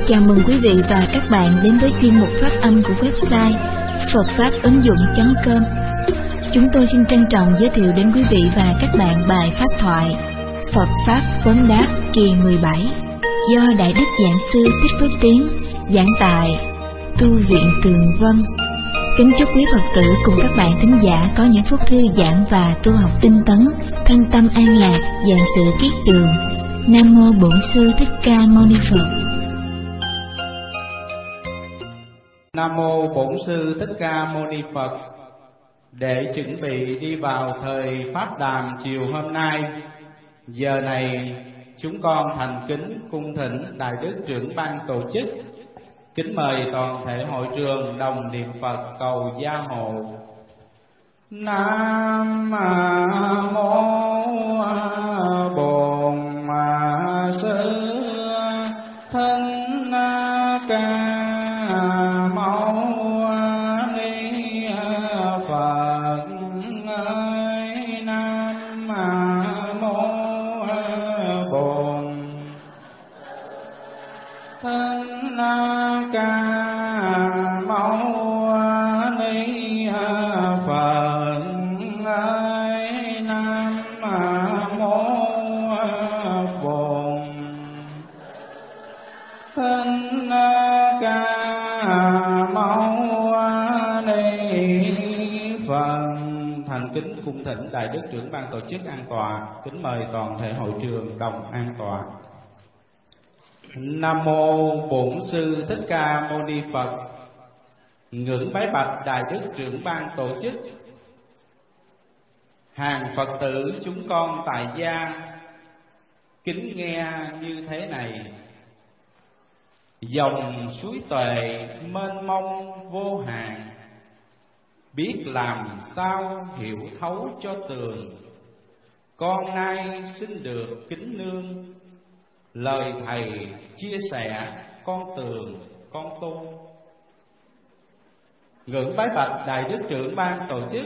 Chào mừng quý vị và các bạn đến với chuyên mục phát âm của website Phật Pháp ứng dụng.com. Chúng tôi xin trân trọng giới thiệu đến quý vị và các bạn bài pháp thoại Phật Pháp vấn đáp kỳ 17 do Đại Đức Giảng Sư Thích Phước Tiến giảng tại Tu viện Tường Vân. Kính chúc quý Phật tử cùng các bạn thính giả có những phút thư giãn và tu học tinh tấn, thân tâm an lạc, vạn sự kiết tường. Nam mô Bổn Sư Thích Ca Mâu Ni Phật. Nam mô Bổn Sư Thích Ca Mâu Ni Phật. Để chuẩn bị đi vào thời pháp đàm chiều hôm nay, giờ này chúng con thành kính cung thỉnh Đại Đức trưởng ban tổ chức, kính mời toàn thể hội trường đồng niệm Phật cầu gia hộ. Nam mô Bổn Sư Thích Ca cung thỉnh Đại Đức trưởng ban tổ chức an tọa, kính mời toàn thể hội trường đồng an tọa. Nam mô Bổn Sư Thích Ca Mâu Ni Phật. Ngưỡng bái bạch Đại Đức trưởng ban tổ chức, hàng Phật tử chúng con tại gia kính nghe như thế này: dòng suối tuệ mênh mông vô hạn, biết làm sao hiểu thấu cho tường. Con nay xin được kính nương, lời thầy chia sẻ con tường con tu. Ngưỡng bái bạch Đại Đức trưởng ban tổ chức,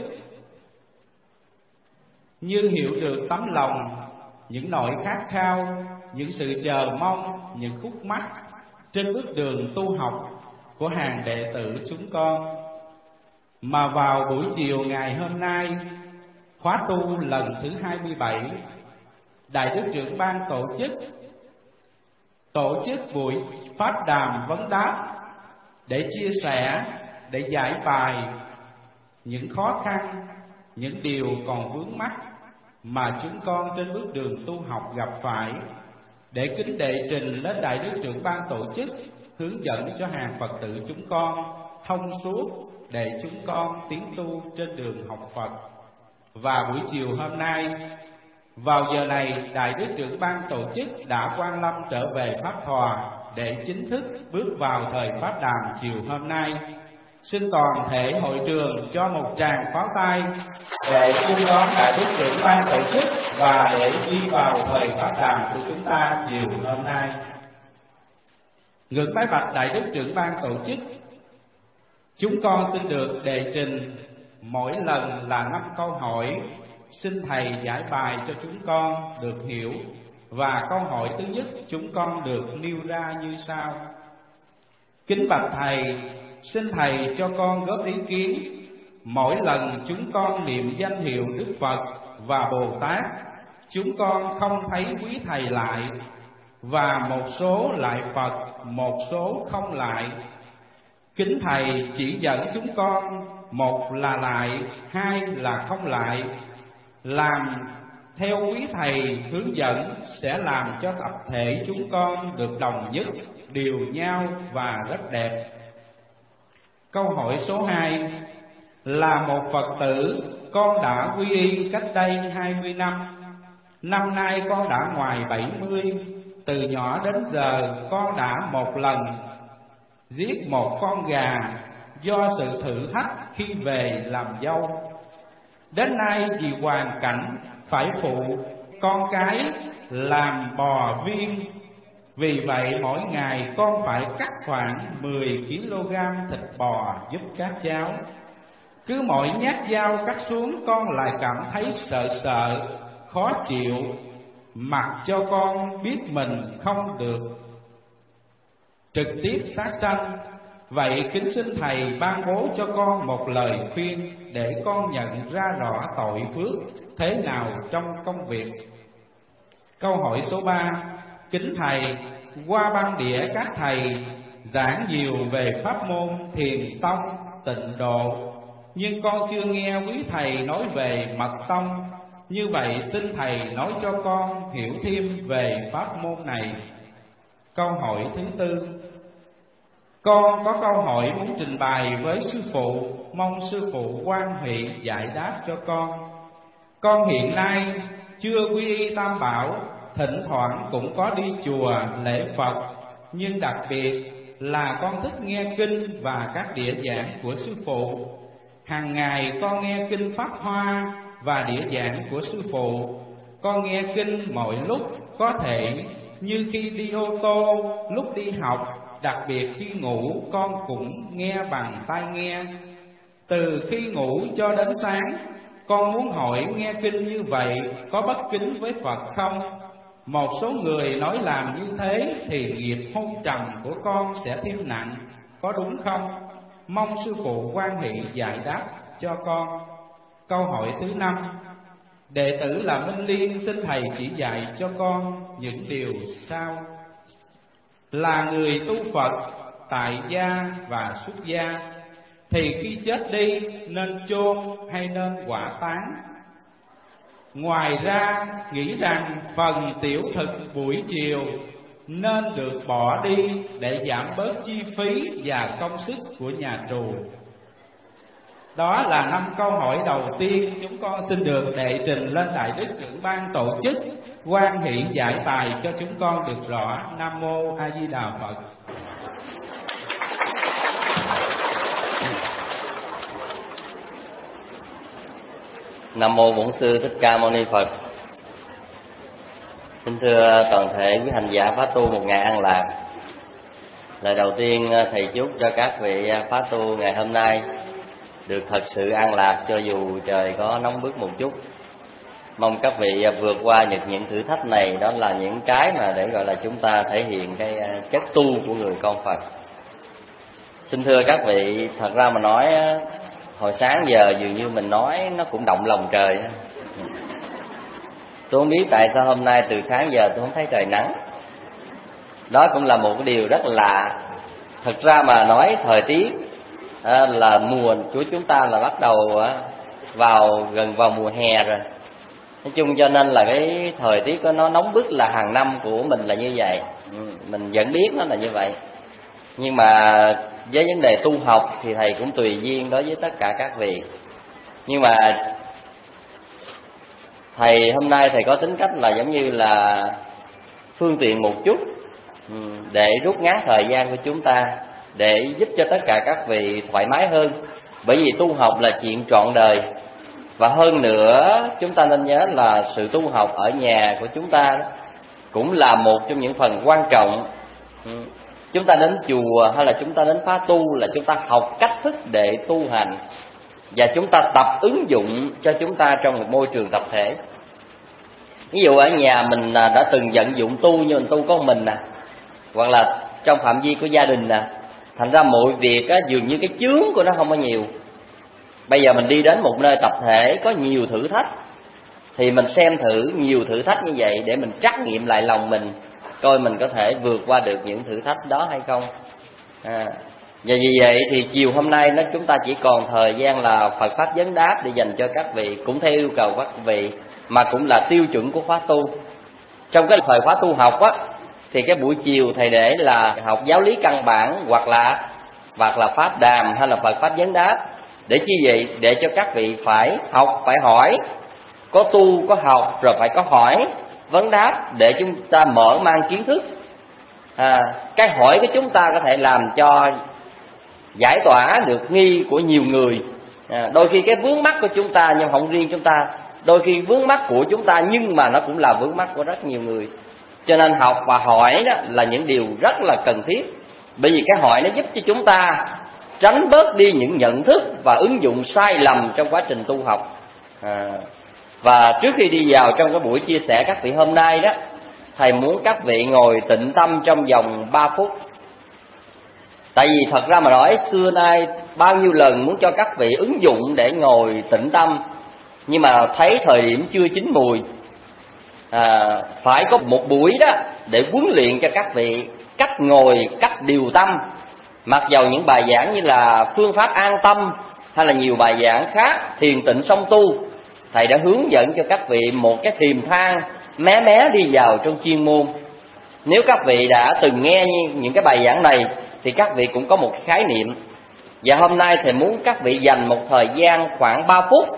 như hiểu được tấm lòng, những nỗi khát khao, những sự chờ mong, những khúc mắc trên bước đường tu học của hàng đệ tử chúng con, mà vào buổi chiều ngày hôm nay, khóa tu lần thứ 27, Đại Đức trưởng ban tổ chức buổi pháp đàm vấn đáp để chia sẻ, để giải bài những khó khăn, những điều còn vướng mắc mà chúng con trên bước đường tu học gặp phải, để kính đệ trình đến Đại Đức trưởng ban tổ chức hướng dẫn cho hàng Phật tử chúng con thông suốt, để chúng con tiến tu trên đường học Phật. Và buổi chiều hôm nay, vào giờ này, Đại Đức trưởng ban tổ chức đã quang lâm trở về pháp thòa để chính thức bước vào thời pháp đàm chiều hôm nay. Xin toàn thể hội trường cho một tràng pháo tay để cung đón Đại Đức trưởng ban tổ chức và để đi vào thời pháp đàm của chúng ta chiều hôm nay. Ngưỡng bái bạch Đại Đức trưởng ban tổ chức, chúng con xin được đề trình mỗi lần là 5 câu hỏi, xin thầy giải bài cho chúng con được hiểu. Và câu hỏi thứ nhất chúng con được nêu ra như sau: kính bạch thầy, xin thầy cho con góp ý kiến. Mỗi lần chúng con niệm danh hiệu Đức Phật và Bồ Tát, chúng con không thấy quý thầy lại, và một số lại Phật, một số không lại. Kính thầy chỉ dẫn chúng con, một là lại, hai là không lại. Làm theo quý thầy hướng dẫn sẽ làm cho tập thể chúng con được đồng nhất, điều nhau và rất đẹp. Câu hỏi số 2: là một Phật tử, con đã quy y cách đây 20 năm. Năm nay con đã ngoài 70. Từ nhỏ đến giờ con đã một lần giết một con gà do sự thử thách khi về làm dâu. Đến nay vì hoàn cảnh phải phụ con cái làm bò viên, vì vậy mỗi ngày con phải cắt khoảng 10 kg thịt bò giúp các cháu. Cứ mỗi nhát dao cắt xuống con lại cảm thấy sợ, khó chịu, mặc cho con biết mình không được trực tiếp sát sanh. Vậy kính xin Thầy ban bố cho con một lời khuyên để con nhận ra rõ tội phước thế nào trong công việc. Câu hỏi số 3. Kính Thầy, qua băng đĩa các thầy giảng nhiều về pháp môn Thiền tông, Tịnh độ, nhưng con chưa nghe quý thầy nói về Mật tông. Như vậy xin Thầy nói cho con hiểu thêm về pháp môn này. Câu hỏi thứ 4. Con có câu hỏi muốn trình bày với sư phụ, mong sư phụ quan hỷ giải đáp cho con. Con hiện nay chưa quy y Tam Bảo, thỉnh thoảng cũng có đi chùa lễ Phật, nhưng đặc biệt là con thích nghe kinh và các đĩa giảng của sư phụ. Hàng ngày con nghe kinh Pháp Hoa và đĩa giảng của sư phụ. Con nghe kinh mọi lúc, có thể như khi đi ô tô, lúc đi học, đặc biệt khi ngủ con cũng nghe bằng tai nghe. Từ khi ngủ cho đến sáng, con muốn hỏi nghe kinh như vậy có bất kính với Phật không? Một số người nói làm như thế thì nghiệp hôn trầm của con sẽ thêm nặng, có đúng không? Mong sư phụ quan hỷ giải đáp cho con. Câu hỏi thứ 5. Đệ tử là Minh Liên xin Thầy chỉ dạy cho con những điều sau. Là người tu Phật, tại gia và xuất gia, thì khi chết đi nên chôn hay nên hỏa táng? Ngoài ra nghĩ rằng phần tiểu thực buổi chiều nên được bỏ đi để giảm bớt chi phí và công sức của nhà trù. Đó là 5 câu hỏi đầu tiên chúng con xin được đệ trình lên Đại Đức trưởng ban tổ chức quan hỷ giải bài cho chúng con được rõ. Nam mô A Di Đà Phật. Nam mô Bổn Sư Thích Ca Mâu Ni Phật. Xin thưa toàn thể quý hành giả pháp tu một ngày an lạc. Lời đầu tiên thầy chúc cho các vị pháp tu ngày hôm nay được thật sự an lạc, cho dù trời có nóng bức một chút. Mong các vị vượt qua những thử thách này, đó là những cái mà để gọi là chúng ta thể hiện cái chất tu của người con Phật. Xin thưa các vị, thật ra mà nói hồi sáng giờ dường như mình nói nó cũng động lòng trời. Tôi không biết tại sao hôm nay từ sáng giờ tôi không thấy trời nắng. Đó cũng là một cái điều rất lạ. Thật ra mà nói thời tiết là mùa của chúng ta là bắt đầu gần vào mùa hè rồi. Nói chung cho nên là cái thời tiết của nó nóng bức là hàng năm của mình là như vậy. Mình vẫn biết nó là như vậy. Nhưng mà với vấn đề tu học thì thầy cũng tùy duyên đối với tất cả các vị. Nhưng mà thầy hôm nay thầy có tính cách là giống như là phương tiện một chút để rút ngắn thời gian của chúng ta, để giúp cho tất cả các vị thoải mái hơn. Bởi vì tu học là chuyện trọn đời. Và hơn nữa chúng ta nên nhớ là sự tu học ở nhà của chúng ta đó cũng là một trong những phần quan trọng. Chúng ta đến chùa hay là chúng ta đến phá tu là chúng ta học cách thức để tu hành, và chúng ta tập ứng dụng cho chúng ta trong một môi trường tập thể. Ví dụ ở nhà mình đã từng vận dụng tu như mình tu có mình nè, hoặc là trong phạm vi của gia đình nè, thành ra mọi việc dường như cái chướng của nó không có nhiều. Bây giờ mình đi đến một nơi tập thể có nhiều thử thách, thì mình xem thử nhiều thử thách như vậy để mình trắc nghiệm lại lòng mình, coi mình có thể vượt qua được những thử thách đó hay không. Và vì vậy thì chiều hôm nay chúng ta chỉ còn thời gian là Phật Pháp vấn đáp để dành cho các vị, cũng theo yêu cầu các vị, mà cũng là tiêu chuẩn của khóa tu. Trong cái thời khóa tu học thì cái buổi chiều thầy để là học giáo lý căn bản, hoặc là pháp đàm hay là Phật Pháp vấn đáp. Để chi vậy? Để cho các vị phải học, phải hỏi, có tu, có học, rồi phải có hỏi, vấn đáp, để chúng ta mở mang kiến thức. Cái hỏi của chúng ta có thể làm cho giải tỏa được nghi của nhiều người. Đôi khi cái vướng mắc của chúng ta, nhưng không riêng chúng ta, đôi khi vướng mắc của chúng ta nhưng mà nó cũng là vướng mắc của rất nhiều người. Cho nên học và hỏi đó là những điều rất là cần thiết. Bởi vì cái hỏi nó giúp cho chúng ta tránh bớt đi những nhận thức và ứng dụng sai lầm trong quá trình tu học. Và trước khi đi vào trong cái buổi chia sẻ các vị hôm nay đó, thầy muốn các vị ngồi tịnh tâm trong vòng 3 phút. Tại vì thật ra mà nói, xưa nay bao nhiêu lần muốn cho các vị ứng dụng để ngồi tĩnh tâm, nhưng mà thấy thời điểm chưa chín mùi. Phải có một buổi đó để huấn luyện cho các vị cách ngồi, cách điều tâm. Mặc dầu những bài giảng như là phương pháp an tâm hay là nhiều bài giảng khác, thiền tịnh song tu, thầy đã hướng dẫn cho các vị một cái thiềm thang mé mé đi vào trong chuyên môn. Nếu các vị đã từng nghe những cái bài giảng này thì các vị cũng có một khái niệm. Và hôm nay thầy muốn các vị dành một thời gian khoảng 3 phút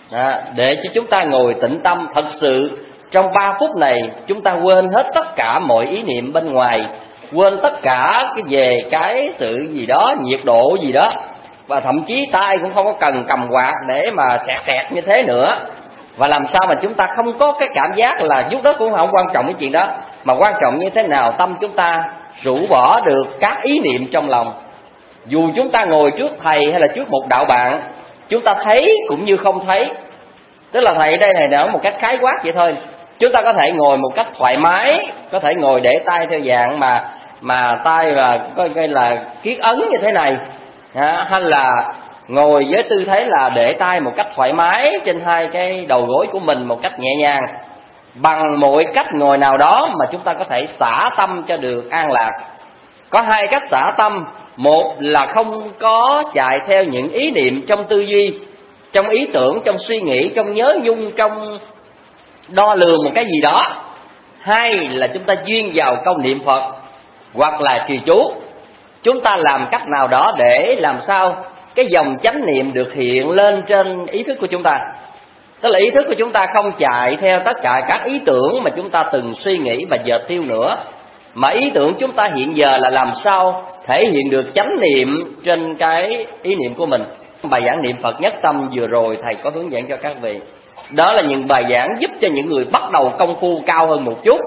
để cho chúng ta ngồi tĩnh tâm. Thật sự trong 3 phút này chúng ta quên hết tất cả mọi ý niệm bên ngoài, quên tất cả về cái sự gì đó, nhiệt độ gì đó, và thậm chí tay cũng không có cần cầm quạt để mà xẹt như thế nữa. Và làm sao mà chúng ta không có cái cảm giác là lúc đó cũng không quan trọng cái chuyện đó, mà quan trọng như thế nào tâm chúng ta rũ bỏ được các ý niệm trong lòng. Dù chúng ta ngồi trước thầy hay là trước một đạo bạn, chúng ta thấy cũng như không thấy. Tức là thầy ở đây thầy nói một cách khái quát vậy thôi. Chúng ta có thể ngồi một cách thoải mái, có thể ngồi để tay theo dạng mà tay là coi là kiết ấn như thế này, hay là ngồi với tư thế là để tay một cách thoải mái trên hai cái đầu gối của mình một cách nhẹ nhàng. Bằng mọi cách ngồi nào đó mà chúng ta có thể xả tâm cho được an lạc. Có hai cách xả tâm. Một là không có chạy theo những ý niệm trong tư duy, trong ý tưởng, trong suy nghĩ, trong nhớ nhung, trong đo lường một cái gì đó. Hai là chúng ta duyên vào câu niệm Phật hoặc là trì chú. Chúng ta làm cách nào đó để làm sao cái dòng chánh niệm được hiện lên trên ý thức của chúng ta. Tức là ý thức của chúng ta không chạy theo tất cả các ý tưởng mà chúng ta từng suy nghĩ và dệt tiêu nữa, mà ý tưởng chúng ta hiện giờ là làm sao thể hiện được chánh niệm trên cái ý niệm của mình. Bài giảng niệm Phật nhất tâm vừa rồi thầy có hướng dẫn cho các vị. Đó là những bài giảng giúp cho những người bắt đầu công phu cao hơn một chút.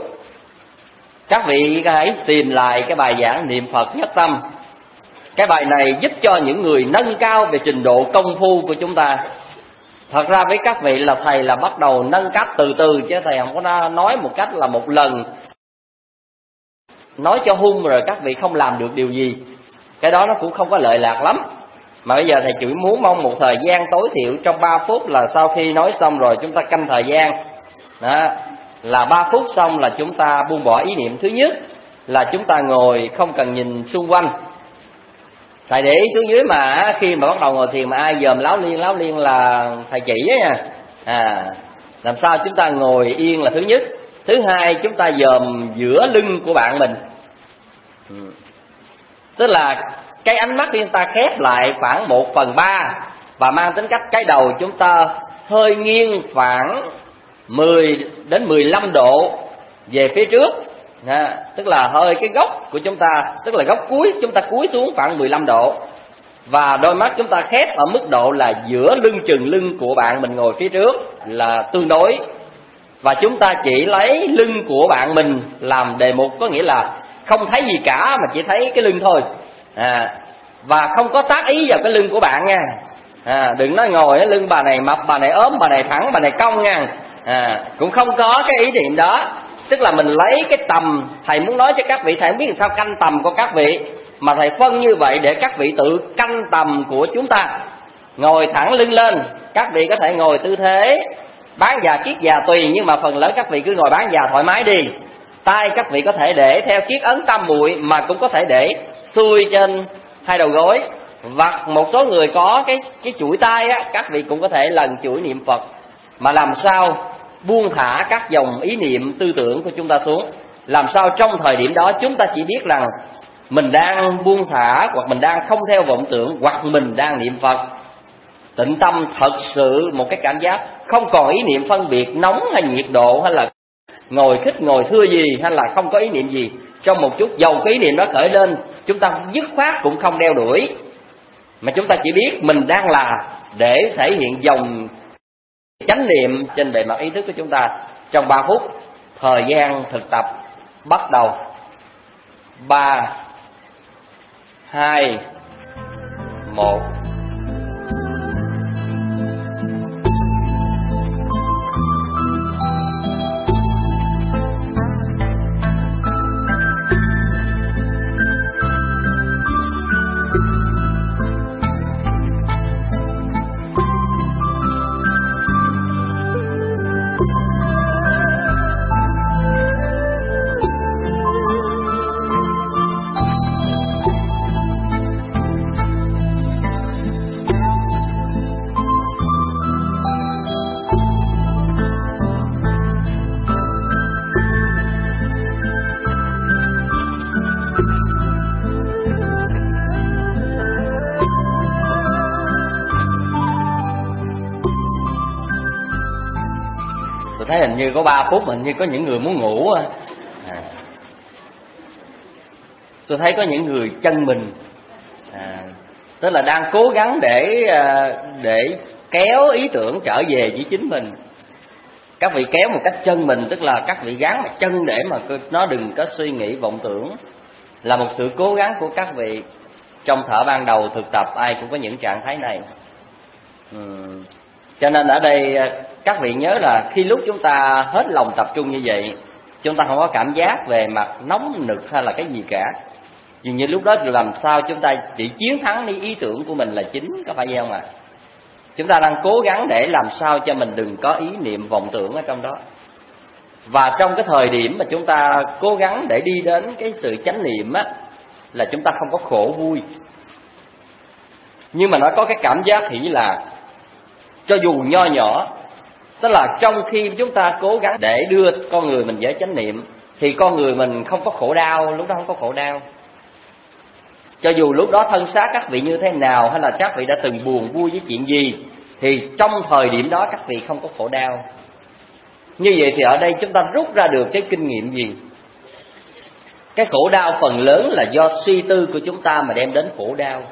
Các vị hãy tìm lại cái bài giảng niệm Phật nhất tâm. Cái bài này giúp cho những người nâng cao về trình độ công phu của chúng ta. Thật ra với các vị là thầy là bắt đầu nâng cấp từ từ, chứ thầy không có nói một cách là một lần nói cho hung rồi các vị không làm được điều gì. Cái đó nó cũng không có lợi lạc lắm. Mà bây giờ thầy chỉ muốn mong một thời gian tối thiểu trong 3 phút là sau khi nói xong rồi chúng ta canh thời gian đó, là 3 phút xong là chúng ta buông bỏ ý niệm. Thứ nhất là chúng ta ngồi không cần nhìn xung quanh. Thầy để ý xuống dưới mà khi mà bắt đầu ngồi thiền mà ai dòm láo liên là thầy chỉ á. Làm sao chúng ta ngồi yên là thứ nhất. Thứ hai, chúng ta dòm giữa lưng của bạn mình. Tức là cái ánh mắt chúng ta khép lại khoảng 1/3 và mang tính cách cái đầu chúng ta hơi nghiêng khoảng 10 đến 15 độ về phía trước. Tức là hơi cái góc của chúng ta, tức là góc cuối chúng ta cúi xuống khoảng 15 độ. Và đôi mắt chúng ta khép ở mức độ là giữa lưng chừng lưng của bạn mình ngồi phía trước là tương đối. Và chúng ta chỉ lấy lưng của bạn mình làm đề mục, có nghĩa là không thấy gì cả mà chỉ thấy cái lưng thôi. Và không có tác ý vào cái lưng của bạn nha. Đừng nói ngồi ở lưng bà này mập, bà này ốm, bà này thẳng, bà này cong nha. Cũng không có cái ý niệm đó. Tức là mình lấy cái tầm. Thầy muốn nói cho các vị, thầy không biết sao canh tầm của các vị, mà thầy phân như vậy để các vị tự canh tầm của chúng ta. Ngồi thẳng lưng lên, các vị có thể ngồi tư thế bán già kiết già tùy, nhưng mà phần lớn các vị cứ ngồi bán già thoải mái đi. Tay các vị có thể để theo kiết ấn tam muội, mà cũng có thể để xuôi trên hai đầu gối. Và một số người có cái chuỗi tay á, các vị cũng có thể lần chuỗi niệm Phật. Mà làm sao buông thả các dòng ý niệm tư tưởng của chúng ta xuống. Làm sao trong thời điểm đó chúng ta chỉ biết rằng mình đang buông thả, hoặc mình đang không theo vọng tưởng, hoặc mình đang niệm Phật. Tịnh tâm thật sự một cái cảm giác không còn ý niệm phân biệt nóng hay nhiệt độ, hay là ngồi khích ngồi thưa gì, hay là không có ý niệm gì. Trong một chút dầu cái ý niệm đó khởi lên, chúng ta dứt khoát cũng không đeo đuổi, mà chúng ta chỉ biết mình đang là để thể hiện dòng chánh niệm trên bề mặt ý thức của chúng ta. Trong 3 phút, thời gian thực tập bắt đầu. 3, 2, 1. hình như có 3 phút, hình như có những người muốn ngủ. Tôi thấy có những người chân mình, tức là đang cố gắng để kéo ý tưởng trở về với chính mình. Các vị kéo một cách chân mình, tức là các vị gắn chân để mà nó đừng có suy nghĩ vọng tưởng, là một sự cố gắng của các vị. Trong thở ban đầu thực tập ai cũng có những trạng thái này. Cho nên ở đây các vị nhớ là khi lúc chúng ta hết lòng tập trung như vậy, chúng ta không có cảm giác về mặt nóng nực hay là cái gì cả. Dường như lúc đó làm sao chúng ta chỉ chiến thắng đi ý tưởng của mình là chính, có phải vậy không ạ? Chúng ta đang cố gắng để làm sao cho mình đừng có ý niệm vọng tưởng ở trong đó. Và trong cái thời điểm mà chúng ta cố gắng để đi đến cái sự chánh niệm á, là chúng ta không có khổ vui. Nhưng mà nó có cái cảm giác nghĩ là cho dù nho nhỏ, tức là trong khi chúng ta cố gắng để đưa con người mình về chánh niệm, thì con người mình không có khổ đau, lúc đó không có khổ đau. Cho dù lúc đó thân xác các vị như thế nào, hay là các vị đã từng buồn vui với chuyện gì, thì trong thời điểm đó các vị không có khổ đau. Như vậy thì ở đây chúng ta rút ra được cái kinh nghiệm gì? Cái khổ đau phần lớn là do suy tư của chúng ta mà đem đến khổ đau.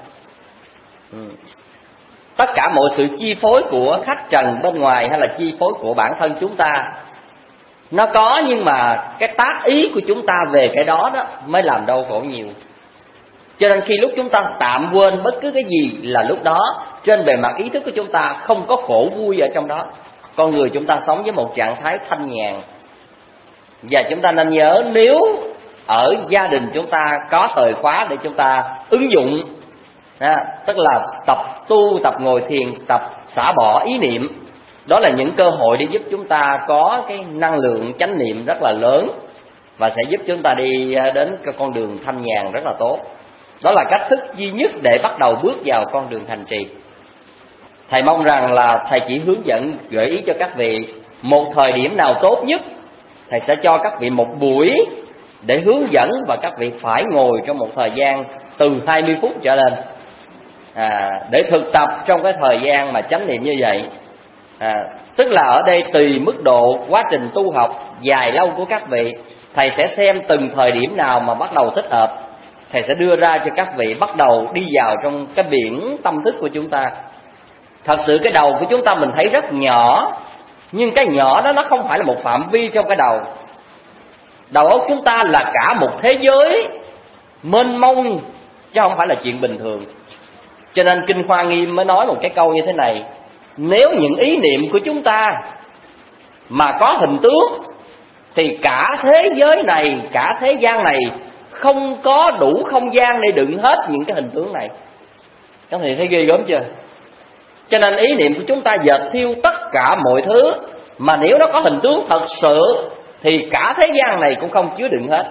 Tất cả mọi sự chi phối của khách trần bên ngoài hay là chi phối của bản thân chúng ta, nó có, nhưng mà cái tác ý của chúng ta về cái đó mới làm đau khổ nhiều. Cho nên khi lúc chúng ta tạm quên bất cứ cái gì là lúc đó trên bề mặt ý thức của chúng ta không có khổ vui ở trong đó. Con người chúng ta sống với một trạng thái thanh nhàn. Và chúng ta nên nhớ, nếu ở gia đình chúng ta có thời khóa để chúng ta ứng dụng, tức là tập tu, tập ngồi thiền, tập xả bỏ ý niệm, đó là những cơ hội để giúp chúng ta có cái năng lượng chánh niệm rất là lớn, và sẽ giúp chúng ta đi đến cái con đường thanh nhàn rất là tốt. Đó là cách thức duy nhất để bắt đầu bước vào con đường hành trì. Thầy mong rằng là thầy chỉ hướng dẫn, gợi ý cho các vị một thời điểm nào tốt nhất. Thầy sẽ cho các vị một buổi để hướng dẫn, và các vị phải ngồi trong một thời gian từ 20 phút trở lên, để thực tập trong cái thời gian mà chánh niệm như vậy. Tức là ở đây tùy mức độ quá trình tu học dài lâu của các vị, thầy sẽ xem từng thời điểm nào mà bắt đầu thích hợp, thầy sẽ đưa ra cho các vị bắt đầu đi vào trong cái biển tâm thức của chúng ta. Thật sự cái đầu của chúng ta mình thấy rất nhỏ, nhưng cái nhỏ đó nó không phải là một phạm vi trong cái đầu. Đầu óc chúng ta là cả một thế giới mênh mông, chứ không phải là chuyện bình thường. Cho nên Kinh Hoa Nghiêm mới nói một cái câu như thế này: nếu những ý niệm của chúng ta mà có hình tướng, thì cả thế giới này, cả thế gian này không có đủ không gian để đựng hết những cái hình tướng này. Các thầy thấy ghê gớm chưa? Cho nên ý niệm của chúng ta dệt thiêu tất cả mọi thứ, mà nếu nó có hình tướng thật sự thì cả thế gian này cũng không chứa đựng hết.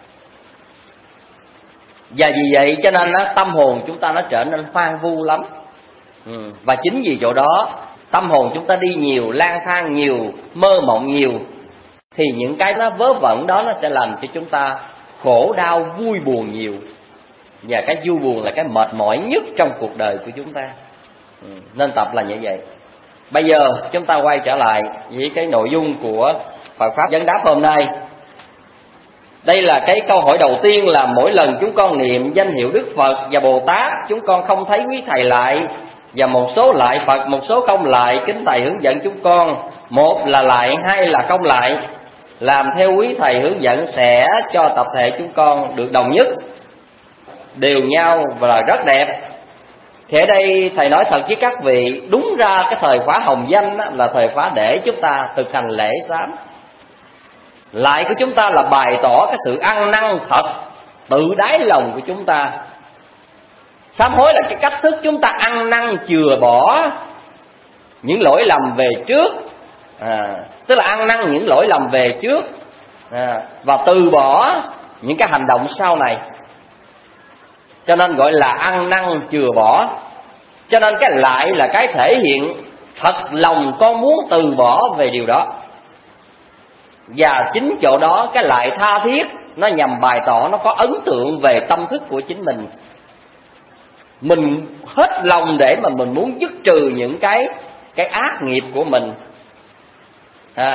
Và vì vậy cho nên tâm hồn chúng ta nó trở nên hoang vu lắm. Và chính vì chỗ đó tâm hồn chúng ta đi nhiều, lang thang nhiều, mơ mộng nhiều, thì những cái nó vớ vẩn đó nó sẽ làm cho chúng ta khổ đau, vui buồn nhiều. Và cái vui buồn là cái mệt mỏi nhất trong cuộc đời của chúng ta. Nên tập là như vậy. Bây giờ chúng ta quay trở lại với cái nội dung của Phật Pháp Vấn Đáp hôm nay. Đây là cái câu hỏi đầu tiên là: mỗi lần chúng con niệm danh hiệu Đức Phật và Bồ Tát, chúng con không thấy quý thầy lại, và một số lại Phật, một số không lại. Kính thầy hướng dẫn chúng con, một là lại, hai là không lại, làm theo quý thầy hướng dẫn sẽ cho tập thể chúng con được đồng nhất, đều nhau và rất đẹp. Thì ở đây thầy nói thật với các vị, đúng ra cái thời khóa hồng danh là thời khóa để chúng ta thực hành lễ sám. Lại của chúng ta là bày tỏ cái sự ăn năn thật tự đáy lòng của chúng ta. Sám hối là cái cách thức chúng ta ăn năn chừa bỏ những lỗi lầm về trước, tức là ăn năn những lỗi lầm về trước, và từ bỏ những cái hành động sau này. Cho nên gọi là ăn năn chừa bỏ. Cho nên cái lại là cái thể hiện thật lòng con muốn từ bỏ về điều đó. Và chính chỗ đó cái lại tha thiết nó nhằm bày tỏ, nó có ấn tượng về tâm thức của chính mình. Mình hết lòng để mà mình muốn dứt trừ những cái ác nghiệp của mình.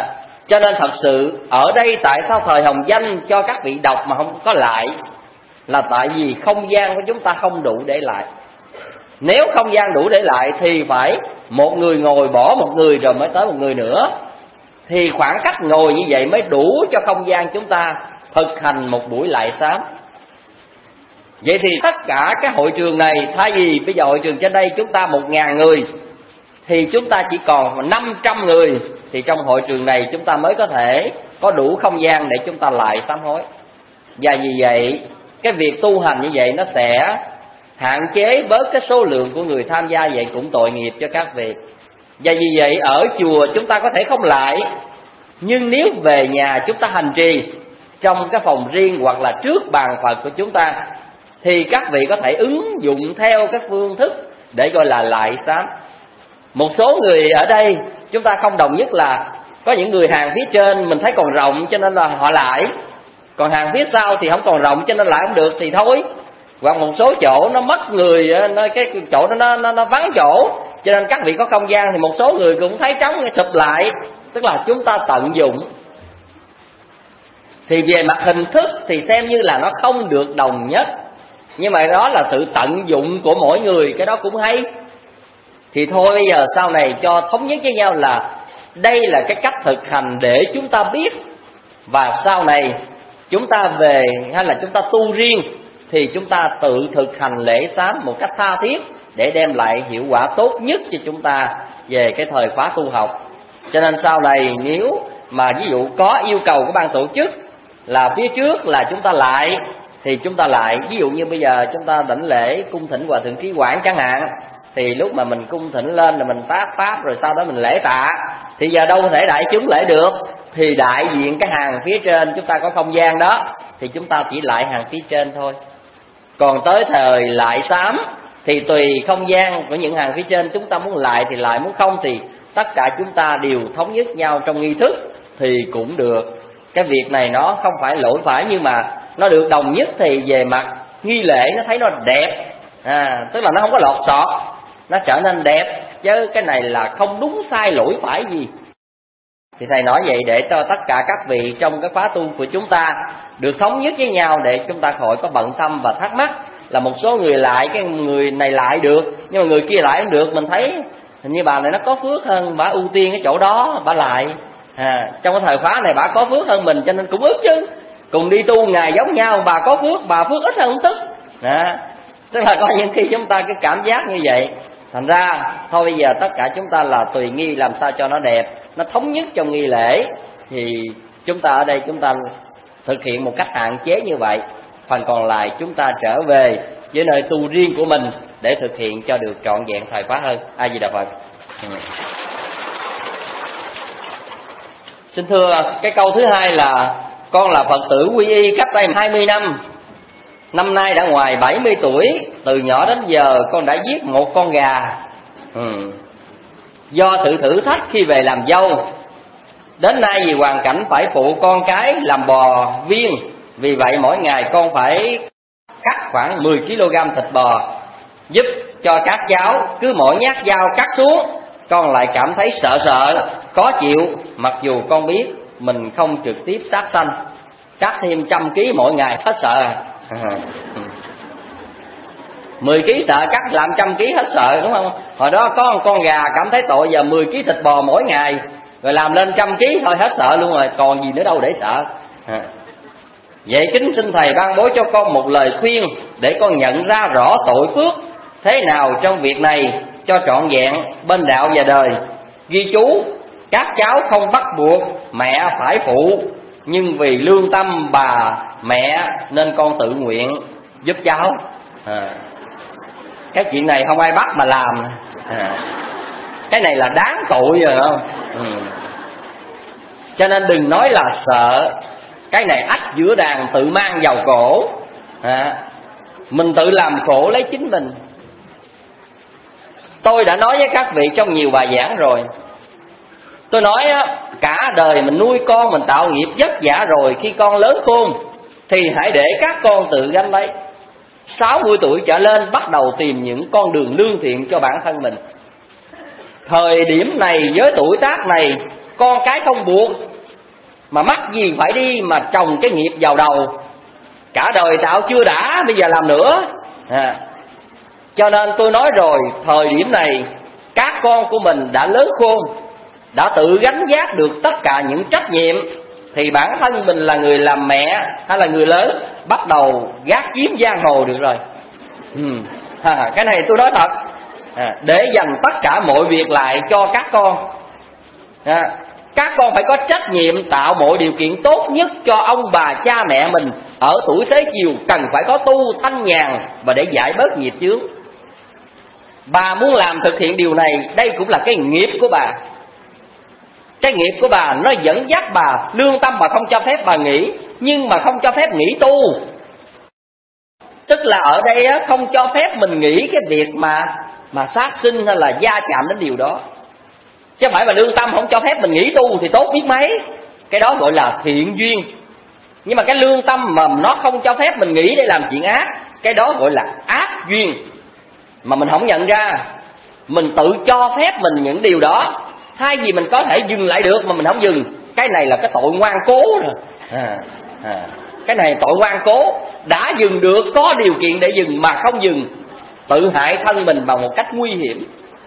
Cho nên thật sự ở đây tại sao thời Hồng Danh cho các vị đọc mà không có lại, là tại vì không gian của chúng ta không đủ để lại. Nếu không gian đủ để lại thì phải một người ngồi bỏ một người rồi mới tới một người nữa, thì khoảng cách ngồi như vậy mới đủ cho không gian chúng ta thực hành một buổi lại sám. Vậy thì tất cả cái hội trường này, thay vì bây giờ hội trường trên đây chúng ta 1000 người, thì chúng ta chỉ còn 500 người, thì trong hội trường này chúng ta mới có thể có đủ không gian để chúng ta lại sám hối. Và vì vậy cái việc tu hành như vậy nó sẽ hạn chế bớt cái số lượng của người tham gia, vậy cũng tội nghiệp cho các vị. Và vì vậy ở chùa chúng ta có thể không lại, nhưng nếu về nhà chúng ta hành trì trong cái phòng riêng hoặc là trước bàn Phật của chúng ta, thì các vị có thể ứng dụng theo cái phương thức để gọi là lại sám. Một số người ở đây chúng ta không đồng nhất, là có những người hàng phía trên mình thấy còn rộng cho nên là họ lại, còn hàng phía sau thì không còn rộng cho nên lại không được thì thôi. Hoặc một số chỗ nó mất người, cái chỗ nó vắng chỗ, cho nên các vị có không gian thì một số người cũng thấy trống sụp lại. Tức là chúng ta tận dụng. Thì về mặt hình thức thì xem như là nó không được đồng nhất, nhưng mà đó là sự tận dụng của mỗi người, cái đó cũng hay. Thì thôi bây giờ sau này cho thống nhất với nhau là đây là cái cách thực hành để chúng ta biết, và sau này chúng ta về hay là chúng ta tu riêng thì chúng ta tự thực hành lễ sám một cách tha thiết để đem lại hiệu quả tốt nhất cho chúng ta về cái thời khóa tu học. Cho nên sau này nếu mà ví dụ có yêu cầu của ban tổ chức là phía trước là chúng ta lại, thì chúng ta lại. Ví dụ như bây giờ chúng ta đảnh lễ cung thỉnh Hòa Thượng Trí Quảng chẳng hạn, thì lúc mà mình cung thỉnh lên là mình tác pháp rồi sau đó mình lễ tạ, thì giờ đâu có thể đại chúng lễ được, thì đại diện cái hàng phía trên chúng ta có không gian đó thì chúng ta chỉ lại hàng phía trên thôi. Còn tới thời lại sám thì tùy không gian của những hàng phía trên, chúng ta muốn lại thì lại, muốn không thì tất cả chúng ta đều thống nhất nhau trong nghi thức thì cũng được. Cái việc này nó không phải lỗi phải, nhưng mà nó được đồng nhất thì về mặt nghi lễ nó thấy nó đẹp, tức là nó không có lọt sọt, nó trở nên đẹp, chứ cái này là không đúng sai lỗi phải gì. Thì thầy nói vậy để cho tất cả các vị trong cái khóa tu của chúng ta được thống nhất với nhau, để chúng ta khỏi có bận tâm và thắc mắc là một số người lại, cái người này lại được nhưng mà người kia lại không được. Mình thấy hình như bà này nó có phước hơn, bà ưu tiên cái chỗ đó bà lại, trong cái thời khóa này bà có phước hơn mình cho nên cũng ức chứ. Cùng đi tu ngày giống nhau, bà có phước, bà phước ít hơn không tức. Tức là có những khi chúng ta cái cảm giác như vậy. Thành ra thôi bây giờ tất cả chúng ta là tùy nghi làm sao cho nó đẹp, nó thống nhất trong nghi lễ. Thì chúng ta ở đây chúng ta thực hiện một cách hạn chế như vậy, phần còn lại chúng ta trở về với nơi tu riêng của mình để thực hiện cho được trọn vẹn thời khóa hơn. A Di Đà Phật. Xin thưa, cái câu thứ hai là con là Phật tử quy y cách đây 20 năm. Năm nay đã ngoài 70 tuổi. Từ nhỏ đến giờ con đã giết một con gà. Do sự thử thách khi về làm dâu. Đến nay vì hoàn cảnh phải phụ con cái làm bò viên, vì vậy mỗi ngày con phải cắt khoảng 10 kg thịt bò giúp cho các cháu. Cứ mỗi nhát dao cắt xuống, con lại cảm thấy sợ sợ, khó chịu, mặc dù con biết mình không trực tiếp sát sanh. Cắt thêm 100 kg mỗi ngày hết sợ 10 kg sợ cắt làm 100 kg hết sợ, đúng không? Hồi đó có một con gà cảm thấy tội, giờ 10 kg thịt bò mỗi ngày rồi làm lên 100 kg thôi hết sợ luôn rồi, còn gì nữa đâu để sợ. Vậy kính xin thầy ban bố cho con một lời khuyên để con nhận ra rõ tội phước thế nào trong việc này cho trọn vẹn bên đạo và đời. Ghi chú: các cháu không bắt buộc mẹ phải phụ, nhưng vì lương tâm bà mẹ nên con tự nguyện giúp cháu. Cái chuyện này không ai bắt mà làm. Cái này là đáng tội rồi không? Cho nên đừng nói là sợ. Cái này ắt giữa đàn tự mang vào cổ. Mình tự làm khổ lấy chính mình. Tôi đã nói với các vị trong nhiều bài giảng rồi. Tôi nói cả đời mình nuôi con, mình tạo nghiệp vất vả rồi, khi con lớn khôn thì hãy để các con tự gánh lấy. 60 tuổi trở lên bắt đầu tìm những con đường lương thiện cho bản thân mình. Thời điểm này với tuổi tác này, con cái không buộc, mà mắc gì phải đi mà trồng cái nghiệp vào đầu, cả đời tạo chưa đã, bây giờ làm nữa. Cho nên tôi nói rồi, thời điểm này các con của mình đã lớn khôn, đã tự gánh vác được tất cả những trách nhiệm, thì bản thân mình là người làm mẹ hay là người lớn bắt đầu gác kiếm giang hồ được rồi. Cái này tôi nói thật, để dành tất cả mọi việc lại cho các con. Các con phải có trách nhiệm tạo mọi điều kiện tốt nhất cho ông bà cha mẹ mình ở tuổi xế chiều, cần phải có tu thanh nhàn và để giải bớt nghiệp chướng. Bà muốn làm thực hiện điều này, đây cũng là cái nghiệp của bà. Cái nghiệp của bà nó dẫn dắt bà lương tâm mà không cho phép bà nghỉ, nhưng mà không cho phép nghỉ tu. Tức là ở đây không cho phép mình nghĩ cái việc mà sát sinh hay là gia chạm đến điều đó. Chứ không phải mà lương tâm không cho phép mình nghỉ tu thì tốt biết mấy. Cái đó gọi là thiện duyên. Nhưng mà cái lương tâm mà nó không cho phép mình nghĩ để làm chuyện ác, cái đó gọi là ác duyên. Mà mình không nhận ra, mình tự cho phép mình những điều đó. Thay vì mình có thể dừng lại được mà mình không dừng, cái này là cái tội ngoan cố rồi. Cái này tội ngoan cố. Đã dừng được, có điều kiện để dừng mà không dừng, tự hại thân mình bằng một cách nguy hiểm.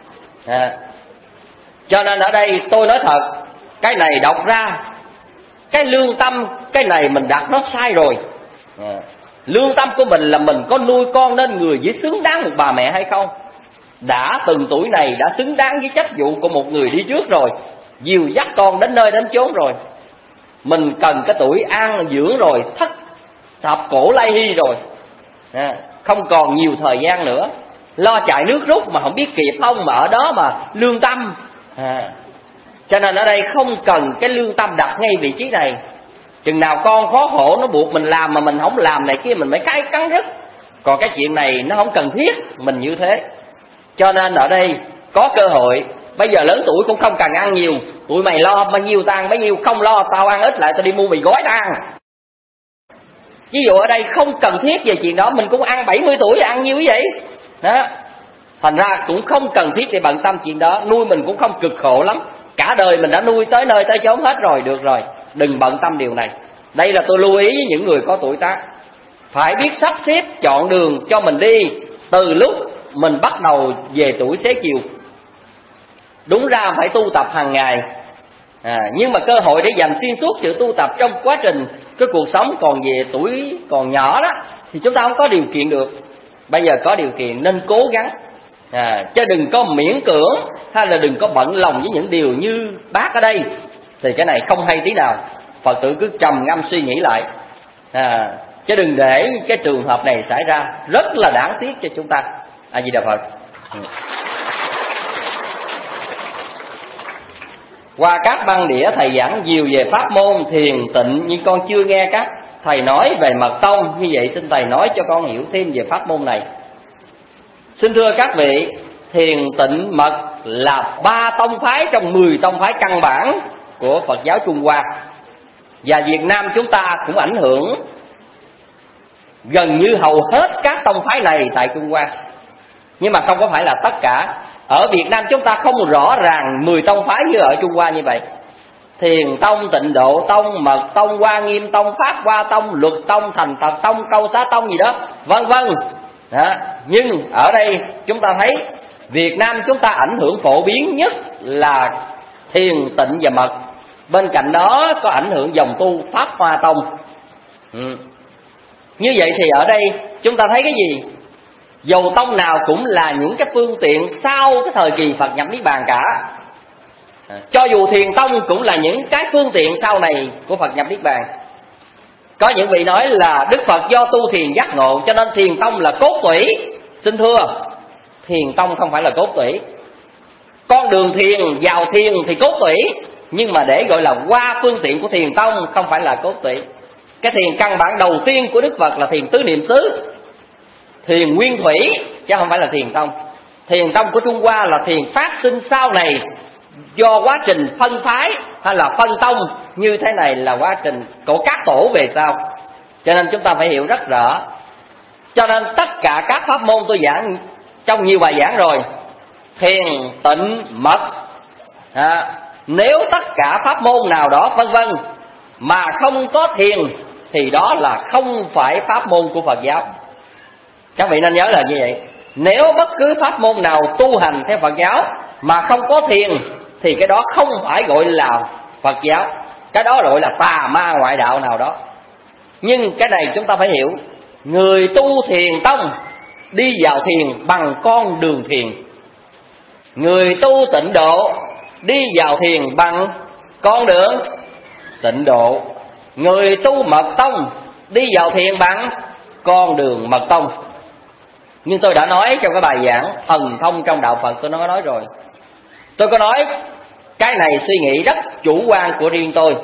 Cho nên ở đây tôi nói thật, cái này đọc ra, cái lương tâm, cái này mình đặt nó sai rồi. Lương tâm của mình là mình có nuôi con nên người với xứng đáng một bà mẹ hay không. Đã từng tuổi này đã xứng đáng với trách vụ của một người đi trước rồi, dìu dắt con đến nơi đến chốn rồi. Mình cần cái tuổi an dưỡng rồi, thập cổ lai hy rồi, không còn nhiều thời gian nữa. Lo chạy nước rút mà không biết kịp không, mà ở đó mà lương tâm. Cho nên ở đây không cần cái lương tâm đặt ngay vị trí này. Chừng nào con khó khổ nó buộc mình làm mà mình không làm này kia, mình mới cái cắn rứt. Còn cái chuyện này nó không cần thiết mình như thế. Cho nên ở đây có cơ hội, bây giờ lớn tuổi cũng không cần ăn nhiều. Tụi mày lo bao nhiêu tao ăn bấy nhiêu, không lo tao ăn ít lại tao đi mua mì gói tao ăn. Ví dụ ở đây không cần thiết về chuyện đó, mình cũng ăn 70 tuổi là ăn nhiêu như vậy đó. Thành ra cũng không cần thiết để bận tâm chuyện đó. Nuôi mình cũng không cực khổ lắm, cả đời mình đã nuôi tới nơi tới chốn hết rồi. Được rồi, đừng bận tâm điều này. Đây là tôi lưu ý với những người có tuổi tác, phải biết sắp xếp chọn đường cho mình đi từ lúc mình bắt đầu về tuổi xế chiều. Đúng ra phải tu tập hàng ngày, nhưng mà cơ hội để dành xuyên suốt sự tu tập trong quá trình cái cuộc sống còn về tuổi còn nhỏ đó thì chúng ta không có điều kiện được. Bây giờ có điều kiện nên cố gắng, chứ đừng có miễn cưỡng hay là đừng có bận lòng với những điều như bác ở đây, thì cái này không hay tí nào. Phật tử cứ trầm ngâm suy nghĩ lại, chứ đừng để cái trường hợp này xảy ra, rất là đáng tiếc cho chúng ta. A Di Đà Phật. Qua các băng đĩa thầy giảng nhiều về pháp môn thiền tịnh, nhưng con chưa nghe các thầy nói về mật tông. Như vậy xin thầy nói cho con hiểu thêm về pháp môn này. Xin thưa các vị, thiền tịnh mật là 3 tông phái trong 10 tông phái căn bản của Phật giáo Trung Hoa. Và Việt Nam chúng ta cũng ảnh hưởng gần như hầu hết các tông phái này tại Trung Hoa. Nhưng mà không có phải là tất cả. Ở Việt Nam chúng ta không rõ ràng 10 tông phái như ở Trung Hoa như vậy. Thiền tông, Tịnh Độ tông, Mật tông, Hoa Nghiêm tông, Pháp Hoa tông, Luật tông, Thành Thật tông, Câu Xá tông gì đó, vân vân. Nhưng ở đây chúng ta thấy Việt Nam chúng ta ảnh hưởng phổ biến nhất là thiền tịnh và mật. Bên cạnh đó có ảnh hưởng dòng tu Pháp Hoa tông. Như vậy thì ở đây chúng ta thấy cái gì? Dầu tông nào cũng là những cái phương tiện sau cái thời kỳ Phật nhập Niết Bàn cả. Cho dù thiền tông cũng là những cái phương tiện sau này của Phật nhập Niết Bàn. Có những vị nói là Đức Phật do tu thiền giác ngộ cho nên thiền tông là cốt tủy. Xin thưa, thiền tông không phải là cốt tủy. Con đường thiền vào thiền thì cốt tủy, nhưng mà để gọi là qua phương tiện của thiền tông không phải là cốt tủy. Cái thiền căn bản đầu tiên của Đức Phật là thiền tứ niệm xứ, thiền nguyên thủy, chứ không phải là thiền tông. Thiền tông của Trung Hoa là thiền phát sinh sau này do quá trình phân phái hay là phân tông như thế này, là quá trình của các tổ về sau. Cho nên chúng ta phải hiểu rất rõ. Cho nên tất cả các pháp môn tôi giảng trong nhiều bài giảng rồi, thiền, tịnh, mật, nếu tất cả pháp môn nào đó vân vân mà không có thiền thì đó là không phải pháp môn của Phật giáo. Các vị nên nhớ là như vậy. Nếu bất cứ pháp môn nào tu hành theo Phật giáo mà không có thiền thì cái đó không phải gọi là Phật giáo, cái đó gọi là tà ma ngoại đạo nào đó. Nhưng cái này chúng ta phải hiểu, người tu thiền tông đi vào thiền bằng con đường thiền, người tu tịnh độ đi vào thiền bằng con đường tịnh độ, người tu mật tông đi vào thiền bằng con đường mật tông. Nhưng tôi đã nói trong cái bài giảng thần thông trong đạo Phật, tôi nói rồi. Tôi có nói cái này suy nghĩ rất chủ quan của riêng tôi.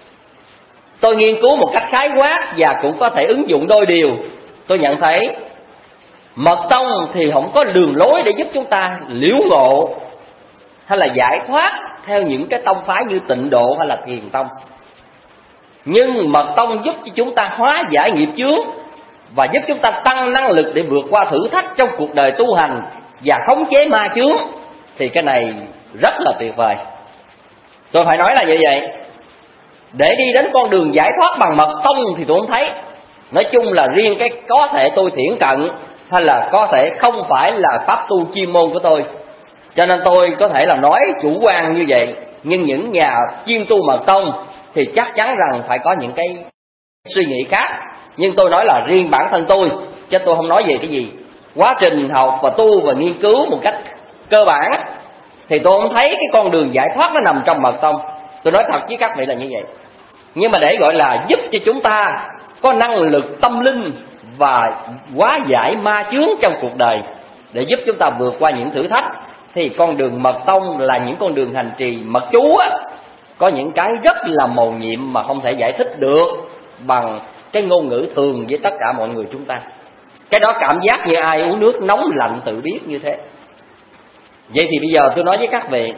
Tôi nghiên cứu một cách khái quát và cũng có thể ứng dụng đôi điều. Tôi nhận thấy mật tông thì không có đường lối để giúp chúng ta liễu ngộ hay là giải thoát theo những cái tông phái như tịnh độ hay là thiền tông. Nhưng mật tông giúp cho chúng ta hóa giải nghiệp chướng và giúp chúng ta tăng năng lực để vượt qua thử thách trong cuộc đời tu hành và khống chế ma chướng. Thì cái này rất là tuyệt vời. Tôi phải nói là như vậy. Để đi đến con đường giải thoát bằng mật tông thì tôi không thấy. Nói chung là riêng cái có thể tôi thiển cận hay là có thể không phải là pháp tu chuyên môn của tôi, cho nên tôi có thể là nói chủ quan như vậy. Nhưng những nhà chuyên tu mật tông thì chắc chắn rằng phải có những cái suy nghĩ khác. Nhưng tôi nói là riêng bản thân tôi, chứ tôi không nói về cái gì. Quá trình học và tu và nghiên cứu một cách cơ bản thì tôi không thấy cái con đường giải thoát nó nằm trong mật tông. Tôi nói thật với các vị là như vậy. Nhưng mà để gọi là giúp cho chúng ta có năng lực tâm linh và hóa giải ma chướng trong cuộc đời, để giúp chúng ta vượt qua những thử thách, thì con đường mật tông là những con đường hành trì mật chú á, có những cái rất là mầu nhiệm mà không thể giải thích được bằng cái ngôn ngữ thường với tất cả mọi người chúng ta. Cái đó cảm giác như ai uống nước nóng lạnh tự biết như thế. Vậy thì bây giờ tôi nói với các vị,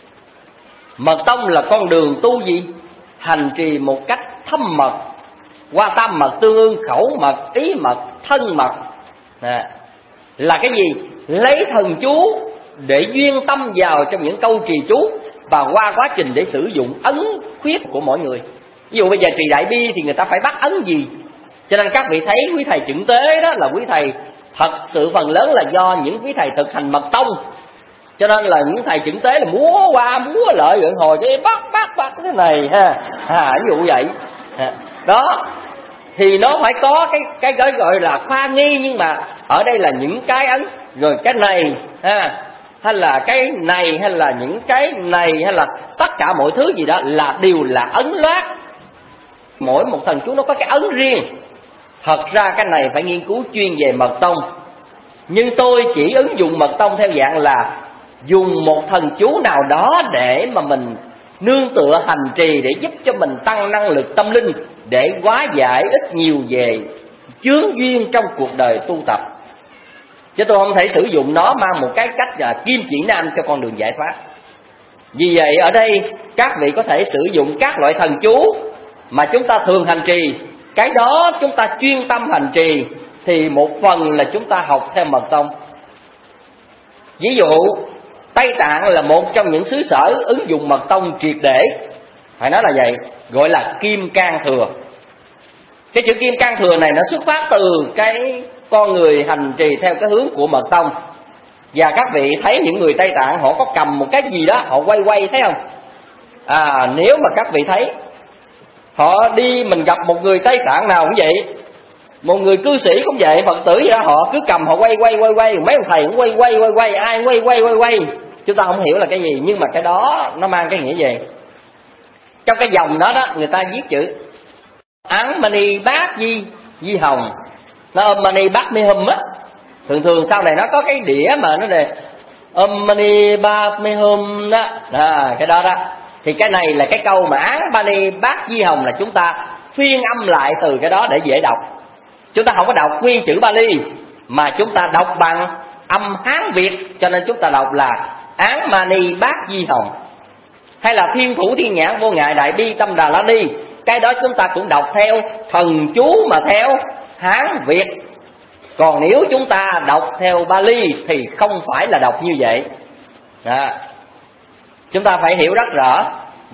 mật tông là con đường tu gì? Hành trì một cách thâm mật, qua tam mật, tương ương, khẩu mật, ý mật, thân mật. Là cái gì? Lấy thần chú để duyên tâm vào trong những câu trì chú, và qua quá trình để sử dụng ấn khuyết của mỗi người. Ví dụ bây giờ trì đại bi thì người ta phải bắt ấn gì? Cho nên các vị thấy quý thầy chưởng tế đó là quý thầy thật sự phần lớn là do những quý thầy thực hành mật tông. Cho nên là những thầy chưởng tế là múa qua múa lợi rồi hồi cái bắt thế này ha, ví dụ vậy đó. Thì nó phải có cái gọi là khoa nghi, nhưng mà ở đây là những cái ấn, rồi cái này hay là cái này, hay là những cái này, hay là tất cả mọi thứ gì đó là đều là ấn loát. Mỗi một thần chú nó có cái ấn riêng. Thật ra cái này phải nghiên cứu chuyên về mật tông. Nhưng tôi chỉ ứng dụng mật tông theo dạng là dùng một thần chú nào đó để mà mình nương tựa hành trì, để giúp cho mình tăng năng lực tâm linh, để hóa giải ít nhiều về chướng duyên trong cuộc đời tu tập. Chứ tôi không thể sử dụng nó mang một cái cách là kim chỉ nam cho con đường giải thoát. Vì vậy ở đây các vị có thể sử dụng các loại thần chú mà chúng ta thường hành trì. Cái đó chúng ta chuyên tâm hành trì thì một phần là chúng ta học theo mật tông. Ví dụ Tây Tạng là một trong những xứ sở ứng dụng mật tông triệt để, phải nói là vậy, gọi là kim cang thừa. Cái chữ kim cang thừa này nó xuất phát từ cái con người hành trì theo cái hướng của mật tông. Và các vị thấy những người Tây Tạng họ có cầm một cái gì đó, họ quay thấy không? Nếu mà các vị thấy họ đi, mình gặp một người Tây Tạng nào cũng vậy, một người cư sĩ cũng vậy, Phật tử vậy đó, họ cứ cầm họ quay, mấy ông thầy cũng quay, ai quay. Chúng ta không hiểu là cái gì, nhưng mà cái đó nó mang cái nghĩa gì? Trong cái dòng đó người ta viết chữ Án Mani Bát Di Hồng, nó Om Mani Bát Mi Hum á. Thường sau này nó có cái đĩa mà nó đề Om Mani Bát Mi Hum đó, cái đó. Thì cái này là cái câu mà Án Mani Bát Di Hồng là chúng ta phiên âm lại từ cái đó để dễ đọc. Chúng ta không có đọc nguyên chữ Bali, mà chúng ta đọc bằng âm Hán Việt, cho nên chúng ta đọc là Án Mani Bát Di Hồng. Hay là Thiên Thủ Thiên Nhãn Vô Ngại Đại Bi Tâm Đà La Ni, cái đó chúng ta cũng đọc theo thần chú mà theo Hán Việt. Còn nếu chúng ta đọc theo Bali thì không phải là đọc như vậy. Chúng ta phải hiểu rất rõ.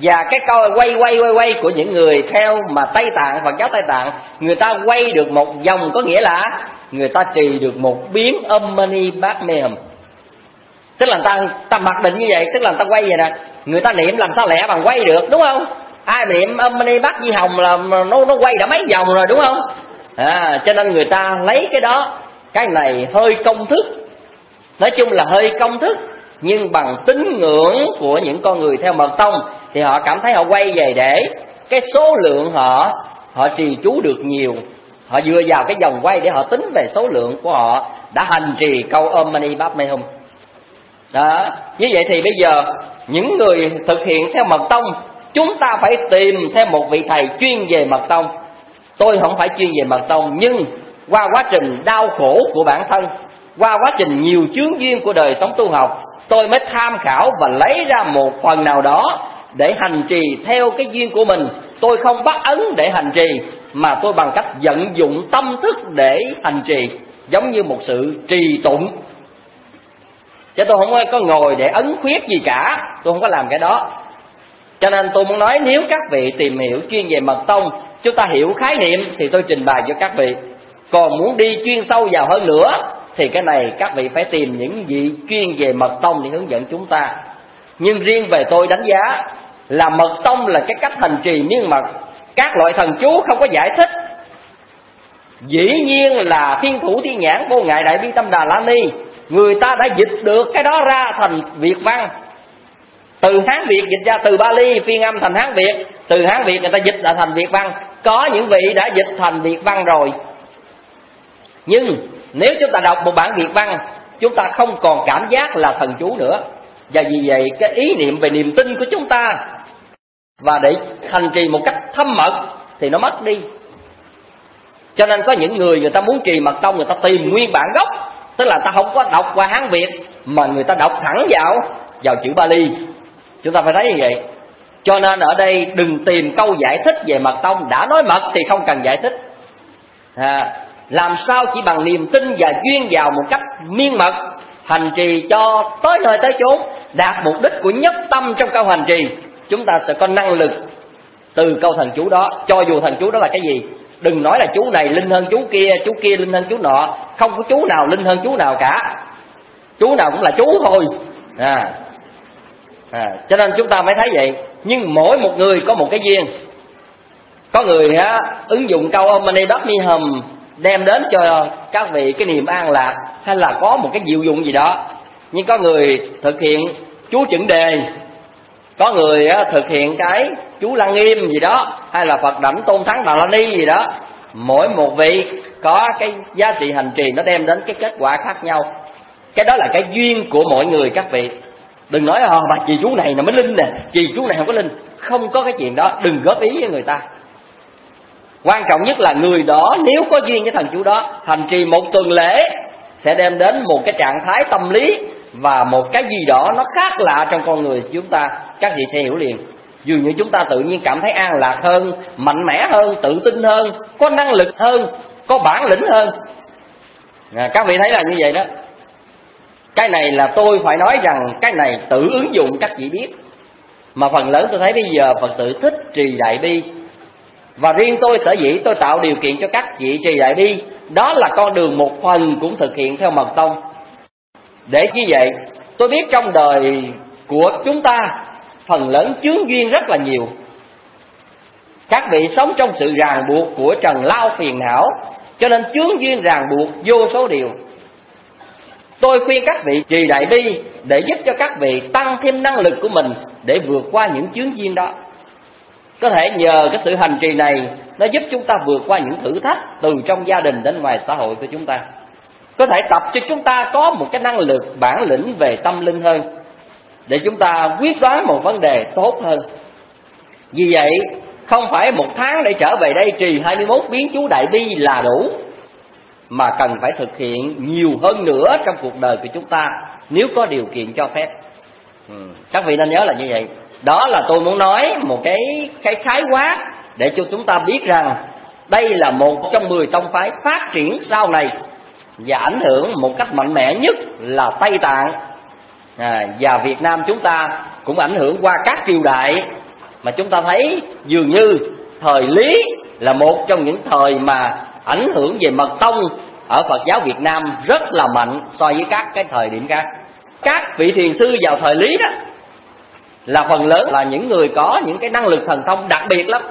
Và cái câu quay của những người theo mà Tây Tạng, Phật giáo Tây Tạng, người ta quay được một vòng, có nghĩa là người ta trì được một biến Om Mani Padme Hum. Tức là người ta mặc định như vậy, tức là người ta quay vậy nè. Người ta niệm làm sao lẹ bằng quay được, đúng không? Ai niệm Om Mani Padme Hum là nó quay đã mấy vòng rồi, đúng không? Cho nên người ta lấy cái đó. Cái này hơi công thức, nói chung là hơi công thức, nhưng bằng tín ngưỡng của những con người theo mật tông thì họ cảm thấy họ quay về để cái số lượng họ trì chú được nhiều. Họ dựa vào cái vòng quay để họ tính về số lượng của họ đã hành trì câu Om Mani Padme Hum. Đó, như vậy thì bây giờ những người thực hiện theo mật tông, chúng ta phải tìm thêm một vị thầy chuyên về mật tông. Tôi không phải chuyên về mật tông, nhưng qua quá trình đau khổ của bản thân, qua quá trình nhiều chướng duyên của đời sống tu học, tôi mới tham khảo và lấy ra một phần nào đó để hành trì theo cái duyên của mình. Tôi không bắt ấn để hành trì, mà tôi bằng cách vận dụng tâm thức để hành trì, giống như một sự trì tụng. Chứ tôi không có ngồi để ấn khuyết gì cả, tôi không có làm cái đó. Cho nên tôi muốn nói, nếu các vị tìm hiểu chuyên về mật tông, chúng ta hiểu khái niệm thì tôi trình bày cho các vị. Còn muốn đi chuyên sâu vào hơn nữa thì cái này các vị phải tìm những vị chuyên về mật tông để hướng dẫn chúng ta. Nhưng riêng về tôi đánh giá là mật tông là cái cách hành trì miên mật. Các loại thần chú không có giải thích. Dĩ nhiên là Thiên Thủ Thiên Nhãn Vô Ngại Đại Bi Tâm Đà La Ni, người ta đã dịch được cái đó ra thành Việt văn. Từ Hán Việt dịch ra, từ Bali phiên âm thành Hán Việt, từ Hán Việt người ta dịch ra thành Việt văn. Có những vị đã dịch thành Việt văn rồi. Nhưng nếu chúng ta đọc một bản Việt văn, chúng ta không còn cảm giác là thần chú nữa. Và vì vậy cái ý niệm về niềm tin của chúng ta và để hành trì một cách thâm mật thì nó mất đi. Cho nên có những người ta muốn trì mật tông, người ta tìm nguyên bản gốc, tức là ta không có đọc qua Hán Việt mà người ta đọc thẳng vào chữ Bali. Chúng ta phải thấy như vậy. Cho nên ở đây đừng tìm câu giải thích về mật tông. Đã nói mật thì không cần giải thích. Làm sao chỉ bằng niềm tin và duyên vào một cách miên mật, hành trì cho tới nơi tới chốn, đạt mục đích của nhất tâm trong câu hành trì, chúng ta sẽ có năng lực từ câu thần chú đó. Cho dù thần chú đó là cái gì, đừng nói là chú này linh hơn chú kia linh hơn chú nọ. Không có chú nào linh hơn chú nào cả, chú nào cũng là chú thôi. Cho nên chúng ta phải thấy vậy. Nhưng mỗi một người có một cái duyên. Có người ứng dụng câu Om Mani Padme Hum đem đến cho các vị cái niềm an lạc, hay là có một cái diệu dụng gì đó. Nhưng có người thực hiện chú chuẩn đề, có người thực hiện cái chú Lăng Nghiêm gì đó, hay là Phật Đảnh Tôn Thắng Đà La Ni gì đó. Mỗi một vị có cái giá trị hành trì nó đem đến cái kết quả khác nhau. Cái đó là cái duyên của mỗi người các vị. Đừng nói bà trì chú này là mới linh nè, trì chú này không có linh. Không có cái chuyện đó, đừng góp ý với người ta. Quan trọng nhất là người đó nếu có duyên với thần chú đó, hành trì một tuần lễ sẽ đem đến một cái trạng thái tâm lý và một cái gì đó nó khác lạ trong con người chúng ta. Các vị sẽ hiểu liền. Dường như chúng ta tự nhiên cảm thấy an lạc hơn, mạnh mẽ hơn, tự tin hơn, có năng lực hơn, có bản lĩnh hơn. Các vị thấy là như vậy đó. Cái này là tôi phải nói rằng cái này tự ứng dụng các vị biết. Mà phần lớn tôi thấy bây giờ Phật tử thích trì đại bi. Và riêng tôi sở dĩ tôi tạo điều kiện cho các vị trì đại bi, đó là con đường một phần cũng thực hiện theo mật tông. Để như vậy, tôi biết trong đời của chúng ta phần lớn chướng duyên rất là nhiều. Các vị sống trong sự ràng buộc của trần lao phiền não, cho nên chướng duyên ràng buộc vô số điều. Tôi khuyên các vị trì đại bi để giúp cho các vị tăng thêm năng lực của mình để vượt qua những chướng duyên đó. Có thể nhờ cái sự hành trì này nó giúp chúng ta vượt qua những thử thách từ trong gia đình đến ngoài xã hội của chúng ta. Có thể tập cho chúng ta có một cái năng lực bản lĩnh về tâm linh hơn, để chúng ta quyết đoán một vấn đề tốt hơn. Vì vậy không phải một tháng để trở về đây trì 21 biến chú đại bi là đủ, mà cần phải thực hiện nhiều hơn nữa trong cuộc đời của chúng ta nếu có điều kiện cho phép. Các vị nên nhớ là như vậy. Đó là tôi muốn nói một cái khái quát để cho chúng ta biết rằng đây là một trong 10 tông phái phát triển sau này và ảnh hưởng một cách mạnh mẽ nhất là Tây Tạng. Và Việt Nam chúng ta cũng ảnh hưởng qua các triều đại mà chúng ta thấy dường như thời Lý là một trong những thời mà ảnh hưởng về mật tông ở Phật giáo Việt Nam rất là mạnh so với các cái thời điểm khác. Các vị thiền sư vào thời Lý đó là phần lớn là những người có những cái năng lực thần thông đặc biệt lắm.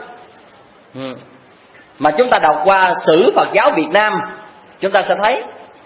Mà chúng ta đọc qua sử Phật giáo Việt Nam, chúng ta sẽ thấy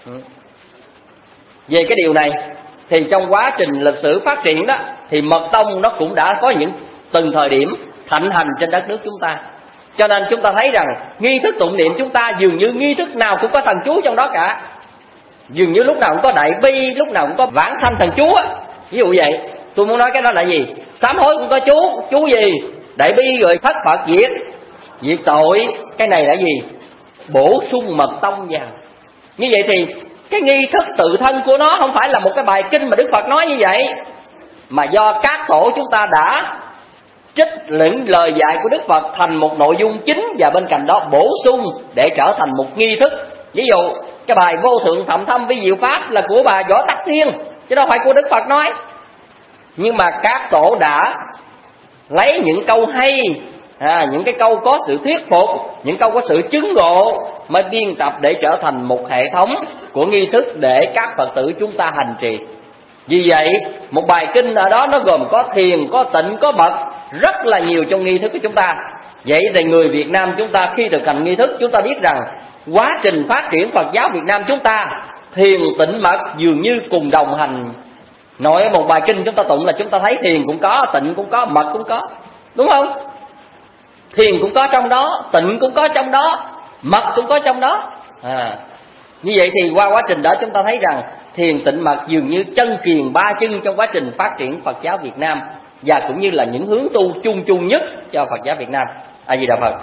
về cái điều này. Thì trong quá trình lịch sử phát triển đó, thì mật tông nó cũng đã có những từng thời điểm thịnh hành trên đất nước chúng ta. Cho nên chúng ta thấy rằng nghi thức tụng niệm chúng ta dường như nghi thức nào cũng có thần chú trong đó cả. Dường như lúc nào cũng có đại bi, lúc nào cũng có vãng sanh thần chú á. Ví dụ vậy. Tôi muốn nói cái đó là gì? Sám hối cũng có chú gì? Đại bi rồi thất Phật diệt tội. Cái này là gì? Bổ sung mật tông vào. Như vậy thì cái nghi thức tự thân của nó không phải là một cái bài kinh mà Đức Phật nói như vậy, mà do các tổ chúng ta đã trích những lời dạy của Đức Phật thành một nội dung chính, và bên cạnh đó bổ sung để trở thành một nghi thức. Ví dụ cái bài Vô Thượng Thậm Thâm Vi Diệu Pháp là của bà Võ Tắc Thiên, chứ đâu phải của Đức Phật nói. Nhưng mà các tổ đã lấy những câu hay, những cái câu có sự thuyết phục, những câu có sự chứng ngộ mới biên tập để trở thành một hệ thống của nghi thức để các Phật tử chúng ta hành trì. Vì vậy một bài kinh ở đó nó gồm có thiền, có tịnh, có mật, rất là nhiều trong nghi thức của chúng ta. Vậy thì người Việt Nam chúng ta khi thực hành nghi thức, chúng ta biết rằng quá trình phát triển Phật giáo Việt Nam chúng ta, thiền tịnh mật dường như cùng đồng hành. Nói một bài kinh chúng ta tụng là chúng ta thấy thiền cũng có, tịnh cũng có, mật cũng có, đúng không? Thiền cũng có trong đó, tịnh cũng có trong đó, mật cũng có trong đó. Như vậy thì qua quá trình đó chúng ta thấy rằng thiền tịnh mật dường như chân kiền ba chân trong quá trình phát triển Phật giáo Việt Nam, và cũng như là những hướng tu chung nhất cho Phật giáo Việt Nam. A Di Đà Phật.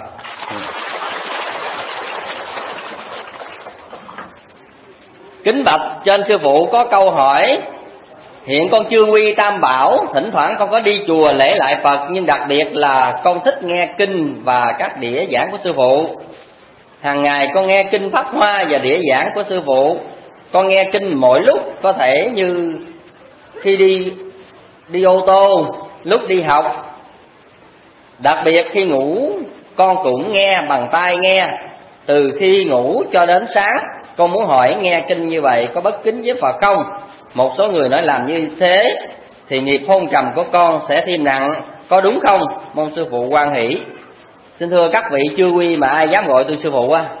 Kính bạch trên sư phụ có câu hỏi: hiện con chưa quy Tam Bảo, thỉnh thoảng con có đi chùa lễ lại Phật, nhưng đặc biệt là con thích nghe kinh và các đĩa giảng của sư phụ. Hàng ngày con nghe kinh Pháp Hoa và đĩa giảng của sư phụ. Con nghe kinh mỗi lúc, có thể như khi đi ô tô, lúc đi học. Đặc biệt khi ngủ con cũng nghe bằng tai nghe, từ khi ngủ cho đến sáng. Con muốn hỏi nghe kinh như vậy có bất kính với Phật không? Một số người nói làm như thế thì nghiệp hôn trầm của con sẽ thêm nặng, có đúng không? Mong sư phụ hoan hỷ. Xin thưa các vị chưa quy mà ai dám gọi tôi sư phụ á?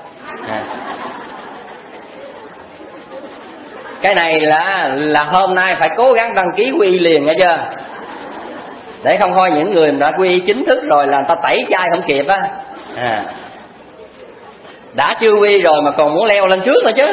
Cái này là hôm nay phải cố gắng đăng ký quy liền nghe chưa? Để không thôi những người đã quy chính thức rồi là người ta tẩy chay không kịp á. Đã chưa quy rồi mà còn muốn leo lên trước nữa chứ.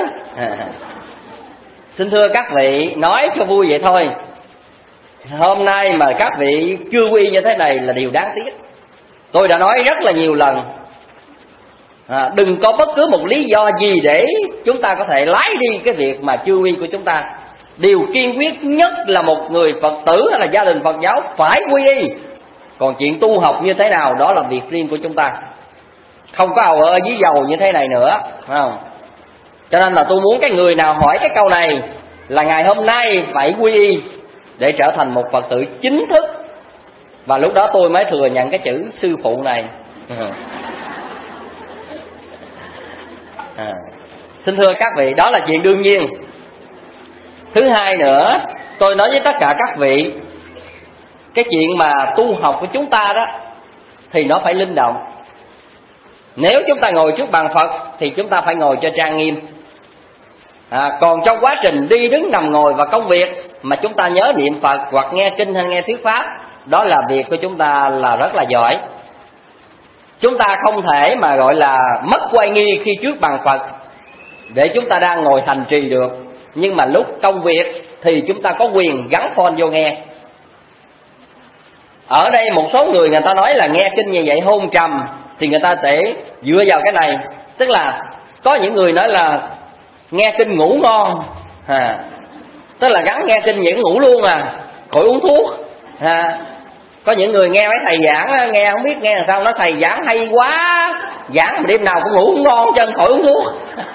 Xin thưa các vị, nói cho vui vậy thôi. Hôm nay mà các vị chưa quy như thế này là điều đáng tiếc. Tôi đã nói rất là nhiều lần, đừng có bất cứ một lý do gì để chúng ta có thể lái đi cái việc mà chưa quy của chúng ta. Điều kiên quyết nhất là một người Phật tử hay là gia đình Phật giáo phải quy y. Còn chuyện tu học như thế nào đó là việc riêng của chúng ta, không có ào ơ với dầu như thế này nữa, phải không? Cho nên là tôi muốn cái người nào hỏi cái câu này là ngày hôm nay phải quy y để trở thành một Phật tử chính thức, và lúc đó tôi mới thừa nhận cái chữ sư phụ này. Xin thưa các vị, đó là chuyện đương nhiên. Thứ hai nữa, tôi nói với tất cả các vị, cái chuyện mà tu học của chúng ta đó thì nó phải linh động. Nếu chúng ta ngồi trước bàn Phật thì chúng ta phải ngồi cho trang nghiêm. Còn trong quá trình đi đứng nằm ngồi và công việc mà chúng ta nhớ niệm Phật hoặc nghe kinh hay nghe thuyết pháp, đó là việc của chúng ta là rất là giỏi. Chúng ta không thể mà gọi là mất oai nghi khi trước bàn Phật để chúng ta đang ngồi hành trì được. Nhưng mà lúc công việc thì chúng ta có quyền gắn phone vô nghe. Ở đây một số người ta nói là nghe kinh như vậy hôn trầm, thì người ta sẽ dựa vào cái này. Tức là có những người nói là nghe kinh ngủ ngon, tức là gắn nghe kinh vậy ngủ luôn khỏi uống thuốc. Có những người nghe mấy thầy giảng, nghe không biết nghe làm sao, nói thầy giảng hay quá, giảng mà đêm nào cũng ngủ không ngon chân khỏi uống thuốc.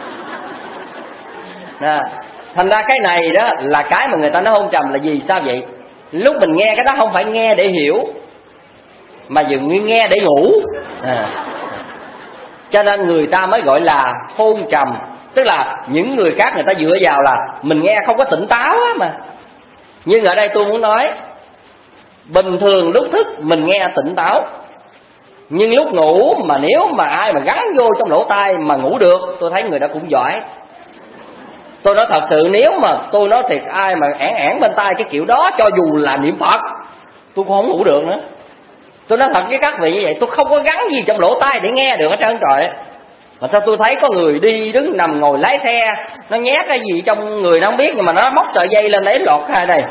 Thành ra cái này đó là cái mà người ta nói hôn trầm là gì? Sao vậy? Lúc mình nghe cái đó không phải nghe để hiểu, mà dường như nghe để ngủ. Cho nên người ta mới gọi là hôn trầm. Tức là những người khác người ta dựa vào là mình nghe không có tỉnh táo á mà. Nhưng ở đây tôi muốn nói, bình thường lúc thức mình nghe tỉnh táo, nhưng lúc ngủ mà nếu mà ai mà gắn vô trong lỗ tai mà ngủ được, tôi thấy người đó cũng giỏi. Tôi nói thật sự, nếu mà tôi nói thiệt ai mà ẻn bên tai cái kiểu đó, cho dù là niệm Phật, tôi cũng không ngủ được nữa. Tôi nói thật với các vị như vậy, tôi không có gắn gì trong lỗ tai để nghe được hết trơn trời. Mà sao tôi thấy có người đi đứng nằm ngồi lái xe, nó nhét cái gì trong người nó không biết, nhưng mà nó móc sợi dây lên lấy lọt hai đây.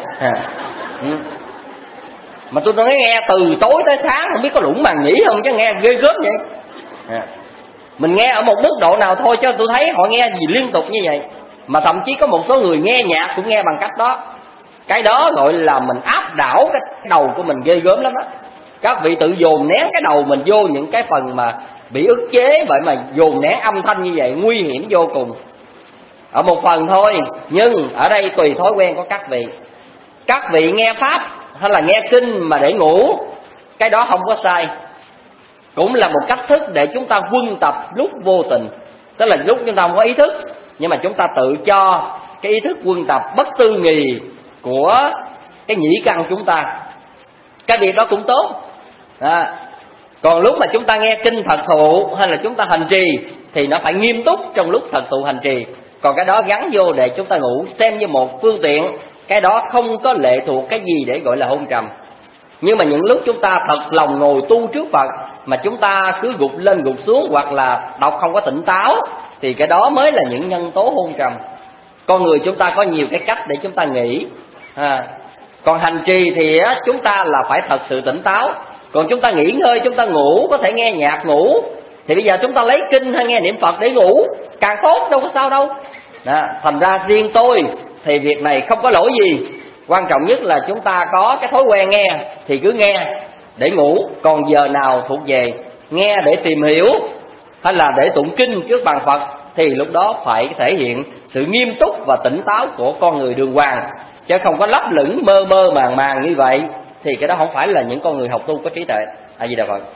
Mà tôi nói nghe từ tối tới sáng không biết có lủng màng nhĩ không, chứ nghe ghê gớm vậy. Mình nghe ở một mức độ nào thôi, chứ tôi thấy họ nghe gì liên tục như vậy. Mà thậm chí có một số người nghe nhạc cũng nghe bằng cách đó. Cái đó gọi là mình áp đảo cái đầu của mình ghê gớm lắm á. Các vị tự dồn nén cái đầu mình vô những cái phần mà bị ức chế, vậy mà dồn nén âm thanh như vậy nguy hiểm vô cùng. Ở một phần thôi, nhưng ở đây tùy thói quen của các vị. Các vị nghe pháp hay là nghe kinh mà để ngủ, cái đó không có sai. Cũng là một cách thức để chúng ta huân tập lúc vô tình. Tức là lúc chúng ta không có ý thức, nhưng mà chúng ta tự cho cái ý thức huân tập bất tư nghì của cái nhĩ căn chúng ta. Cái việc đó cũng tốt. Còn lúc mà chúng ta nghe kinh thật thụ hay là chúng ta hành trì thì nó phải nghiêm túc trong lúc thật thụ hành trì. Còn cái đó gắn vô để chúng ta ngủ xem như một phương tiện, cái đó không có lệ thuộc cái gì để gọi là hôn trầm. Nhưng mà những lúc chúng ta thật lòng ngồi tu trước Phật mà chúng ta cứ gục lên gục xuống hoặc là đọc không có tỉnh táo, thì cái đó mới là những nhân tố hôn trầm. Con người chúng ta có nhiều cái cách để chúng ta nghĩ. Còn hành trì thì chúng ta là phải thật sự tỉnh táo. Còn chúng ta nghỉ ngơi, chúng ta ngủ, có thể nghe nhạc ngủ, thì bây giờ chúng ta lấy kinh hay nghe niệm Phật để ngủ càng tốt, đâu có sao đâu. Thành ra riêng tôi thì việc này không có lỗi gì. Quan trọng nhất là chúng ta có cái thói quen nghe thì cứ nghe để ngủ. Còn giờ nào thuộc về nghe để tìm hiểu hay là để tụng kinh trước bàn Phật thì lúc đó phải thể hiện sự nghiêm túc và tỉnh táo của con người đường hoàng, chứ không có lấp lửng mơ mơ màng màng như vậy thì cái đó không phải là những con người học tu có trí tuệ. A Di Đà Phật.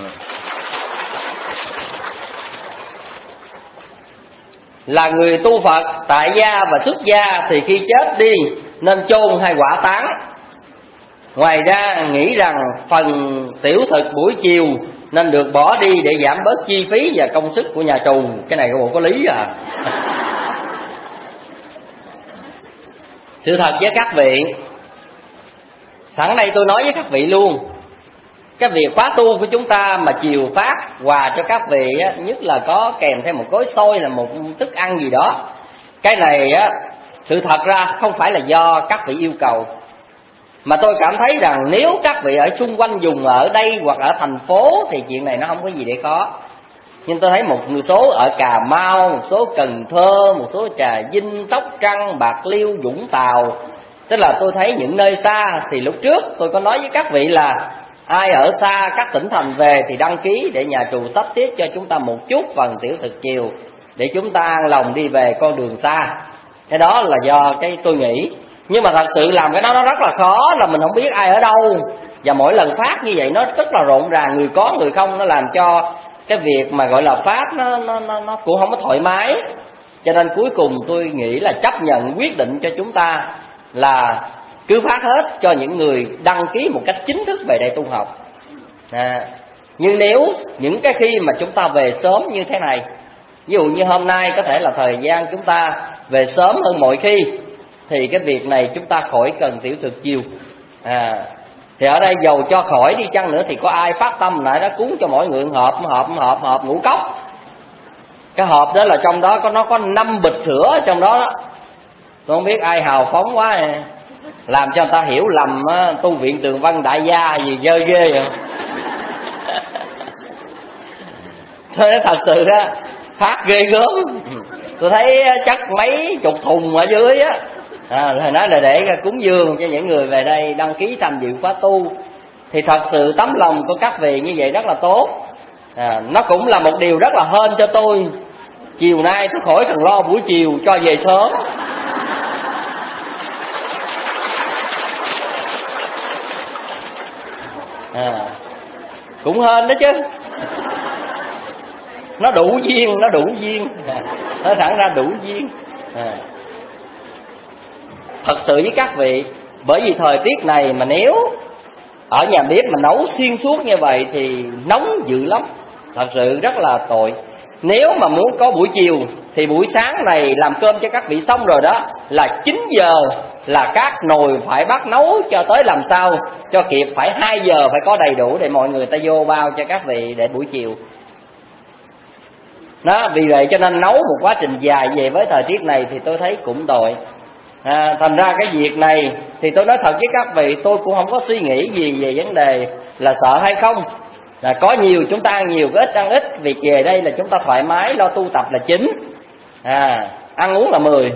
Là người tu Phật tại gia và xuất gia thì khi chết đi nên chôn hay hỏa táng. Ngoài ra nghĩ rằng phần tiểu thực buổi chiều nên được bỏ đi để giảm bớt chi phí và công sức của nhà trù. Cái này có lý à. Sự thật với các vị, sẵn đây tôi nói với các vị luôn, cái việc khóa tu của chúng ta mà chiều phát quà cho các vị á, nhất là có kèm thêm một gói xôi là một thức ăn gì đó. Cái này á, sự thật ra không phải là do các vị yêu cầu, mà tôi cảm thấy rằng nếu các vị ở xung quanh vùng ở đây hoặc ở thành phố thì chuyện này nó không có gì để có. Nhưng tôi thấy một số ở Cà Mau, một số Cần Thơ, một số Trà Vinh, Sóc Trăng, Bạc Liêu, Vũng Tàu, tức là tôi thấy những nơi xa thì lúc trước tôi có nói với các vị là ai ở xa các tỉnh thành về thì đăng ký để nhà trù sắp xếp cho chúng ta một chút phần tiểu thực chiều để chúng ta an lòng đi về con đường xa. Cái đó là do cái tôi nghĩ. Nhưng mà thật sự làm cái đó nó rất là khó, là mình không biết ai ở đâu, và mỗi lần phát như vậy nó rất là rộn ràng, người có người không, nó làm cho cái việc mà gọi là phát nó cũng không có thoải mái. Cho nên cuối cùng tôi nghĩ là chấp nhận quyết định cho chúng ta là cứ phát hết cho những người đăng ký một cách chính thức về đây tu học. Nhưng nếu những cái khi mà chúng ta về sớm như thế này, ví dụ như hôm nay có thể là thời gian chúng ta về sớm hơn mọi khi, thì cái việc này chúng ta khỏi cần tiểu thực chiều. Thì ở đây dầu cho khỏi đi chăng nữa thì có ai phát tâm lại đó cúng cho mỗi người hộp ngũ cốc. Cái hộp đó là trong đó nó có 5 bịch sữa trong đó. Tôi không biết ai hào phóng quá làm cho người ta hiểu lầm tu viện Tường Vân đại gia gì ghê ghê vậy. Tôi nói thật sự đó, phát ghê gớm. Tôi thấy chắc mấy chục thùng ở dưới á. Nói là để cúng dường cho những người về đây đăng ký tham dự khóa tu. Thì thật sự tấm lòng của các vị như vậy rất là tốt. Nó cũng là một điều rất là hên cho tôi. Chiều nay tôi khỏi cần lo buổi chiều cho về sớm. cũng hên đó chứ. Nó đủ duyên, nó đủ duyên, nói thẳng ra đủ duyên. Thật sự với các vị, bởi vì thời tiết này mà nếu ở nhà bếp mà nấu xuyên suốt như vậy thì nóng dữ lắm, thật sự rất là tội. Nếu mà muốn có buổi chiều thì buổi sáng này làm cơm cho các vị xong rồi đó, là 9 giờ là các nồi phải bắt nấu cho tới làm sao cho kịp, phải 2 giờ phải có đầy đủ để mọi người ta vô bao cho các vị để buổi chiều. Đó, vì vậy cho nên nấu một quá trình dài về với thời tiết này thì tôi thấy cũng tội. Thành ra cái việc này thì tôi nói thật với các vị, tôi cũng không có suy nghĩ gì về vấn đề là sợ hay không. Là có nhiều chúng ta ăn nhiều, có ít ăn ít. Việc về đây là chúng ta thoải mái lo tu tập là chính, ăn uống là 10.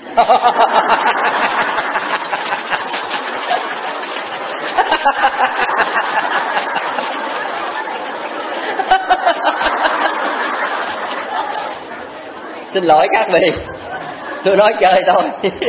Xin lỗi các vị, tôi nói chơi thôi.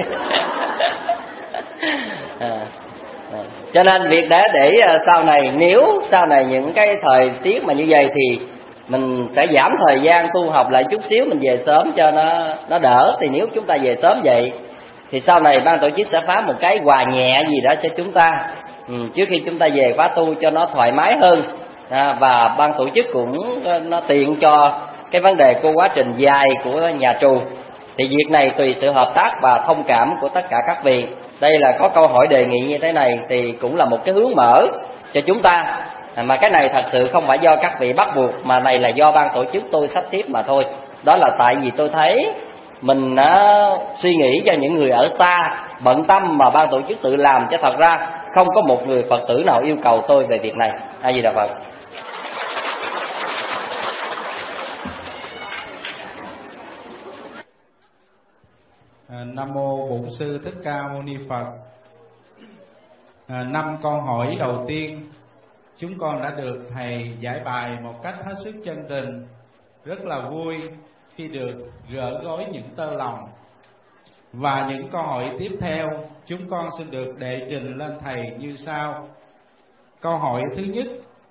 Cho nên việc để sau này, nếu sau này những cái thời tiết mà như vậy thì mình sẽ giảm thời gian tu học lại chút xíu, mình về sớm cho nó đỡ. Thì nếu chúng ta về sớm vậy thì sau này ban tổ chức sẽ phá một cái quà nhẹ gì đó cho chúng ta, trước khi chúng ta về khóa tu cho nó thoải mái hơn. Và ban tổ chức cũng nó tiện cho cái vấn đề của quá trình dài của nhà trù. Thì việc này tùy sự hợp tác và thông cảm của tất cả các vị. Đây là có câu hỏi đề nghị như thế này thì cũng là một cái hướng mở cho chúng ta. Mà cái này thật sự không phải do các vị bắt buộc, mà này là do ban tổ chức tôi sắp xếp mà thôi. Đó là tại vì tôi thấy mình suy nghĩ cho những người ở xa, bận tâm mà ban tổ chức tự làm, chứ thật ra không có một người Phật tử nào yêu cầu tôi về việc này. A Di Đà Phật. Nam mô Bổn Sư Thích Ca Mâu Ni Phật. 5 câu hỏi đầu tiên chúng con đã được thầy giải bài một cách hết sức chân tình, rất là vui khi được gỡ gối những tơ lòng. Và những câu hỏi tiếp theo chúng con xin được đệ trình lên thầy như sau. Câu hỏi thứ nhất: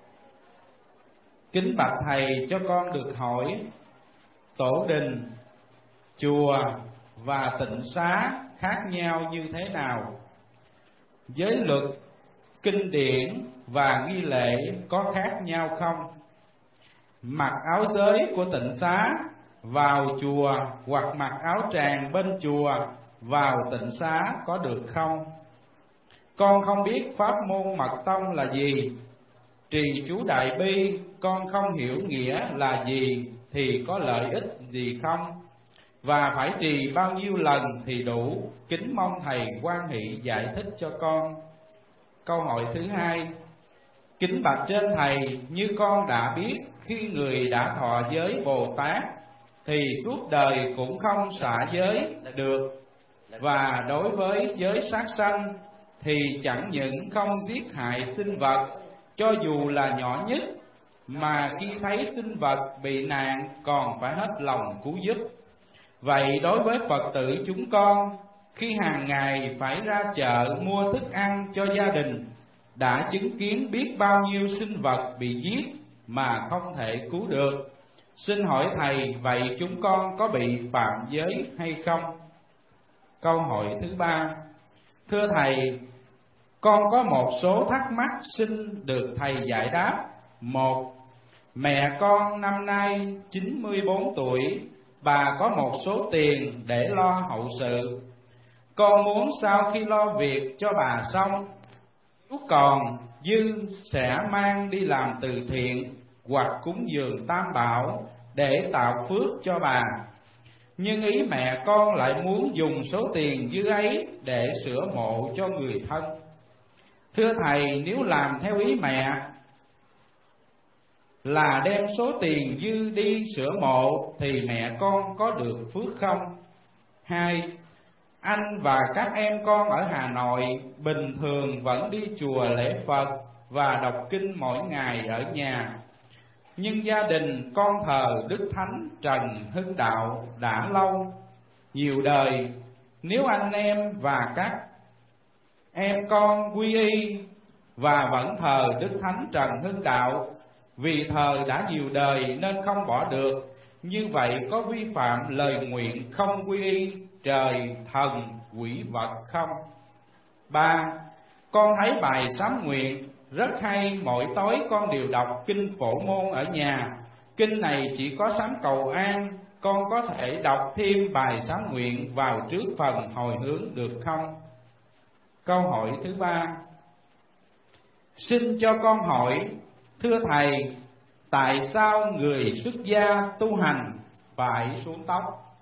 kính bạch thầy, cho con được hỏi tổ đình, chùa và tịnh xá khác nhau như thế nào? Giới luật, kinh điển và nghi lễ có khác nhau không? Mặc áo giới của tịnh xá vào chùa hoặc mặc áo tràng bên chùa vào tịnh xá có được không? Con không biết pháp môn mật tông là gì. Trì chú Đại Bi con không hiểu nghĩa là gì thì có lợi ích gì không? Và phải trì bao nhiêu lần thì đủ? Kính mong thầy hoan hỷ giải thích cho con. Câu hỏi thứ hai: kính bạch trên thầy, như con đã biết, khi người đã thọ giới Bồ Tát thì suốt đời cũng không xả giới được. Và đối với giới sát sanh thì chẳng những không giết hại sinh vật cho dù là nhỏ nhất, mà khi thấy sinh vật bị nạn còn phải hết lòng cứu giúp. Vậy đối với Phật tử chúng con, khi hàng ngày phải ra chợ mua thức ăn cho gia đình, đã chứng kiến biết bao nhiêu sinh vật bị giết mà không thể cứu được. Xin hỏi thầy, vậy chúng con có bị phạm giới hay không? Câu hỏi thứ ba: thưa thầy, con có một số thắc mắc xin được thầy giải đáp. 1. Mẹ con năm nay 94 tuổi, bà có một số tiền để lo hậu sự. Con muốn sau khi lo việc cho bà xong, nếu còn dư sẽ mang đi làm từ thiện hoặc cúng dường Tam Bảo để tạo phước cho bà. Nhưng ý mẹ con lại muốn dùng số tiền dư ấy để sửa mộ cho người thân. Thưa thầy, nếu làm theo ý mẹ là đem số tiền dư đi sửa mộ thì mẹ con có được phước không? 2. Anh và các em con ở Hà Nội bình thường vẫn đi chùa lễ Phật và đọc kinh mỗi ngày ở nhà. Nhưng gia đình con thờ Đức Thánh Trần Hưng Đạo đã lâu, nhiều đời. Nếu anh em và các em con quy y và vẫn thờ Đức Thánh Trần Hưng Đạo vì thời đã nhiều đời nên không bỏ được. Như vậy có vi phạm lời nguyện không quy y trời, thần, quỷ vật không? 3. Con thấy bài sám nguyện rất hay, mỗi tối con đều đọc kinh Phổ Môn ở nhà. Kinh này chỉ có sám cầu an, con có thể đọc thêm bài sám nguyện vào trước phần hồi hướng được không? Câu hỏi thứ 3. Xin cho con hỏi, thưa Thầy, tại sao người xuất gia tu hành phải xuống tóc?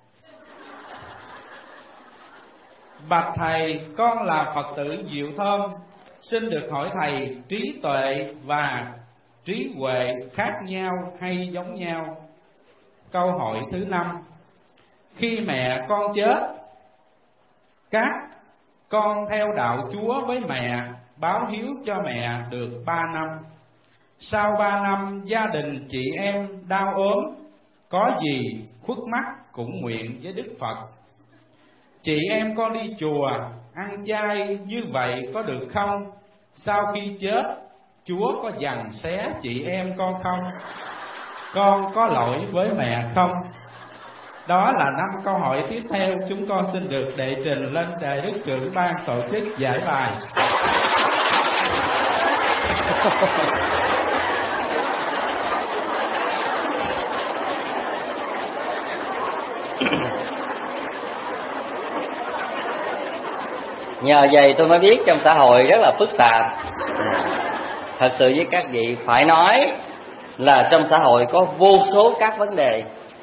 Bạch Thầy, con là Phật tử Diệu Thơm, xin được hỏi Thầy, trí tuệ và trí huệ khác nhau hay giống nhau? Câu hỏi thứ 5. Khi mẹ con chết, các con theo đạo Chúa với mẹ, báo hiếu cho mẹ được 3 năm. Sau 3 năm gia đình chị em đau ốm, có gì khuất mắt cũng nguyện với Đức Phật. Chị em con đi chùa ăn chay như vậy có được không? Sau khi chết, Chúa có giằng xé chị em con không? Con có lỗi với mẹ không? Đó là 5 câu hỏi tiếp theo, chúng con xin được đệ trình lên Đại Đức trưởng ban tổ chức giải bài. Nhờ vậy tôi mới biết trong xã hội rất là phức tạp. Thật sự với các vị phải nói là trong xã hội có vô số các vấn đề.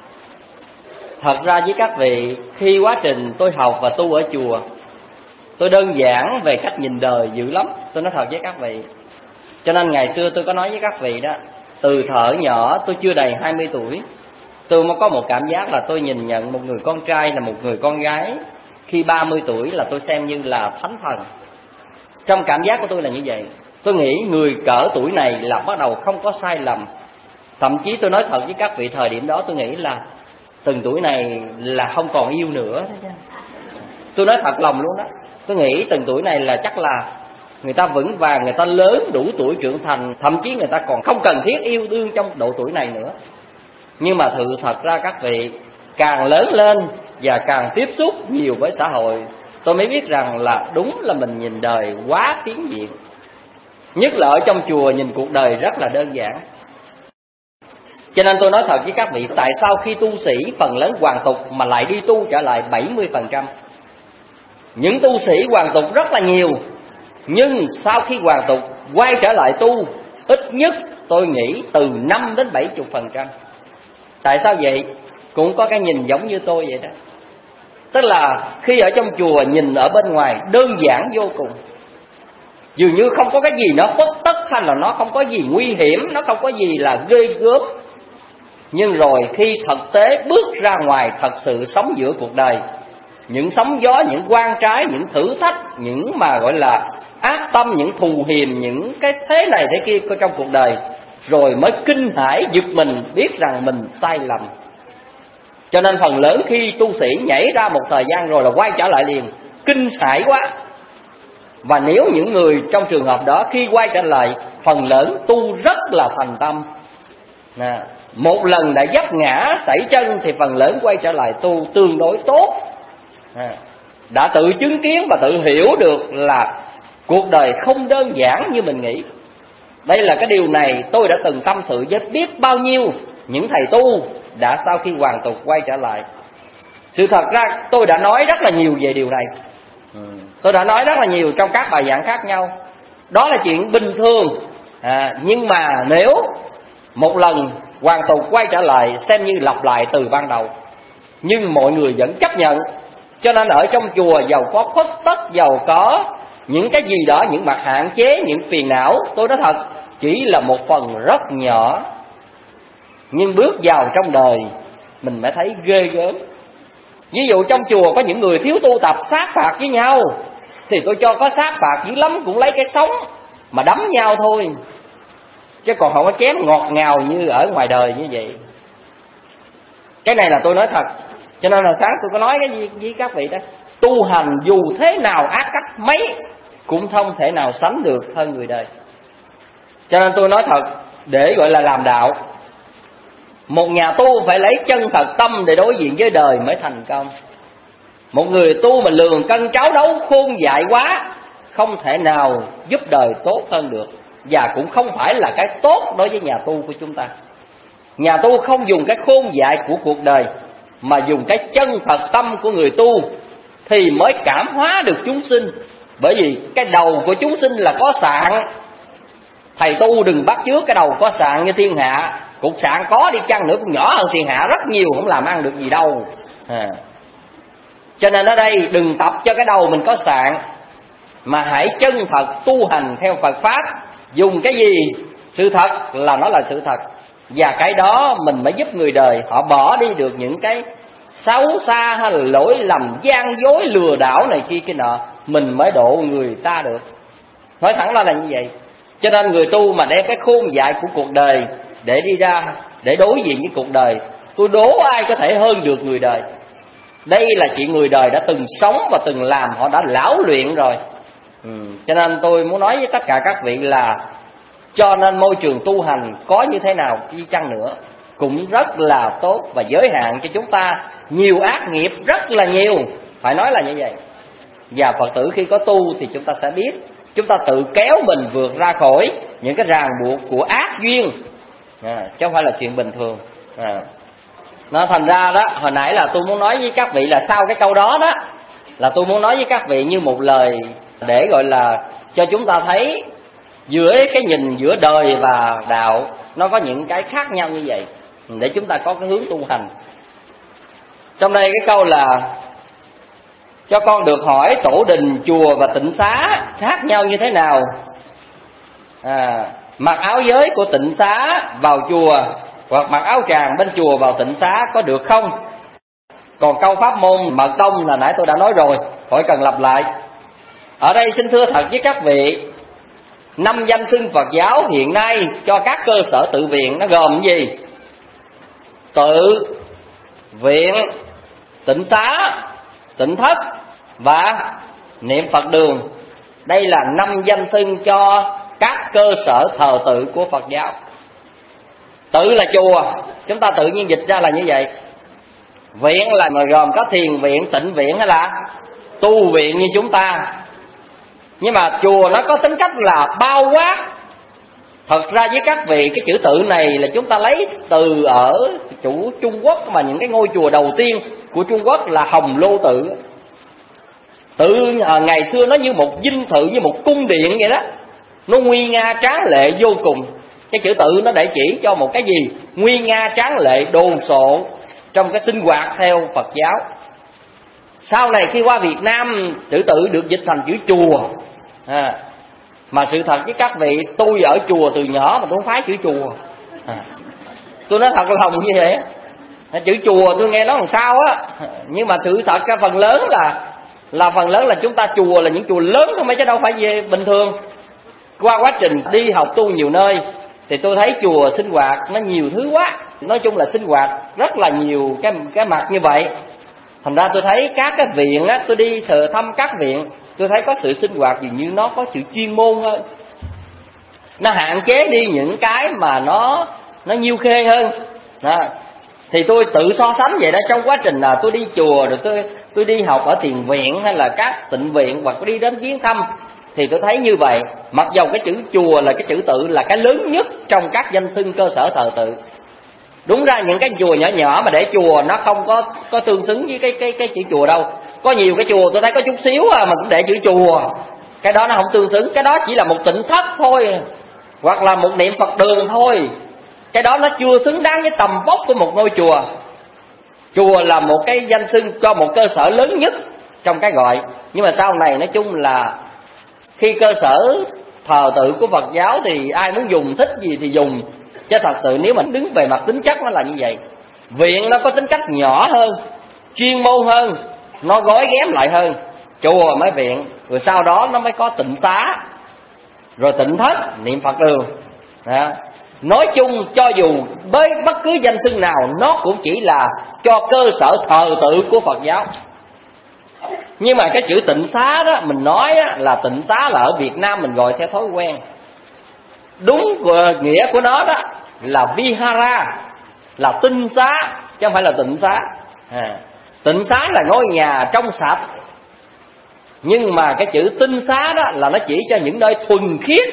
Thật ra với các vị, khi quá trình tôi học và tu ở chùa, tôi đơn giản về cách nhìn đời dữ lắm. Tôi nói thật với các vị. Cho nên ngày xưa tôi có nói với các vị đó, từ thuở nhỏ tôi chưa đầy 20 tuổi, tôi mới có một cảm giác là tôi nhìn nhận một người con trai là một người con gái. Khi 30 tuổi là tôi xem như là thánh thần. Trong cảm giác của tôi là như vậy. Tôi nghĩ người cỡ tuổi này là bắt đầu không có sai lầm. Thậm chí tôi nói thật với các vị, thời điểm đó tôi nghĩ là từng tuổi này là không còn yêu nữa. Tôi nói thật lòng luôn đó. Tôi nghĩ từng tuổi này là chắc là người ta vững vàng, người ta lớn đủ tuổi trưởng thành, thậm chí người ta còn không cần thiết yêu đương trong độ tuổi này nữa. Nhưng mà thật ra các vị càng lớn lên và càng tiếp xúc nhiều với xã hội, tôi mới biết rằng là đúng là mình nhìn đời quá phiến diện. Nhất là ở trong chùa nhìn cuộc đời rất là đơn giản. Cho nên tôi nói thật với các vị, tại sao khi tu sĩ phần lớn hoàn tục mà lại đi tu trở lại 70%? Những tu sĩ hoàn tục rất là nhiều, nhưng sau khi hoàn tục quay trở lại tu, ít nhất tôi nghĩ từ 5 đến 70%. Tại sao vậy? Cũng có cái nhìn giống như tôi vậy đó. Tức là khi ở trong chùa nhìn ở bên ngoài đơn giản vô cùng, dường như không có cái gì nó khuất tất, hay là nó không có gì nguy hiểm, nó không có gì là ghê gớm. Nhưng rồi khi thực tế bước ra ngoài, thật sự sống giữa cuộc đời, những sóng gió, những quan trái, những thử thách, những mà gọi là ác tâm, những thù hiềm, những cái thế này thế kia trong cuộc đời, rồi mới kinh hãi giật mình biết rằng mình sai lầm. Cho nên phần lớn khi tu sĩ nhảy ra một thời gian rồi là quay trở lại liền, kinh hãi quá. Và nếu những người trong trường hợp đó khi quay trở lại, phần lớn tu rất là thành tâm. Một lần đã vấp ngã sảy chân thì phần lớn quay trở lại tu tương đối tốt. Đã tự chứng kiến và tự hiểu được là cuộc đời không đơn giản như mình nghĩ. Đây là cái điều này tôi đã từng tâm sự với biết bao nhiêu những thầy tu đã sau khi hoàn tục quay trở lại. Sự thật ra tôi đã nói rất là nhiều về điều này. Tôi đã nói rất là nhiều trong các bài giảng khác nhau. Đó là chuyện bình thường. Nhưng mà nếu một lần hoàn tục quay trở lại, xem như lặp lại từ ban đầu. Nhưng mọi người vẫn chấp nhận. Cho nên ở trong chùa giàu có khuất tất, giàu có những cái gì đó, những mặt hạn chế, những phiền não, tôi nói thật, chỉ là một phần rất nhỏ. Nhưng bước vào trong đời mình mới thấy ghê gớm. Ví dụ trong chùa có những người thiếu tu tập sát phạt với nhau, thì tôi cho có sát phạt dữ lắm, cũng lấy cái sống mà đấm nhau thôi, chứ còn không có chém ngọt ngào như ở ngoài đời như vậy. Cái này là tôi nói thật. Cho nên là sáng tôi có nói cái gì với các vị đó, tu hành dù thế nào ác cách mấy cũng không thể nào sánh được hơn người đời. Cho nên tôi nói thật, để gọi là làm đạo. Một nhà tu phải lấy chân thật tâm để đối diện với đời mới thành công. Một người tu mà lường cân tráo đấu khôn dại quá, không thể nào giúp đời tốt hơn được, và cũng không phải là cái tốt đối với nhà tu của chúng ta. Nhà tu không dùng cái khôn dại của cuộc đời, mà dùng cái chân thật tâm của người tu thì mới cảm hóa được chúng sinh. Bởi vì cái đầu của chúng sinh là có sạn. Thầy tu đừng bắt chước cái đầu có sạn như thiên hạ. Cục sạn có đi chăng nữa cũng nhỏ hơn thiên hạ rất nhiều, không làm ăn được gì đâu. Cho nên ở đây đừng tập cho cái đầu mình có sạn, mà hãy chân thật tu hành theo Phật Pháp. Dùng cái gì? Sự thật là nó là sự thật, và cái đó mình mới giúp người đời họ bỏ đi được những cái xấu xa hay là lỗi lầm gian dối lừa đảo này kia cái nọ, mình mới độ người ta được. Nói thẳng ra là như vậy. Cho nên người tu mà đem cái khôn dại của cuộc đời để đi ra, để đối diện với cuộc đời, tôi đố ai có thể hơn được người đời. Đây là chuyện người đời đã từng sống và từng làm, họ đã lão luyện rồi. Cho nên tôi muốn nói với tất cả các vị là cho nên môi trường tu hành có như thế nào đi chăng nữa cũng rất là tốt, và giới hạn cho chúng ta nhiều ác nghiệp rất là nhiều, phải nói là như vậy. Và Phật tử khi có tu thì chúng ta sẽ biết, chúng ta tự kéo mình vượt ra khỏi những cái ràng buộc của ác duyên, chứ không phải là chuyện bình thường. Nó thành ra đó, hồi nãy là tôi muốn nói với các vị là sau cái câu đó đó, là tôi muốn nói với các vị như một lời để gọi là cho chúng ta thấy giữa cái nhìn giữa đời và đạo nó có những cái khác nhau như vậy, để chúng ta có cái hướng tu hành. Trong đây cái câu là cho con được hỏi tổ đình, chùa và tịnh xá khác nhau như thế nào? Mặc áo giới của tịnh xá vào chùa hoặc mặc áo tràng bên chùa vào tịnh xá có được không? Còn câu pháp môn mật tông là nãy tôi đã nói rồi, khỏi cần lặp lại. Ở đây xin thưa thật với các vị, 5 danh xưng Phật giáo hiện nay cho các cơ sở tự viện nó gồm cái gì? Tự viện, tịnh xá, tịnh thất và niệm Phật đường. Đây là 5 danh xưng cho các cơ sở thờ tự của Phật giáo. Tự là chùa, chúng ta tự nhiên dịch ra là như vậy. Viện là gồm có thiền viện, tịnh viện hay là tu viện như chúng ta. Nhưng mà chùa nó có tính cách là bao quát. Thật ra với các vị, cái chữ tự này là chúng ta lấy từ ở chủ Trung Quốc, mà những cái ngôi chùa đầu tiên của Trung Quốc là Hồng Lô tự. Tự ngày xưa nó như một dinh thự, như một cung điện vậy đó, nó nguy nga tráng lệ vô cùng. Cái chữ tự nó để chỉ cho một cái gì? Nguy nga tráng lệ đồ sộ trong cái sinh hoạt theo Phật giáo. Sau này khi qua Việt Nam, chữ tự được dịch thành chữ chùa. Mà sự thật với các vị, tôi ở chùa từ nhỏ mà tôi không phái chữ chùa. Tôi nói thật lòng như vậy. Chữ chùa tôi nghe nó làm sao á, nhưng mà sự thật cái phần lớn là phần lớn là chúng ta chùa là những chùa lớn thôi, chứ đâu phải về bình thường. Qua quá trình đi học tu nhiều nơi thì tôi thấy chùa sinh hoạt nó nhiều thứ quá. Nói chung là sinh hoạt rất là nhiều cái mặt như vậy. Thành ra tôi thấy các cái viện á, tôi đi thăm các viện, tôi thấy có sự sinh hoạt dường như nó có sự chuyên môn hơn. Nó hạn chế đi những cái mà nó nhiêu khê hơn. Thì tôi tự so sánh vậy đó. Trong quá trình là tôi đi chùa, rồi tôi đi học ở thiền viện hay là các tịnh viện, hoặc đi đến viếng thăm, thì tôi thấy như vậy. Mặc dầu cái chữ chùa là cái chữ tự là cái lớn nhất trong các danh xưng cơ sở thờ tự. Đúng ra những cái chùa nhỏ nhỏ mà để chùa nó không có tương xứng với cái chữ chùa đâu. Có nhiều cái chùa tôi thấy có chút xíu mà cũng để chữ chùa, cái đó nó không tương xứng. Cái đó chỉ là một tịnh thất thôi, hoặc là một niệm Phật đường thôi. Cái đó nó chưa xứng đáng với tầm vóc của một ngôi chùa. Chùa là một cái danh xưng cho một cơ sở lớn nhất trong cái gọi. Nhưng mà sau này nói chung là khi cơ sở thờ tự của Phật giáo thì ai muốn dùng thích gì thì dùng. Chứ thật sự nếu mình đứng về mặt tính chất nó là như vậy. Viện nó có tính cách nhỏ hơn, chuyên môn hơn, nó gói ghém lại hơn. Chùa mới viện, rồi sau đó nó mới có tịnh xá, rồi tịnh thất, niệm Phật đường. Nói chung cho dù với bất cứ danh xưng nào, nó cũng chỉ là cho cơ sở thờ tự của Phật giáo. Nhưng mà cái chữ tịnh xá đó, mình nói là tịnh xá là ở Việt Nam mình gọi theo thói quen. đúng nghĩa của nó đó là vihara, là tinh xá chứ không phải là tịnh xá. Tịnh xá là ngôi nhà trong sạch, nhưng mà cái chữ tinh xá đó là nó chỉ cho những nơi thuần khiết,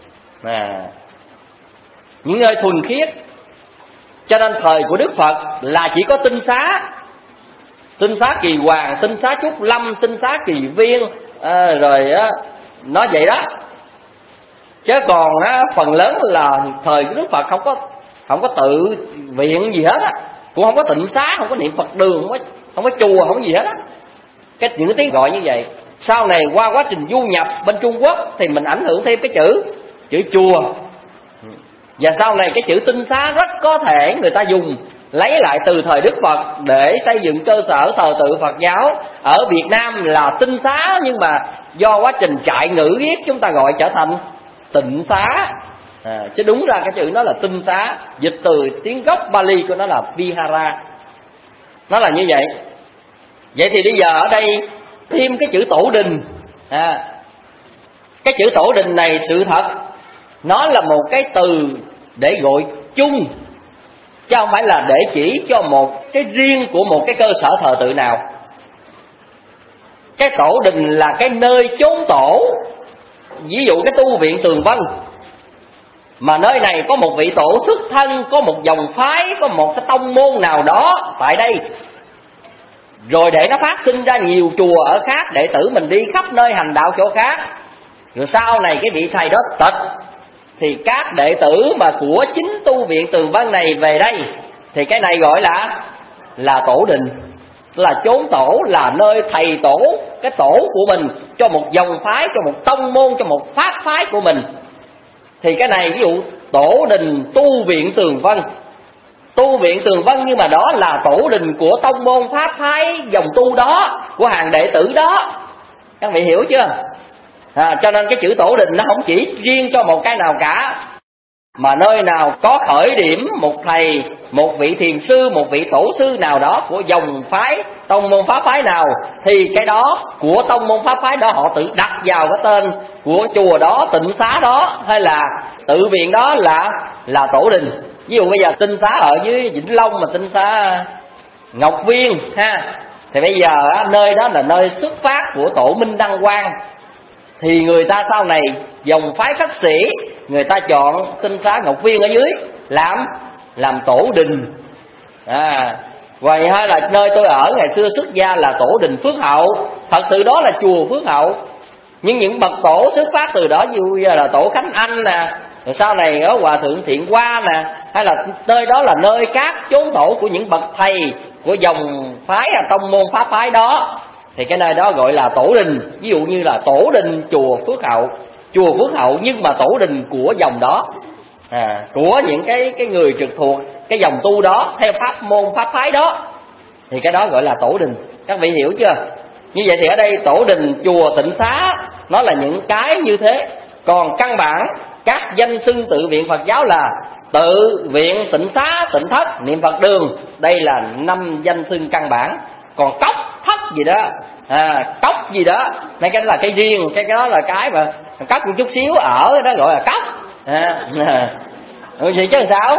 những nơi thuần khiết. Cho nên thời của Đức Phật là chỉ có tinh xá, tinh xá Kỳ Hoàng, tinh xá Trúc Lâm, tinh xá Kỳ Viên, rồi nói vậy đó. Chứ còn phần lớn là thời của Đức Phật không có tự viện gì hết á, cũng không có tịnh xá, không có niệm Phật đường, không có chùa, không có gì hết á. Những cái tiếng gọi như vậy sau này qua quá trình du nhập bên Trung Quốc thì mình ảnh hưởng thêm cái chữ chùa. Và sau này cái chữ tinh xá rất có thể người ta dùng lấy lại từ thời Đức Phật để xây dựng cơ sở thờ tự Phật giáo ở Việt Nam là tinh xá, nhưng mà do quá trình chạy ngữ viết chúng ta gọi trở thành tịnh xá. Chứ đúng ra cái chữ nó là tinh xá, dịch từ tiếng gốc Bali của nó là vihara, nó là như vậy. Vậy thì bây giờ ở đây thêm cái chữ tổ đình. Cái chữ tổ đình này sự thật nó là một cái từ để gọi chung, chứ không phải là để chỉ cho một cái riêng của một cái cơ sở thờ tự nào. Cái tổ đình là cái nơi chốn tổ. Ví dụ cái tu viện Tường Vân, mà nơi này có một vị tổ xuất thân, có một dòng phái, có một cái tông môn nào đó tại đây, rồi để nó phát sinh ra nhiều chùa ở khác, đệ tử mình đi khắp nơi hành đạo chỗ khác. Rồi sau này cái vị thầy đó tịch, thì các đệ tử mà của chính tu viện Tường Vân này về đây, thì cái này gọi là tổ đình, là chốn tổ, là nơi thầy tổ, cái tổ của mình cho một dòng phái, cho một tông môn, cho một pháp phái của mình. Thì cái này ví dụ tổ đình tu viện Tường Vân, tu viện Tường Vân, nhưng mà đó là tổ đình của tông môn pháp phái dòng tu đó, của hàng đệ tử đó. Các vị hiểu chưa? Cho nên cái chữ tổ đình nó không chỉ riêng cho một cái nào cả, mà nơi nào có khởi điểm một thầy, một vị thiền sư, một vị tổ sư nào đó của dòng phái, tông môn pháp phái nào, thì cái đó của tông môn pháp phái đó họ tự đặt vào cái tên của chùa đó, tịnh xá đó, hay là tự viện đó là tổ đình. Ví dụ bây giờ tinh xá ở dưới Vĩnh Long mà tinh xá Ngọc Viên thì bây giờ nơi đó là nơi xuất phát của tổ Minh Đăng Quang, thì người ta sau này dòng phái khất sĩ người ta chọn tinh xá Ngọc Viên ở dưới làm tổ đình. Vậy hay là nơi tôi ở ngày xưa xuất gia là tổ đình Phước Hậu, thật sự đó là chùa Phước Hậu, nhưng những bậc tổ xuất phát từ đó, ví dụ là tổ Khánh Anh nè, rồi sau này ở Hòa Thượng Thiện Hoa nè, hay là nơi đó là nơi các chốn tổ của những bậc thầy của dòng phái tông môn pháp phái đó, thì cái nơi đó gọi là tổ đình. Ví dụ như là tổ đình chùa Phước Hậu, nhưng mà tổ đình của dòng đó, của những cái người trực thuộc cái dòng tu đó theo pháp môn pháp phái đó, thì cái đó gọi là tổ đình. Các vị hiểu chưa? Như vậy thì ở đây tổ đình chùa tịnh xá nó là những cái như thế. Còn căn bản các danh xưng tự viện Phật giáo là tự viện, tịnh xá, tịnh thất, niệm Phật đường, đây là 5 danh xưng căn bản. Còn cốc thất gì đó, cốc gì đó, mấy cái đó là cái riêng, cái đó là cái mà cốc một chút xíu ở đó gọi là cốc. Vậy chứ sao?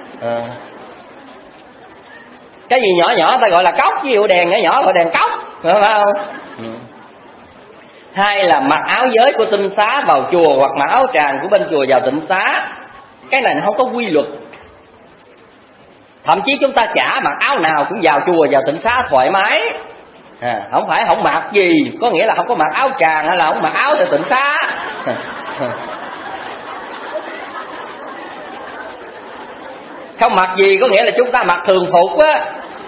Cái gì nhỏ nhỏ ta gọi là cốc, ví dụ đèn nhỏ nhỏ gọi đèn cốc, phải không? Hai là mặc áo giới của tinh xá vào chùa, hoặc mặc áo tràng của bên chùa vào tịnh xá. Cái này nó không có quy luật. Thậm chí chúng ta chả mặc áo nào cũng vào chùa vào tịnh xá thoải mái. Không phải không mặc gì có nghĩa là không có mặc áo tràng, hay là không mặc áo tại tịnh xá. Không mặc gì có nghĩa là chúng ta mặc thường phục á.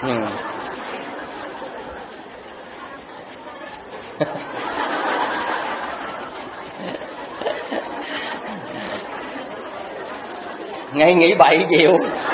Ngày nghỉ bậy chịu.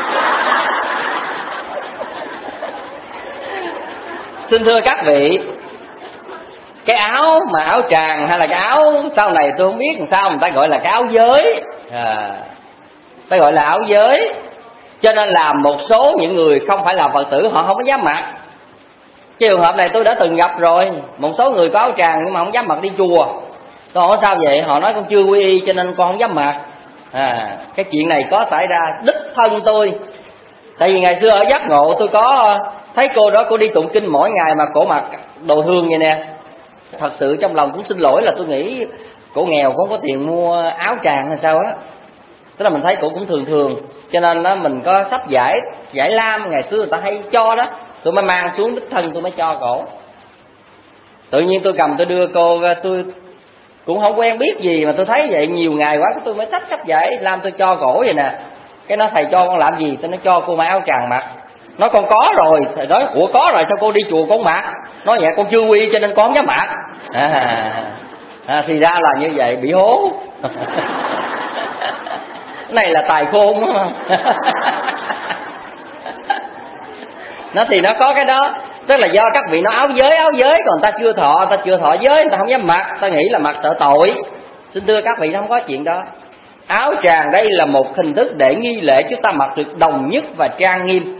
Xin thưa các vị, cái áo mà áo tràng hay là cái áo sau này tôi không biết làm sao người ta gọi là cái áo giới, ta gọi là áo giới. Cho nên là một số những người không phải là Phật tử họ không có dám mặc. Cái trường hợp này tôi đã từng gặp rồi. Một số người có áo tràng nhưng mà không dám mặc đi chùa. Tôi hỏi sao vậy? Họ nói con chưa quy y cho nên con không dám mặc. Cái chuyện này có xảy ra đích thân tôi. Tại vì ngày xưa ở Giác Ngộ tôi có thấy cô đó, cô đi tụng kinh mỗi ngày mà cổ mặc đồ thường vậy nè. Thật sự trong lòng cũng xin lỗi, là tôi nghĩ cổ nghèo, không có tiền mua áo tràng hay sao á. Tức là mình thấy cổ cũng thường thường, cho nên đó mình có sách giải lam ngày xưa người ta hay cho đó, tôi mới mang xuống đích thân tôi mới cho cổ. Tự nhiên tôi cầm tôi đưa cô, tôi cũng không quen biết gì mà tôi thấy vậy nhiều ngày quá, tôi mới sách giải lam tôi cho cổ vậy nè. Cái nó thầy cho con làm gì? Tôi nói cho cô mặc áo tràng mặc. Nói con có rồi. Thầy nói ủa có rồi sao cô đi chùa con mặc? Nói vậy con chưa quy cho nên con không dám mặc. Thì ra là như vậy, bị hố. Cái này là tài khôn đúng không? Nó thì nó có cái đó. Tức là do các vị nó áo giới, còn ta chưa thọ giới, người ta không dám mặc, ta nghĩ là mặc sợ tội. Xin thưa các vị, nó không có chuyện đó. Áo tràng đây là một hình thức để nghi lễ chúng ta mặc được đồng nhất và trang nghiêm.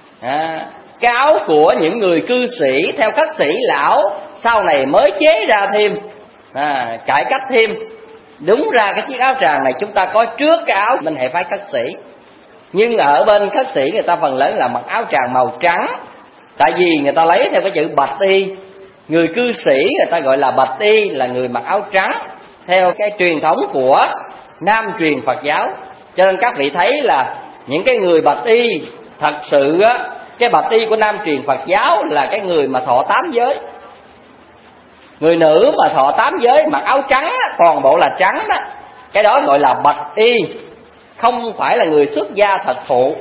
Cái áo của những người cư sĩ theo khất sĩ lão sau này mới chế ra thêm, cải cách thêm. Đúng ra cái chiếc áo tràng này chúng ta có trước cái áo bên hệ phái khất sĩ, nhưng ở bên khất sĩ người ta phần lớn là mặc áo tràng màu trắng. Tại vì người ta lấy theo cái chữ bạch y. Người cư sĩ người ta gọi là bạch y, là người mặc áo trắng theo cái truyền thống của Nam truyền Phật giáo. Cho nên các vị thấy là những cái người bạch y thật sự á, cái bạch y của Nam truyền Phật giáo là cái người mà thọ 8 giới. Người nữ mà thọ 8 giới mặc áo trắng, toàn bộ là trắng đó, cái đó gọi là bạch y, không phải là người xuất gia thật thụ.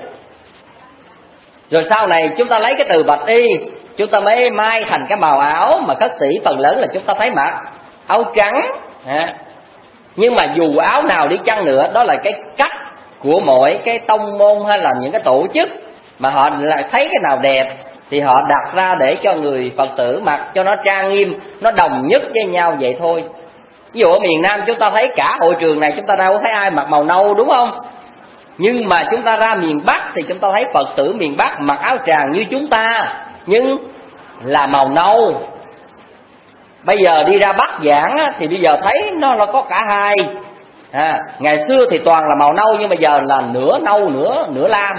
Rồi sau này chúng ta lấy cái từ bạch y, chúng ta mới mai thành cái màu áo mà khất sĩ phần lớn là chúng ta thấy mặc áo trắng. Nhưng mà dù áo nào đi chăng nữa, đó là cái cách của mỗi cái tông môn hay là những cái tổ chức mà họ lại thấy cái nào đẹp thì họ đặt ra để cho người Phật tử mặc cho nó trang nghiêm, nó đồng nhất với nhau vậy thôi. Ví dụ ở miền Nam chúng ta thấy cả hội trường này chúng ta đâu có thấy ai mặc màu nâu đúng không? Nhưng mà chúng ta ra miền Bắc thì chúng ta thấy Phật tử miền Bắc mặc áo tràng như chúng ta, nhưng là màu nâu. Bây giờ đi ra Bắc giảng thì bây giờ thấy nó có cả hai. Ngày xưa thì toàn là màu nâu, nhưng bây giờ là nửa nâu nửa lam.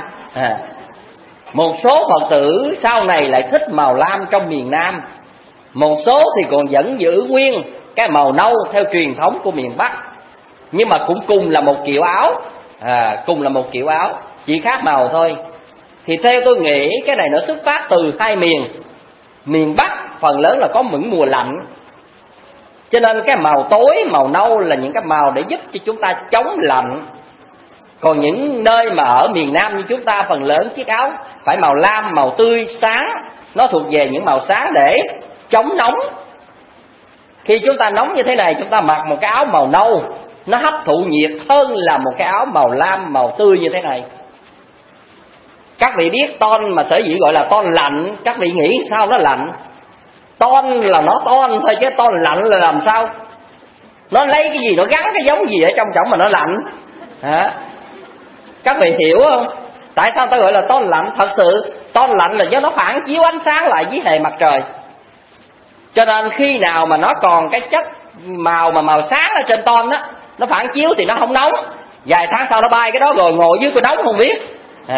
Một số Phật tử sau này lại thích màu lam trong miền Nam, một số thì còn vẫn giữ nguyên cái màu nâu theo truyền thống của miền Bắc. Nhưng mà cũng cùng là một kiểu áo, cùng là một kiểu áo, chỉ khác màu thôi. Thì theo tôi nghĩ cái này nó xuất phát từ hai miền. Miền Bắc phần lớn là có những mùa lạnh, cho nên cái màu tối, màu nâu là những cái màu để giúp cho chúng ta chống lạnh. Còn những nơi mà ở miền Nam như chúng ta phần lớn chiếc áo phải màu lam, màu tươi, sáng. Nó thuộc về những màu sáng để chống nóng. Khi chúng ta nóng như thế này, chúng ta mặc một cái áo màu nâu, nó hấp thụ nhiệt hơn là một cái áo màu lam, màu tươi như thế này. Các vị biết ton mà sở dĩ gọi là ton lạnh, các vị nghĩ sao nó lạnh? Ton là nó ton thôi, chứ ton lạnh là làm sao? Nó lấy cái gì, nó gắn cái giống gì ở trong mà nó lạnh. Các vị hiểu không? Tại sao ta gọi là ton lạnh? Thật sự ton lạnh là do nó phản chiếu ánh sáng lại dưới hệ mặt trời. Cho nên khi nào mà nó còn cái chất màu sáng ở trên ton đó, nó phản chiếu thì nó không nóng. Vài tháng sau nó bay cái đó rồi ngồi dưới cái nóng không biết.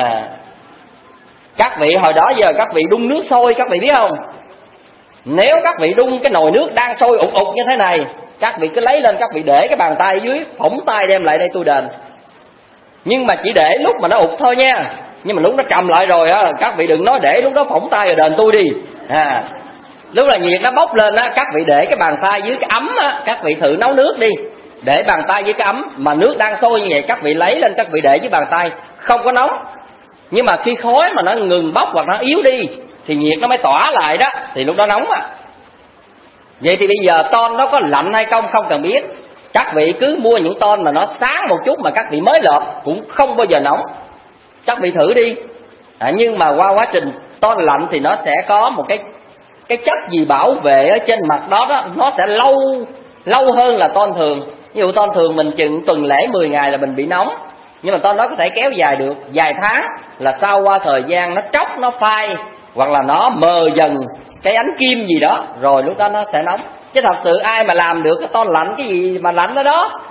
Các vị hồi đó giờ các vị đun nước sôi, các vị biết không? Nếu các vị đun cái nồi nước đang sôi ục ục như thế này, các vị cứ lấy lên, các vị để cái bàn tay dưới, phỏng tay đem lại đây tôi đền. Nhưng mà chỉ để lúc mà nó ục thôi nha. Nhưng mà lúc nó trầm lại rồi á, các vị đừng nói để lúc đó phỏng tay rồi đền tôi đi. Lúc là nhiệt nó bốc lên á, các vị để cái bàn tay dưới cái ấm á, các vị thử nấu nước đi, để bàn tay dưới cái ấm mà nước đang sôi như vậy, các vị lấy lên, các vị để dưới bàn tay, không có nóng. Nhưng mà khi khói mà nó ngừng bốc hoặc nó yếu đi thì nhiệt nó mới tỏa lại đó, thì lúc đó nóng à. Vậy thì bây giờ ton nó có lạnh hay không cần biết. Các vị cứ mua những ton mà nó sáng một chút mà các vị mới lợp cũng không bao giờ nóng. Các vị thử đi. Nhưng mà qua quá trình ton lạnh thì nó sẽ có một cái chất gì bảo vệ ở trên mặt đó, nó sẽ lâu hơn là ton thường. Ví dụ ton thường mình chừng tuần lễ 10 ngày là mình bị nóng, nhưng mà ton đó có thể kéo dài được vài tháng, là sau qua thời gian nó tróc, nó phai hoặc là nó mờ dần cái ánh kim gì đó, rồi lúc đó nó sẽ nóng. Chứ thật sự ai mà làm được cái ton lạnh, cái gì mà lạnh đó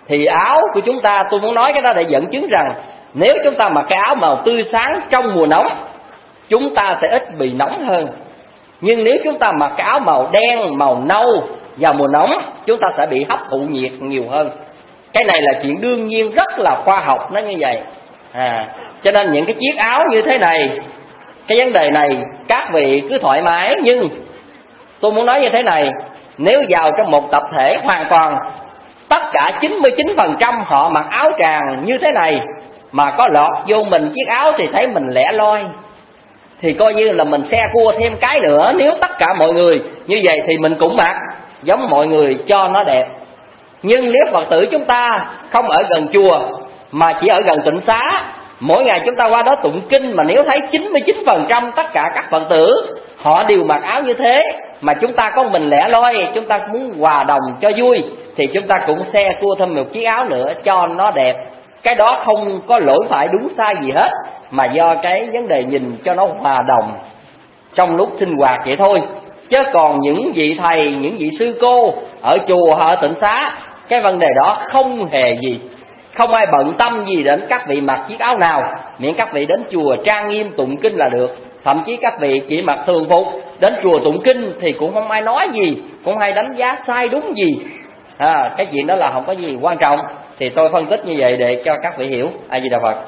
Thì áo của chúng ta, tôi muốn nói cái đó để dẫn chứng rằng nếu chúng ta mặc cái áo màu tươi sáng trong mùa nóng, chúng ta sẽ ít bị nóng hơn. Nhưng nếu chúng ta mặc cái áo màu đen, màu nâu vào mùa nóng, chúng ta sẽ bị hấp thụ nhiệt nhiều hơn. Cái này là chuyện đương nhiên, rất là khoa học nó như vậy. Cho nên những cái chiếc áo như thế này, cái vấn đề này các vị cứ thoải mái. Nhưng tôi muốn nói như thế này, nếu vào trong một tập thể hoàn toàn tất cả 99% họ mặc áo tràng như thế này, mà có lọt vô mình chiếc áo thì thấy mình lẻ loi, thì coi như là mình xe cua thêm cái nữa. Nếu tất cả mọi người như vậy thì mình cũng mặc giống mọi người cho nó đẹp. Nhưng nếu Phật tử chúng ta không ở gần chùa mà chỉ ở gần tịnh xá, mỗi ngày chúng ta qua đó tụng kinh, mà nếu thấy 99% tất cả các Phật tử họ đều mặc áo như thế, mà chúng ta có mình lẻ loi, chúng ta muốn hòa đồng cho vui, thì chúng ta cũng xe cua thêm một chiếc áo nữa cho nó đẹp. Cái đó không có lỗi phải đúng sai gì hết, mà do cái vấn đề nhìn cho nó hòa đồng trong lúc sinh hoạt vậy thôi. Chứ còn những vị thầy, những vị sư cô ở chùa, ở tịnh xá, cái vấn đề đó không hề gì, không ai bận tâm gì đến các vị mặc chiếc áo nào, miễn các vị đến chùa trang nghiêm tụng kinh là được. Thậm chí các vị chỉ mặc thường phục đến chùa tụng kinh thì cũng không ai nói gì, cũng không ai đánh giá sai đúng gì. Cái chuyện đó là không có gì quan trọng. Thì tôi phân tích như vậy để cho các vị hiểu. A Di Đà Phật.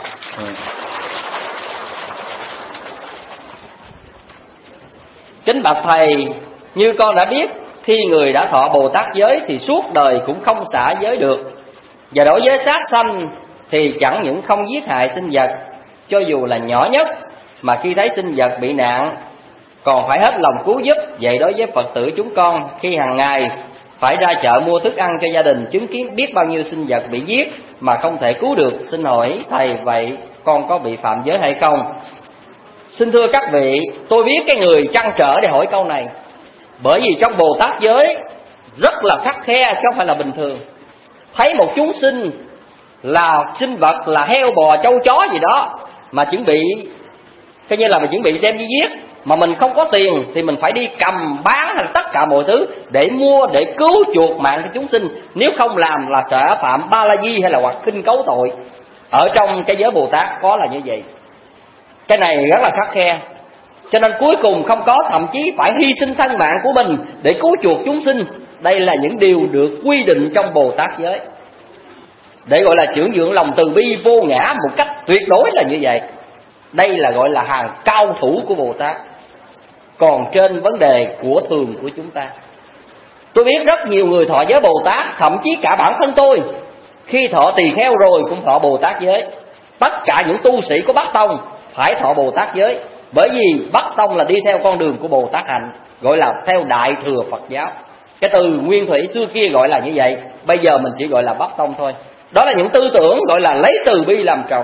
Kính bạch thầy, như con đã biết, khi người đã thọ Bồ Tát giới thì suốt đời cũng không xả giới được. Và đối với sát sanh thì chẳng những không giết hại sinh vật, cho dù là nhỏ nhất, mà khi thấy sinh vật bị nạn còn phải hết lòng cứu giúp. Vậy đối với Phật tử chúng con, khi hàng ngày phải ra chợ mua thức ăn cho gia đình, chứng kiến biết bao nhiêu sinh vật bị giết mà không thể cứu được, xin hỏi thầy, vậy con có bị phạm giới hay không? Xin thưa các vị, tôi biết cái người trăn trở để hỏi câu này, bởi vì trong Bồ Tát giới rất là khắt khe, chứ không phải là bình thường. Thấy một chúng sinh là sinh vật, là heo bò trâu chó gì đó, mà chuẩn bị, coi như là mình chuẩn bị đem đi giết, mà mình không có tiền thì mình phải đi cầm bán hay tất cả mọi thứ để mua, để cứu chuộc mạng cho chúng sinh. Nếu không làm là sẽ phạm ba la di hay là hoặc khinh cấu tội. Ở trong cái giới Bồ Tát có là như vậy. Cái này rất là khắt khe, cho nên cuối cùng không có, thậm chí phải hy sinh thân mạng của mình để cứu chuộc chúng sinh. Đây là những điều được quy định trong Bồ Tát giới, để gọi là trưởng dưỡng lòng từ bi vô ngã một cách tuyệt đối là như vậy. Đây là gọi là hàng cao thủ của Bồ Tát. Còn trên vấn đề của thường của chúng ta, tôi biết rất nhiều người thọ giới Bồ Tát, thậm chí cả bản thân tôi khi thọ tỳ kheo rồi cũng thọ Bồ Tát giới. Tất cả những tu sĩ của Bắc Tông phải thọ Bồ Tát giới, bởi vì Bắc Tông là đi theo con đường của Bồ Tát hạnh, gọi là theo Đại Thừa Phật giáo. Cái từ Nguyên Thủy xưa kia gọi là như vậy, bây giờ mình chỉ gọi là Bắc Tông thôi. Đó là những tư tưởng gọi là lấy từ bi làm trọng.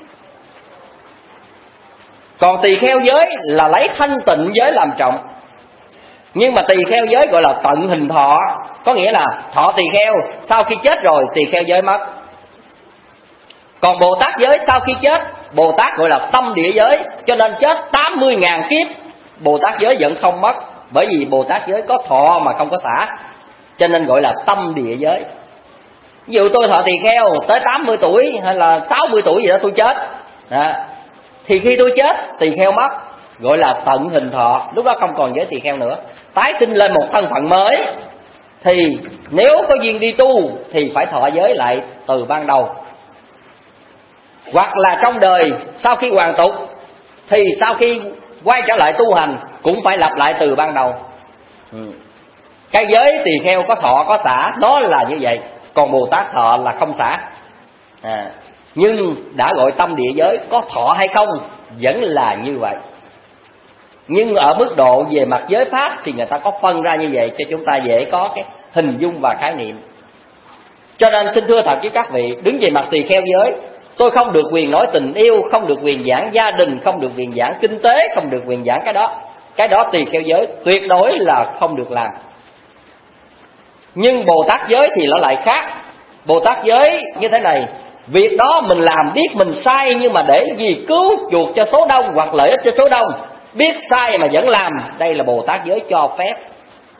Còn tỳ kheo giới là lấy thanh tịnh giới làm trọng. Nhưng mà tỳ kheo giới gọi là tận hình thọ, có nghĩa là thọ tỳ kheo, sau khi chết rồi tỳ kheo giới mất. Còn Bồ Tát giới sau khi chết, Bồ Tát gọi là tâm địa giới, cho nên chết 80.000 kiếp Bồ Tát giới vẫn không mất, bởi vì Bồ Tát giới có thọ mà không có xả, cho nên gọi là tâm địa giới. Ví dụ tôi thọ tỳ kheo tới 80 tuổi hay là 60 tuổi gì đó tôi chết thì khi tôi chết tỳ kheo mất, gọi là tận hình thọ, lúc đó không còn giới tỳ kheo nữa, tái sinh lên một thân phận mới. Thì nếu có duyên đi tu thì phải thọ giới lại từ ban đầu, hoặc là trong đời sau khi hoàn tục thì sau khi quay trở lại tu hành cũng phải lặp lại từ ban đầu. Cái giới tỳ kheo có thọ có xả, đó là như vậy. Còn Bồ Tát thọ là không xả. Nhưng đã gọi tâm địa giới, có thọ hay không vẫn là như vậy. Nhưng ở mức độ về mặt giới pháp thì người ta có phân ra như vậy, cho chúng ta dễ có cái hình dung và khái niệm. Cho nên xin thưa thật với các vị, đứng về mặt tỳ kheo giới, tôi không được quyền nói tình yêu, không được quyền giảng gia đình, không được quyền giảng kinh tế, không được quyền giảng cái đó. Cái đó tỳ kheo giới tuyệt đối là không được làm. Nhưng Bồ Tát giới thì nó lại khác. Bồ Tát giới như thế này, việc đó mình làm biết mình sai, nhưng mà để vì cứu chuộc cho số đông hoặc lợi ích cho số đông, biết sai mà vẫn làm, đây là Bồ Tát giới cho phép.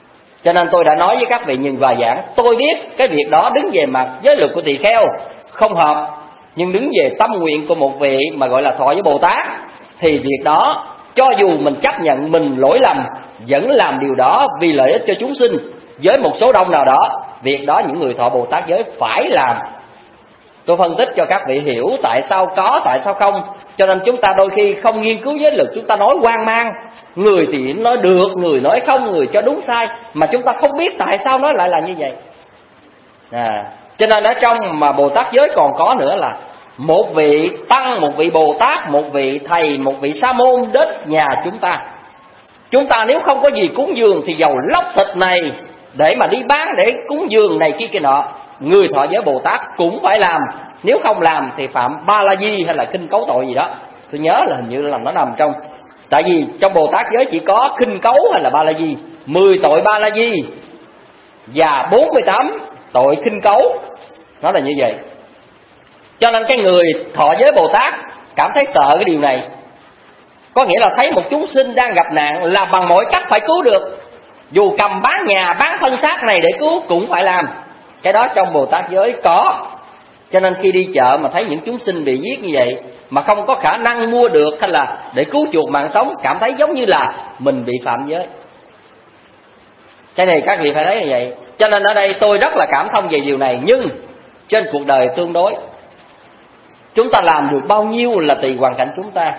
Cho nên tôi đã nói với các vị nhìn bài giảng, tôi biết cái việc đó đứng về mặt giới luật của tỳ kheo không hợp, nhưng đứng về tâm nguyện của một vị mà gọi là thọ với Bồ Tát thì việc đó cho dù mình chấp nhận mình lỗi lầm vẫn làm điều đó vì lợi ích cho chúng sinh. Với một số đông nào đó, việc đó những người thọ Bồ Tát giới phải làm. Tôi phân tích cho các vị hiểu tại sao có, tại sao không. Cho nên chúng ta đôi khi không nghiên cứu giới luật, chúng ta nói hoang mang. Người thì nói được, người nói không, người cho đúng sai, mà chúng ta không biết tại sao nói lại là như vậy. Cho nên ở trong mà Bồ Tát giới còn có nữa là một vị tăng, một vị Bồ Tát, một vị thầy, một vị sa môn đến nhà chúng ta. Chúng ta nếu không có gì cúng dường thì dầu lóc thịt này để mà đi bán để cúng dường này kia nọ, người thọ giới Bồ Tát cũng phải làm. Nếu không làm thì phạm ba la di hay là khinh cấu tội gì đó. Tôi nhớ là hình như là nó nằm trong, tại vì trong Bồ Tát giới chỉ có khinh cấu hay là ba la di, 10 tội ba la di và 48 tội khinh cấu. Nó là như vậy. Cho nên cái người thọ giới Bồ Tát cảm thấy sợ cái điều này. Có nghĩa là thấy một chúng sinh đang gặp nạn là bằng mọi cách phải cứu được, dù cầm bán nhà bán thân xác này để cứu cũng phải làm. Cái đó trong Bồ Tát giới có. Cho nên khi đi chợ mà thấy những chúng sinh bị giết như vậy mà không có khả năng mua được hay là để cứu chuộc mạng sống, cảm thấy giống như là mình bị phạm giới. Cái này các vị phải thấy như vậy. Cho nên ở đây tôi rất là cảm thông về điều này. Nhưng trên cuộc đời tương đối, chúng ta làm được bao nhiêu là tùy hoàn cảnh chúng ta.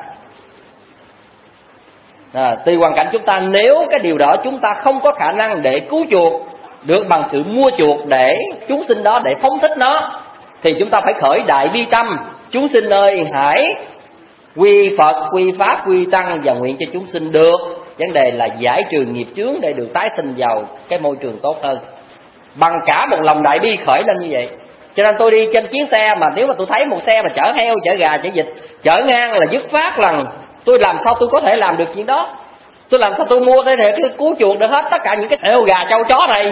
Tùy hoàn cảnh chúng ta. Nếu cái điều đó chúng ta không có khả năng để cứu chuộc được bằng sự mua chuộc để chúng sinh đó, để phóng thích nó, thì chúng ta phải khởi đại bi tâm. Chúng sinh ơi, hãy quy Phật, quy Pháp, quy Tăng và nguyện cho chúng sinh được. Vấn đề là giải trừ nghiệp chướng để được tái sinh vào cái môi trường tốt hơn. Bằng cả một lòng đại bi khởi lên như vậy. Cho nên tôi đi trên chuyến xe mà nếu mà tôi thấy một xe mà chở heo, chở gà, chở vịt, chở ngang là dứt phát là tôi làm sao tôi có thể làm được chuyện đó. Tôi làm sao tôi mua cái cứu chuộc được hết tất cả những cái heo gà trâu chó này.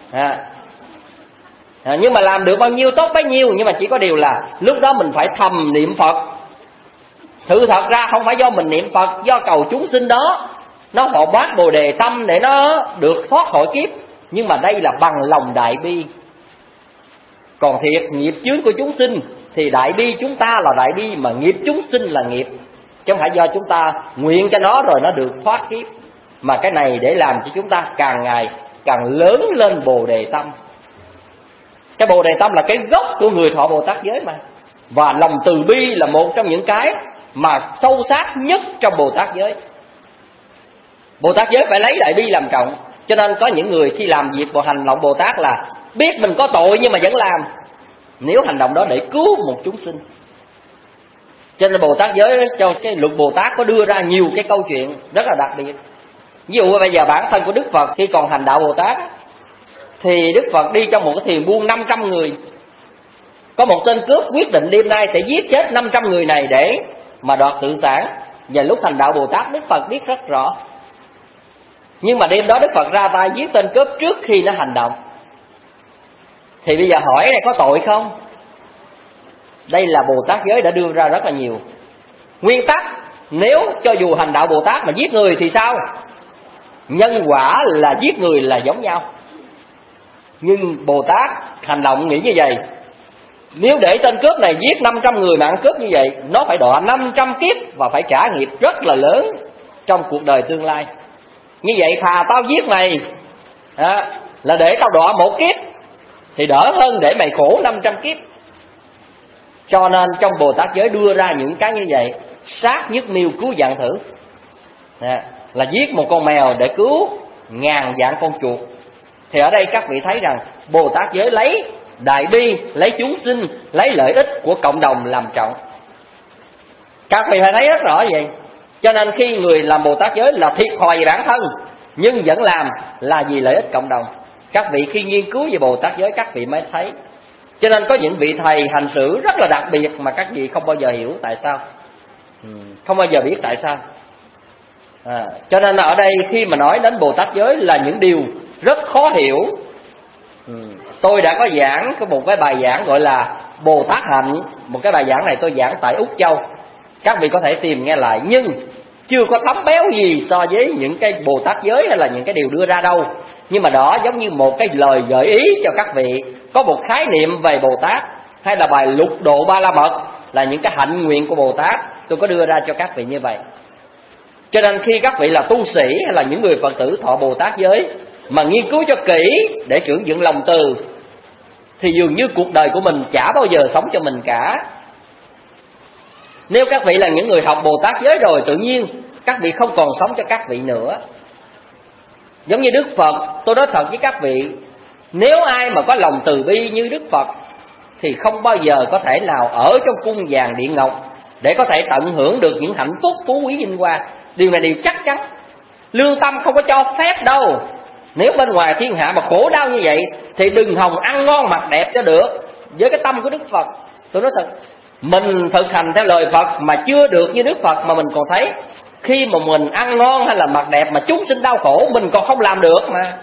Nhưng mà làm được bao nhiêu tốt bấy nhiêu. Nhưng mà chỉ có điều là lúc đó mình phải thầm niệm Phật. Thực thật ra không phải do mình niệm Phật, do cầu chúng sinh đó nó hộ bát Bồ Đề tâm để nó được thoát khỏi kiếp. Nhưng mà đây là bằng lòng đại bi. Còn thiệt nghiệp chướng của chúng sinh thì đại bi chúng ta là đại bi, mà nghiệp chúng sinh là nghiệp, chứ không phải do chúng ta nguyện cho nó rồi nó được thoát kiếp. Mà cái này để làm cho chúng ta càng ngày càng lớn lên Bồ Đề tâm. Cái Bồ Đề tâm là cái gốc của người thọ Bồ Tát giới mà. Và lòng từ bi là một trong những cái mà sâu sắc nhất trong Bồ Tát giới. Bồ Tát giới phải lấy đại bi làm trọng. Cho nên có những người khi làm việc bộ hành động Bồ Tát là biết mình có tội nhưng mà vẫn làm, nếu hành động đó để cứu một chúng sinh. Cho nên Bồ Tát giới, cho cái luật Bồ Tát có đưa ra nhiều cái câu chuyện rất là đặc biệt. Ví dụ bây giờ bản thân của Đức Phật khi còn hành đạo Bồ Tát thì Đức Phật đi trong một cái thuyền buôn 500 người. Có một tên cướp quyết định đêm nay sẽ giết chết 500 người này để mà đoạt sự sản. Và lúc hành đạo Bồ Tát Đức Phật biết rất rõ. Nhưng mà đêm đó Đức Phật ra tay giết tên cướp trước khi nó hành động. Thì bây giờ hỏi này có tội không? Đây là Bồ Tát giới đã đưa ra rất là nhiều nguyên tắc. Nếu cho dù hành đạo Bồ Tát mà giết người thì sao? Nhân quả là giết người là giống nhau. Nhưng Bồ Tát hành động nghĩ như vậy: nếu để tên cướp này giết 500 người mà ăn cướp như vậy, nó phải đọa 500 kiếp và phải trả nghiệp rất là lớn trong cuộc đời tương lai. Như vậy thà tao giết mày là để tao đọa một kiếp thì đỡ hơn để mày khổ 500 kiếp. Cho nên trong Bồ Tát giới đưa ra những cái như vậy. Sát nhất miêu cứu vạn thử, là giết một con mèo để cứu ngàn vạn con chuột. Thì ở đây các vị thấy rằng Bồ Tát giới lấy đại bi, lấy chúng sinh, lấy lợi ích của cộng đồng làm trọng. Các vị phải thấy rất rõ vậy. Cho nên khi người làm Bồ Tát giới là thiệt thòi về bản thân, nhưng vẫn làm là vì lợi ích cộng đồng. Các vị khi nghiên cứu về Bồ Tát giới các vị mới thấy. Cho nên có những vị thầy hành xử rất là đặc biệt mà các vị không bao giờ hiểu tại sao, không bao giờ biết tại sao. Cho nên ở đây khi mà nói đến Bồ Tát giới là những điều rất khó hiểu. Tôi đã có giảng một cái bài giảng gọi là Bồ Tát hạnh. Một cái bài giảng này tôi giảng tại Úc Châu, các vị có thể tìm nghe lại. Nhưng chưa có thấm béo gì so với những cái Bồ Tát giới hay là những cái điều đưa ra đâu. Nhưng mà đó giống như một cái lời gợi ý cho các vị có một khái niệm về Bồ Tát, hay là bài Lục Độ Ba La Mật là những cái hạnh nguyện của Bồ Tát, tôi có đưa ra cho các vị như vậy. Cho nên khi các vị là tu sĩ hay là những người Phật tử thọ Bồ Tát giới mà nghiên cứu cho kỹ để trưởng dựng lòng từ, thì dường như cuộc đời của mình chả bao giờ sống cho mình cả. Nếu các vị là những người học Bồ Tát giới rồi, tự nhiên các vị không còn sống cho các vị nữa. Giống như Đức Phật, tôi nói thật với các vị, nếu ai mà có lòng từ bi như Đức Phật thì không bao giờ có thể nào ở trong cung vàng điện ngọc để có thể tận hưởng được những hạnh phúc phú quý vinh hoa. Điều này điều chắc chắn. Lương tâm không có cho phép đâu. Nếu bên ngoài thiên hạ mà khổ đau như vậy thì đừng hòng ăn ngon mặc đẹp cho được. Với cái tâm của Đức Phật, tôi nói thật, mình thực hành theo lời Phật mà chưa được như Đức Phật, mà mình còn thấy khi mà mình ăn ngon hay là mặc đẹp mà chúng sinh đau khổ, mình còn không làm được mà.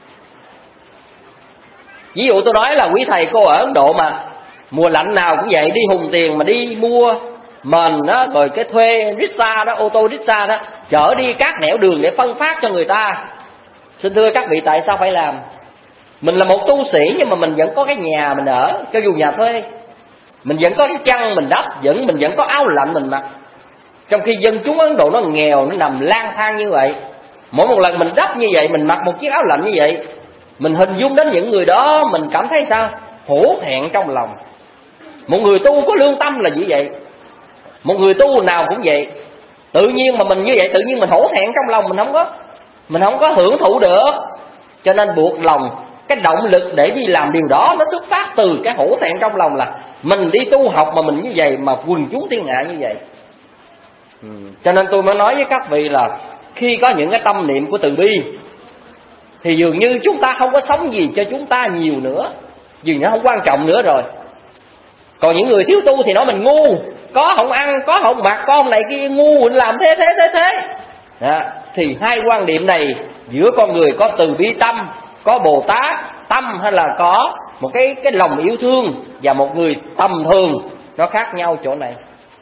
Ví dụ tôi nói là quý thầy cô ở Ấn Độ mà mùa lạnh nào cũng vậy, đi hùng tiền mà đi mua mền đó, rồi cái thuê rickshaw đó, ô tô rickshaw đó, chở đi các nẻo đường để phân phát cho người ta. Xin thưa các vị, tại sao phải làm? Mình là một tu sĩ nhưng mà mình vẫn có cái nhà mình ở, cho dù nhà thuê. Mình vẫn có cái chăn mình đắp, mình vẫn có áo lạnh mình mặc. Trong khi dân chúng Ấn Độ nó nghèo, nó nằm lang thang như vậy. Mỗi một lần mình đắp như vậy, mình mặc một chiếc áo lạnh như vậy, mình hình dung đến những người đó, mình cảm thấy sao? Hổ thẹn trong lòng. Một người tu có lương tâm là như vậy. Một người tu nào cũng vậy. Tự nhiên mà mình như vậy, tự nhiên mình hổ thẹn trong lòng, mình không có hưởng thụ được. Cho nên buộc lòng, cái động lực để đi làm điều đó nó xuất phát từ cái hổ thẹn trong lòng, là mình đi tu học mà mình như vậy, mà quần chúng thiên hạ như vậy. Cho nên tôi mới nói với các vị là khi có những cái tâm niệm của từ bi thì dường như chúng ta không có sống gì cho chúng ta nhiều nữa, dường như không quan trọng nữa rồi. Còn những người thiếu tu thì nói mình ngu, có không ăn, có không mặc, có không này kia, ngu mình làm thế. Đó. Thì hai quan điểm này giữa con người có từ bi tâm, có Bồ Tát tâm, hay là có một cái lòng yêu thương, và một người tầm thường, nó khác nhau chỗ này.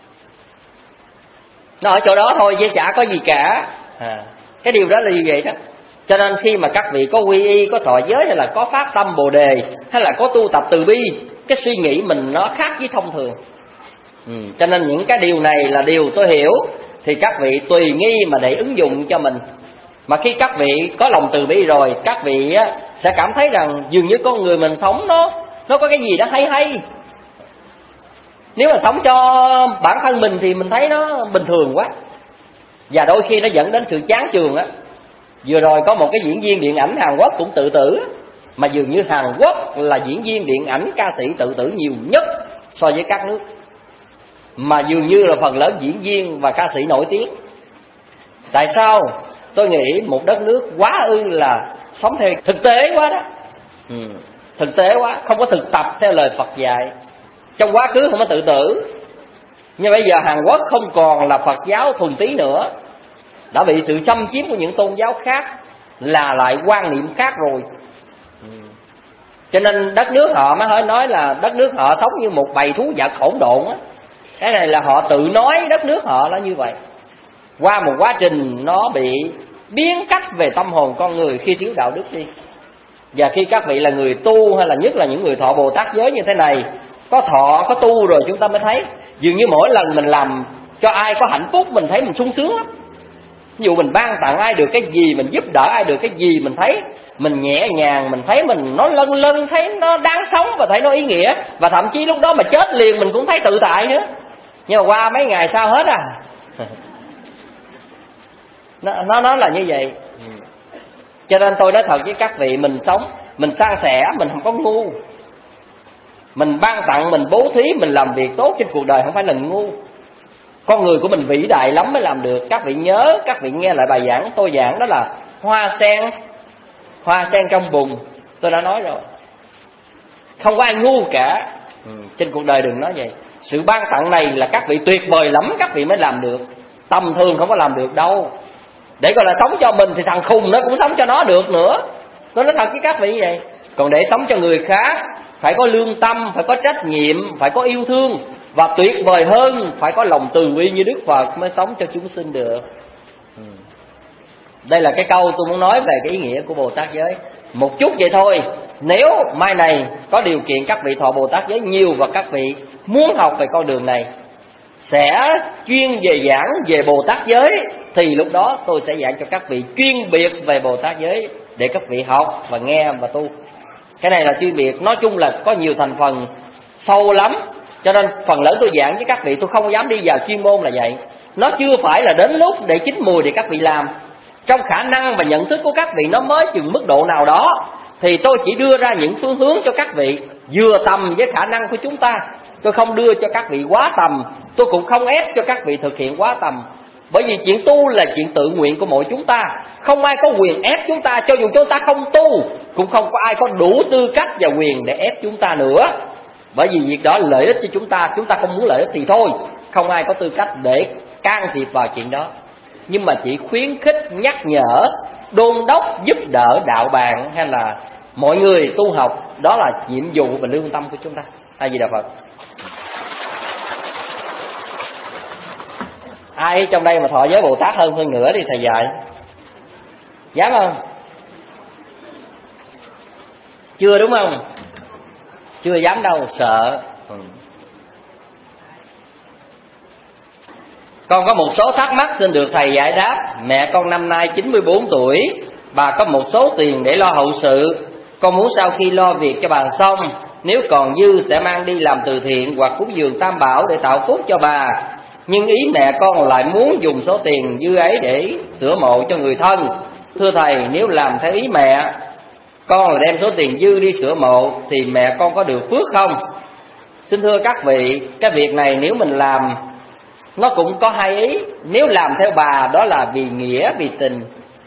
Nó ở chỗ đó thôi chứ chả có gì cả. Cái điều đó là như vậy đó. Cho nên khi mà các vị có quy y, có thọ giới, hay là có phát tâm Bồ Đề, hay là có tu tập từ bi, cái suy nghĩ mình nó khác với thông thường. Cho nên những cái điều này là điều tôi hiểu, thì các vị tùy nghi mà để ứng dụng cho mình. Mà khi các vị có lòng từ bi rồi, các vị sẽ cảm thấy rằng dường như con người mình sống nó có cái gì đó hay. Nếu mà sống cho bản thân mình thì mình thấy nó bình thường quá, và đôi khi nó dẫn đến sự chán chường á. Vừa rồi có một cái diễn viên điện ảnh Hàn Quốc cũng tự tử, mà dường như Hàn Quốc là diễn viên điện ảnh ca sĩ tự tử nhiều nhất so với các nước, mà dường như là phần lớn diễn viên và ca sĩ nổi tiếng. Tại sao? Tôi nghĩ một đất nước quá là sống theo thực tế quá đó. Thực tế quá, không có thực tập theo lời Phật dạy. Trong quá khứ không có tự tử, nhưng bây giờ Hàn Quốc không còn là Phật giáo thuần túy nữa, đã bị sự xâm chiếm của những tôn giáo khác, là lại quan niệm khác rồi. Cho nên đất nước họ mới nói là đất nước họ sống như một bầy thú vật hỗn độn á. Cái này là họ tự nói đất nước họ là như vậy. Qua một quá trình nó bị biến cách về tâm hồn con người khi thiếu đạo đức đi. Và khi các vị là người tu, hay là nhất là những người thọ Bồ Tát giới như thế này, có thọ, có tu rồi chúng ta mới thấy dường như mỗi lần mình làm cho ai có hạnh phúc, mình thấy mình sung sướng lắm. Ví dụ mình ban tặng ai được cái gì, mình giúp đỡ ai được cái gì, mình thấy mình nhẹ nhàng, mình thấy mình nó lân lân, thấy nó đáng sống và thấy nó ý nghĩa. Và thậm chí lúc đó mà chết liền mình cũng thấy tự tại nữa. Nhưng mà qua mấy ngày sau hết à. Nó là như vậy. Cho nên tôi nói thật với các vị, mình sống, mình san sẻ, mình không có ngu. Mình ban tặng, mình bố thí, mình làm việc tốt trên cuộc đời không phải là ngu. Con người của mình vĩ đại lắm mới làm được. Các vị nhớ, các vị nghe lại bài giảng tôi giảng, đó là hoa sen trong bùn. Tôi đã nói rồi, không có ai ngu cả. Trên cuộc đời đừng nói vậy. Sự ban tặng này là các vị tuyệt vời lắm, các vị mới làm được. Tầm thường không có làm được đâu. Để gọi là sống cho mình thì thằng khùng nó cũng sống cho nó được nữa. Tôi nói thật với các vị như vậy. Còn để sống cho người khác, phải có lương tâm, phải có trách nhiệm, phải có yêu thương, và tuyệt vời hơn phải có lòng từ bi như Đức Phật mới sống cho chúng sinh được. Đây là cái câu tôi muốn nói về cái ý nghĩa của Bồ Tát giới. Một chút vậy thôi. Nếu mai này có điều kiện các vị thọ Bồ Tát giới nhiều và các vị muốn học về con đường này, sẽ chuyên về giảng về Bồ Tát giới, thì lúc đó tôi sẽ giảng cho các vị chuyên biệt về Bồ Tát giới để các vị học và nghe và tu. Cái này là chuyên biệt, nói chung là có nhiều thành phần sâu lắm, cho nên phần lớn tôi giảng với các vị tôi không dám đi vào chuyên môn là vậy. Nó chưa phải là đến lúc để chín mùi để các vị làm. Trong khả năng và nhận thức của các vị nó mới chừng mức độ nào đó, thì tôi chỉ đưa ra những phương hướng cho các vị vừa tầm với khả năng của chúng ta. Tôi không đưa cho các vị quá tầm, tôi cũng không ép cho các vị thực hiện quá tầm. Bởi vì chuyện tu là chuyện tự nguyện của mỗi chúng ta, không ai có quyền ép chúng ta. Cho dù chúng ta không tu, cũng không có ai có đủ tư cách và quyền để ép chúng ta nữa. Bởi vì việc đó lợi ích cho chúng ta không muốn lợi ích thì thôi, không ai có tư cách để can thiệp vào chuyện đó. Nhưng mà chỉ khuyến khích, nhắc nhở, đôn đốc, giúp đỡ đạo bạn hay là mọi người tu học, đó là nhiệm vụ và lương tâm của chúng ta. A Di Đà Phật. Ai trong đây mà thọ giới Bồ Tát hơn nữa thì thầy dạy. Dám không? Chưa đúng không? Chưa dám đâu, sợ. Con có một số thắc mắc xin được thầy giải đáp. Mẹ con năm nay 94 tuổi, bà có một số tiền để lo hậu sự. Con muốn sau khi lo việc cho bà xong, nếu còn dư sẽ mang đi làm từ thiện hoặc cúng dường Tam Bảo để tạo phúc cho bà. Nhưng ý mẹ con lại muốn dùng số tiền dư ấy để sửa mộ cho người thân. Thưa thầy, nếu làm theo ý mẹ con là đem số tiền dư đi sửa mộ thì mẹ con có được phước không? Xin thưa các vị, cái việc này nếu mình làm nó cũng có hai ý. Nếu làm theo bà đó là vì nghĩa, vì tình,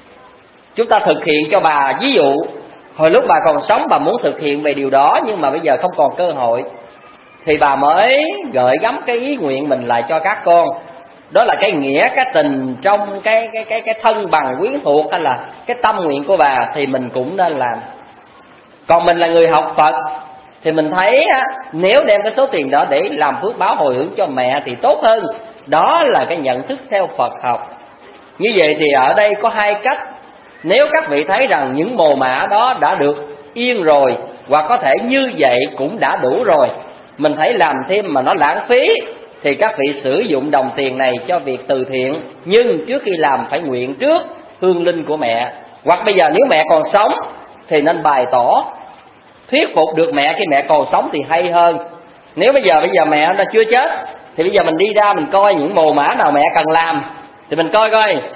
chúng ta thực hiện cho bà. Ví dụ hồi lúc bà còn sống bà muốn thực hiện về điều đó, nhưng mà bây giờ không còn cơ hội, thì bà mới gửi gắm cái ý nguyện mình lại cho các con. Đó là cái nghĩa, cái tình trong cái thân bằng quyến thuộc, hay là cái tâm nguyện của bà, thì mình cũng nên làm. Còn mình là người học Phật thì mình thấy nếu đem cái số tiền đó để làm phước báo hồi hướng cho mẹ thì tốt hơn. Đó là cái nhận thức theo Phật học. Như vậy thì ở đây có hai cách. Nếu các vị thấy rằng những mồ mả đó đã được yên rồi, hoặc có thể như vậy cũng đã đủ rồi, mình thấy làm thêm mà nó lãng phí, thì các vị sử dụng đồng tiền này cho việc từ thiện. Nhưng trước khi làm phải nguyện trước hương linh của mẹ. Hoặc bây giờ nếu mẹ còn sống thì nên bày tỏ, thuyết phục được mẹ khi mẹ còn sống thì hay hơn. Nếu bây giờ mẹ nó chưa chết thì bây giờ mình đi ra mình coi những mồ mả nào mẹ cần làm, thì mình coi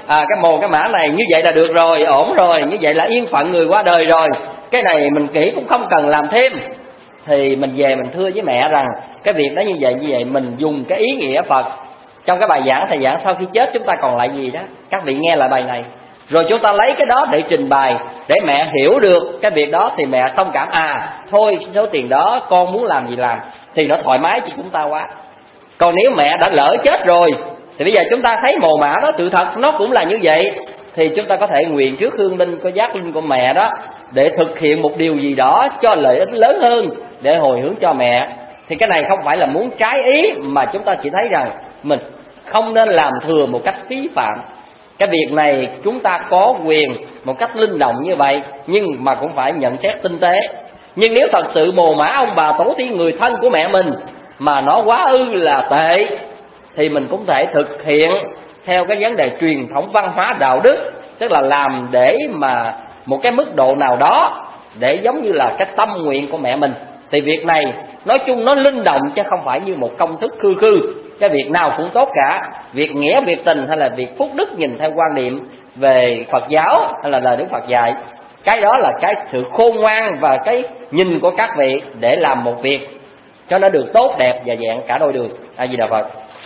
cái mả này như vậy là được rồi, ổn rồi, như vậy là yên phận người qua đời rồi, cái này mình nghĩ cũng không cần làm thêm. Thì mình về mình thưa với mẹ rằng cái việc đó như vậy mình dùng cái ý nghĩa Phật. Trong cái bài giảng thầy giảng sau khi chết chúng ta còn lại gì đó, các vị nghe lại bài này, rồi chúng ta lấy cái đó để trình bày, để mẹ hiểu được cái việc đó, thì mẹ thông cảm. Thôi số tiền đó con muốn làm gì làm, thì nó thoải mái cho chúng ta quá. Còn nếu mẹ đã lỡ chết rồi thì bây giờ chúng ta thấy mồ mả đó sự thật nó cũng là như vậy, thì chúng ta có thể nguyện trước hương linh, có giác linh của mẹ đó, để thực hiện một điều gì đó cho lợi ích lớn hơn, để hồi hướng cho mẹ. Thì cái này không phải là muốn trái ý, mà chúng ta chỉ thấy rằng mình không nên làm thừa một cách phí phạm. Cái việc này chúng ta có quyền một cách linh động như vậy, nhưng mà cũng phải nhận xét tinh tế. Nhưng nếu thật sự mồ mả ông bà tổ tiên người thân của mẹ mình mà nó quá ư là tệ, thì mình cũng thể thực hiện theo cái vấn đề truyền thống văn hóa đạo đức, tức là làm để mà một cái mức độ nào đó, để giống như là cái tâm nguyện của mẹ mình. Thì việc này nói chung nó linh động, chứ không phải như một công thức khư khư. Cái việc nào cũng tốt cả, việc nghĩa, việc tình hay là việc phúc đức, nhìn theo quan niệm về Phật giáo hay là lời Đức Phật dạy. Cái đó là cái sự khôn ngoan và cái nhìn của các vị để làm một việc cho nó được tốt đẹp và vẹn cả đôi đường. A Di Đà Phật.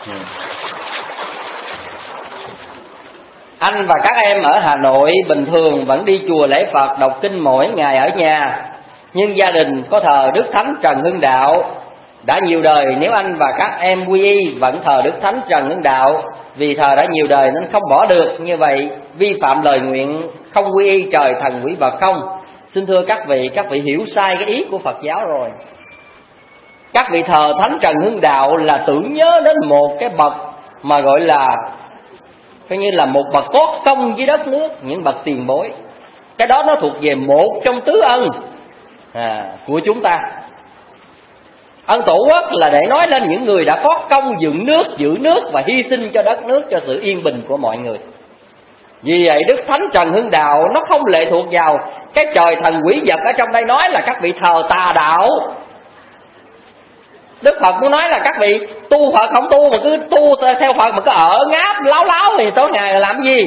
Anh và các em ở Hà Nội bình thường vẫn đi chùa lễ Phật, đọc kinh mỗi ngày ở nhà, nhưng gia đình có thờ Đức Thánh Trần Hưng Đạo. Đã nhiều đời nếu anh và các em quy y vẫn thờ Đức Thánh Trần Hưng Đạo, vì thờ đã nhiều đời nên không bỏ được. Như vậy vi phạm lời nguyện không quy y trời thần quỷ vật không? Xin thưa các vị hiểu sai cái ý của Phật giáo rồi. Các vị thờ Thánh Trần Hưng Đạo là tưởng nhớ đến một cái bậc mà gọi là coi như là một bậc có công với đất nước, những bậc tiền bối. Cái đó nó thuộc về một trong tứ ân của chúng ta. Ân tổ quốc là để nói lên những người đã có công dựng nước, giữ nước và hy sinh cho đất nước, cho sự yên bình của mọi người. Vì vậy Đức Thánh Trần Hưng Đạo nó không lệ thuộc vào cái trời thần quỷ vật ở trong đây nói là các vị thờ tà đạo. Đức Phật muốn nói là các vị tu Phật không tu mà cứ tu theo Phật mà cứ ở ngáp láo láo thì tối ngày làm gì?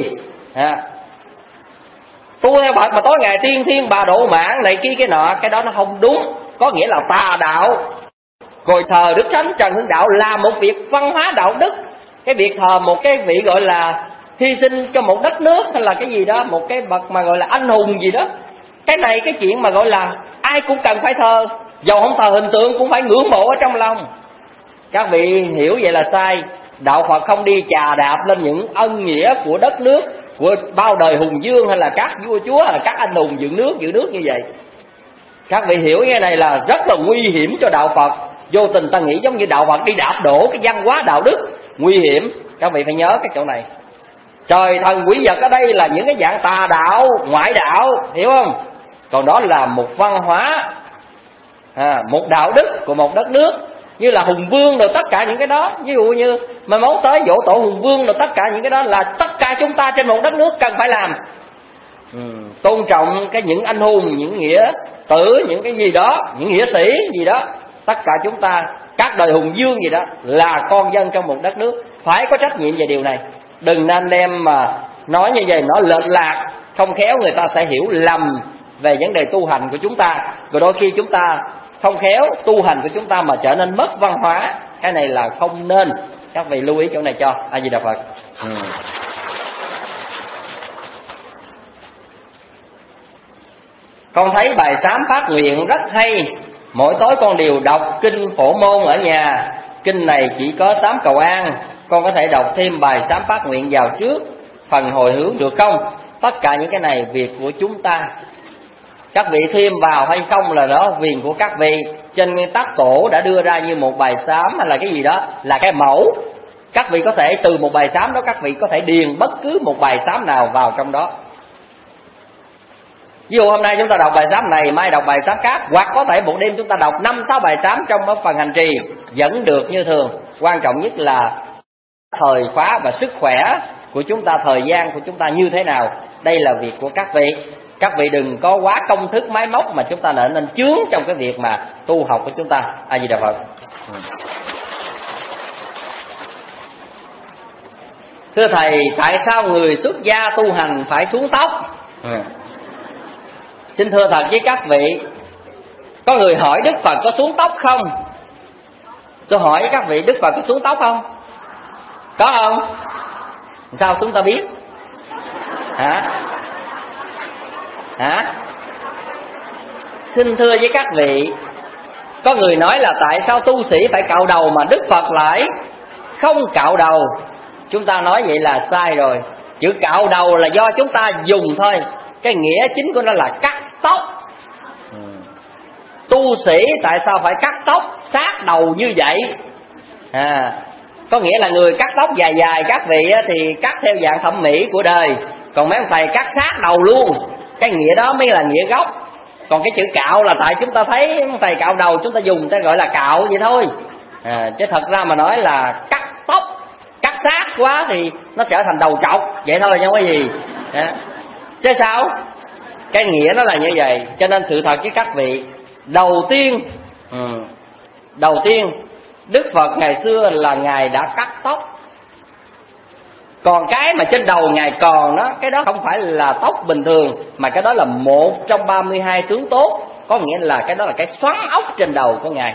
Tu theo Phật mà tối ngày tiên thiên bà độ mạng này kia cái nọ, cái đó nó không đúng, có nghĩa là tà đạo. Rồi thờ Đức Thánh Trần Hưng Đạo là một việc văn hóa đạo đức. Cái việc thờ một cái vị gọi là hy sinh cho một đất nước hay là cái gì đó, một cái bậc mà gọi là anh hùng gì đó, cái này cái chuyện mà gọi là ai cũng cần phải thờ, dầu không thờ hình tượng cũng phải ngưỡng mộ ở trong lòng. Các vị hiểu vậy là sai. Đạo Phật không đi chà đạp lên những ân nghĩa của đất nước, của bao đời hùng vương hay là các vua chúa hay là các anh hùng giữ nước như vậy. Các vị hiểu cái này là rất là nguy hiểm cho đạo Phật. Vô tình ta nghĩ giống như đạo Phật đi đạp đổ cái văn hóa đạo đức, nguy hiểm. Các vị phải nhớ cái chỗ này. Trời thần quỷ vật ở đây là những cái dạng tà đạo, ngoại đạo, hiểu không? Còn đó là một văn hóa, một đạo đức của một đất nước, như là hùng vương rồi tất cả những cái đó. Ví dụ như mà mốt tới dỗ tổ hùng vương rồi tất cả những cái đó là tất cả chúng ta trên một đất nước cần phải làm. Tôn trọng những anh hùng, những nghĩa tử, những cái gì đó, những nghĩa sĩ gì đó, tất cả chúng ta các đời hùng vương gì đó là con dân trong một đất nước, phải có trách nhiệm về điều này. Đừng nên đem mà nói như vậy nó lệch lạc, không khéo người ta sẽ hiểu lầm về vấn đề tu hành của chúng ta, rồi đôi khi chúng ta không khéo tu hành của chúng ta mà trở nên mất văn hóa. Cái này là không nên. Các vị lưu ý chỗ này cho. A Di Đà Phật. Con thấy bài sám phát nguyện rất hay. Mỗi tối con đều đọc kinh Phổ Môn ở nhà. Kinh này chỉ có sám cầu an, con có thể đọc thêm bài sám phát nguyện vào trước phần hồi hướng được không? Tất cả những cái này việc của chúng ta. Các vị thêm vào hay không là đó quyền của các vị. Trên nguyên tắc tổ đã đưa ra như một bài sám hay là cái gì đó là cái mẫu. Các vị có thể từ một bài sám đó các vị có thể điền bất cứ một bài sám nào vào trong đó. Ví dụ hôm nay chúng ta đọc bài sám này, mai đọc bài sám khác, hoặc có thể một đêm chúng ta đọc 5-6 bài sám trong phần hành trì vẫn được như thường. Quan trọng nhất là thời khóa và sức khỏe của chúng ta, thời gian của chúng ta như thế nào. Đây là việc của các vị. Các vị đừng có quá công thức máy móc mà chúng ta nên chướng trong cái việc mà tu học của chúng ta. A Di Đà Phật. Thưa thầy, tại sao người xuất gia tu hành phải xuống tóc? Xin thưa thật với các vị, có người hỏi Đức Phật có xuống tóc không? Tôi hỏi các vị, Đức Phật có xuống tóc không? Có không? Sao chúng ta biết? Hả? Xin thưa với các vị, có người nói là tại sao tu sĩ phải cạo đầu mà Đức Phật lại không cạo đầu. Chúng ta nói vậy là sai rồi. Chữ cạo đầu là do chúng ta dùng thôi, cái nghĩa chính của nó là cắt tóc. Tu sĩ tại sao phải cắt tóc sát đầu như vậy? Có nghĩa là người cắt tóc dài dài các vị thì cắt theo dạng thẩm mỹ của đời, còn mấy ông thầy cắt sát đầu luôn. Cái nghĩa đó mới là nghĩa gốc. Còn cái chữ cạo là tại chúng ta thấy ông thầy cạo đầu chúng ta dùng ta gọi là cạo vậy thôi. Chứ thật ra mà nói là cắt tóc, cắt sát quá thì nó trở thành đầu trọc vậy thôi, chứ không có gì. Chứ sao? Cái nghĩa nó là như vậy. Cho nên sự thật với các vị, đầu tiên Đức Phật ngày xưa là Ngài đã cắt tóc. Còn cái mà trên đầu Ngài còn đó, cái đó không phải là tóc bình thường, mà cái đó là một trong 32 tướng tốt. Có nghĩa là cái đó là cái xoắn ốc trên đầu của Ngài.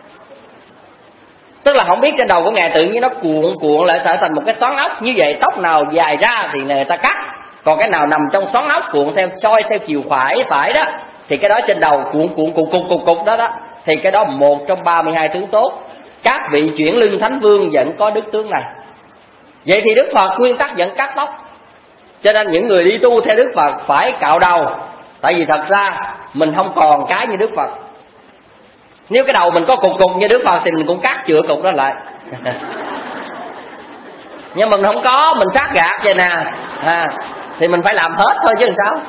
Tức là không biết trên đầu của Ngài tự nhiên nó cuộn lại trở thành một cái xoắn ốc. Như vậy tóc nào dài ra thì người ta cắt, còn cái nào nằm trong xoắn ốc cuộn theo soi theo chiều phải đó, thì cái đó trên đầu cuộn đó thì cái đó một trong 32 tướng tốt. Các vị chuyển lưng thánh vương vẫn có đức tướng này. Vậy thì Đức Phật nguyên tắc vẫn cắt tóc. Cho nên những người đi tu theo Đức Phật phải cạo đầu. Tại vì thật ra mình không còn cái như Đức Phật. Nếu cái đầu mình có cục như Đức Phật thì mình cũng cắt chữa cục đó lại. Nhưng mình không có, mình sát gạt vậy nè, thì mình phải làm hết thôi chứ làm sao.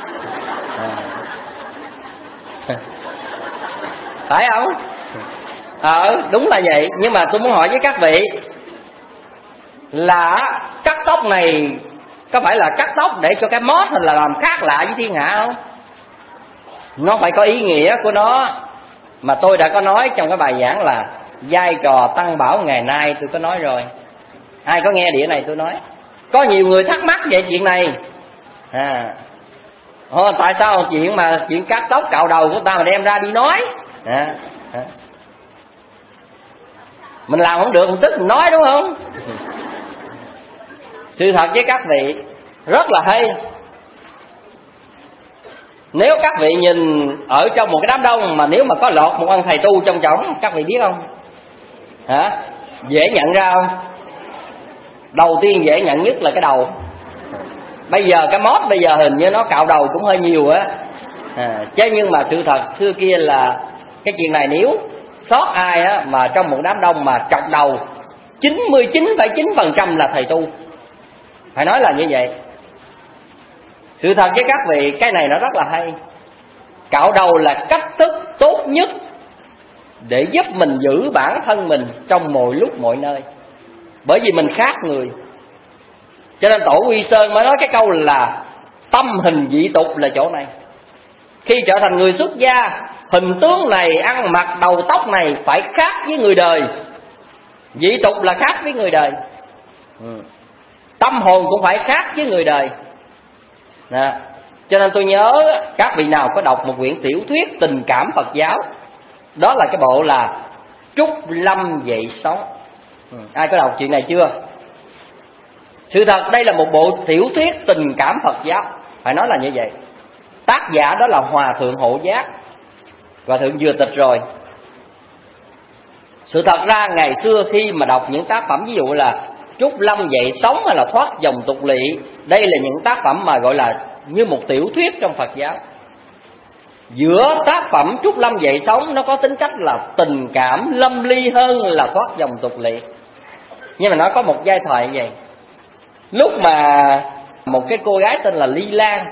Phải không? Đúng là vậy. Nhưng mà tôi muốn hỏi với các vị là cắt tóc này có phải là cắt tóc để cho cái mót hay là làm khác lạ với thiên hạ không? Nó phải có ý nghĩa của nó. Mà tôi đã có nói trong cái bài giảng là vai trò tăng bảo ngày nay, tôi có nói rồi. Ai có nghe đĩa này tôi nói. Có nhiều người thắc mắc về chuyện này. Tại sao chuyện cắt tóc cạo đầu của ta mà đem ra đi nói? Mình làm không được, mình tức mình nói đúng không? Sự thật với các vị rất là hay. Nếu các vị nhìn ở trong một cái đám đông mà nếu mà có lọt một ông thầy tu trong trỏng, các vị biết không? Dễ nhận ra không? Đầu tiên dễ nhận nhất là cái đầu. Bây giờ cái mót bây giờ hình như nó cạo đầu cũng hơi nhiều á. Chứ nhưng mà sự thật xưa kia là cái chuyện này, nếu sót ai á mà trong một đám đông mà chọc đầu 99,9% là thầy tu. Phải nói là như vậy. Sự thật với các vị, cái này nó rất là hay. Cạo đầu là cách thức tốt nhất để giúp mình giữ bản thân mình trong mọi lúc mọi nơi. Bởi vì mình khác người. Cho nên Tổ Quy Sơn mới nói cái câu là tâm hình dị tục là chỗ này. Khi trở thành người xuất gia, hình tướng này, ăn mặc, đầu tóc này phải khác với người đời. Dị tục là khác với người đời. Tâm hồn cũng phải khác với người đời. Cho nên tôi nhớ các vị nào có đọc một quyển tiểu thuyết tình cảm Phật giáo, đó là cái bộ là Trúc Lâm Dậy Sống. Ai có đọc chuyện này chưa? Sự thật đây là một bộ tiểu thuyết tình cảm Phật giáo, phải nói là như vậy. Tác giả đó là Hòa Thượng Hộ Giác. Hòa Thượng vừa tịch rồi. Sự thật ra ngày xưa khi mà đọc những tác phẩm ví dụ là Trúc Lâm Dậy Sống hay là Thoát Dòng Tục Lỵ, đây là những tác phẩm mà gọi là như một tiểu thuyết trong Phật giáo. Giữa tác phẩm Trúc Lâm Dậy Sống nó có tính cách là tình cảm lâm ly hơn là Thoát Dòng Tục Lỵ. Nhưng mà nó có một giai thoại như vậy. Lúc mà một cái cô gái tên là Ly Lan,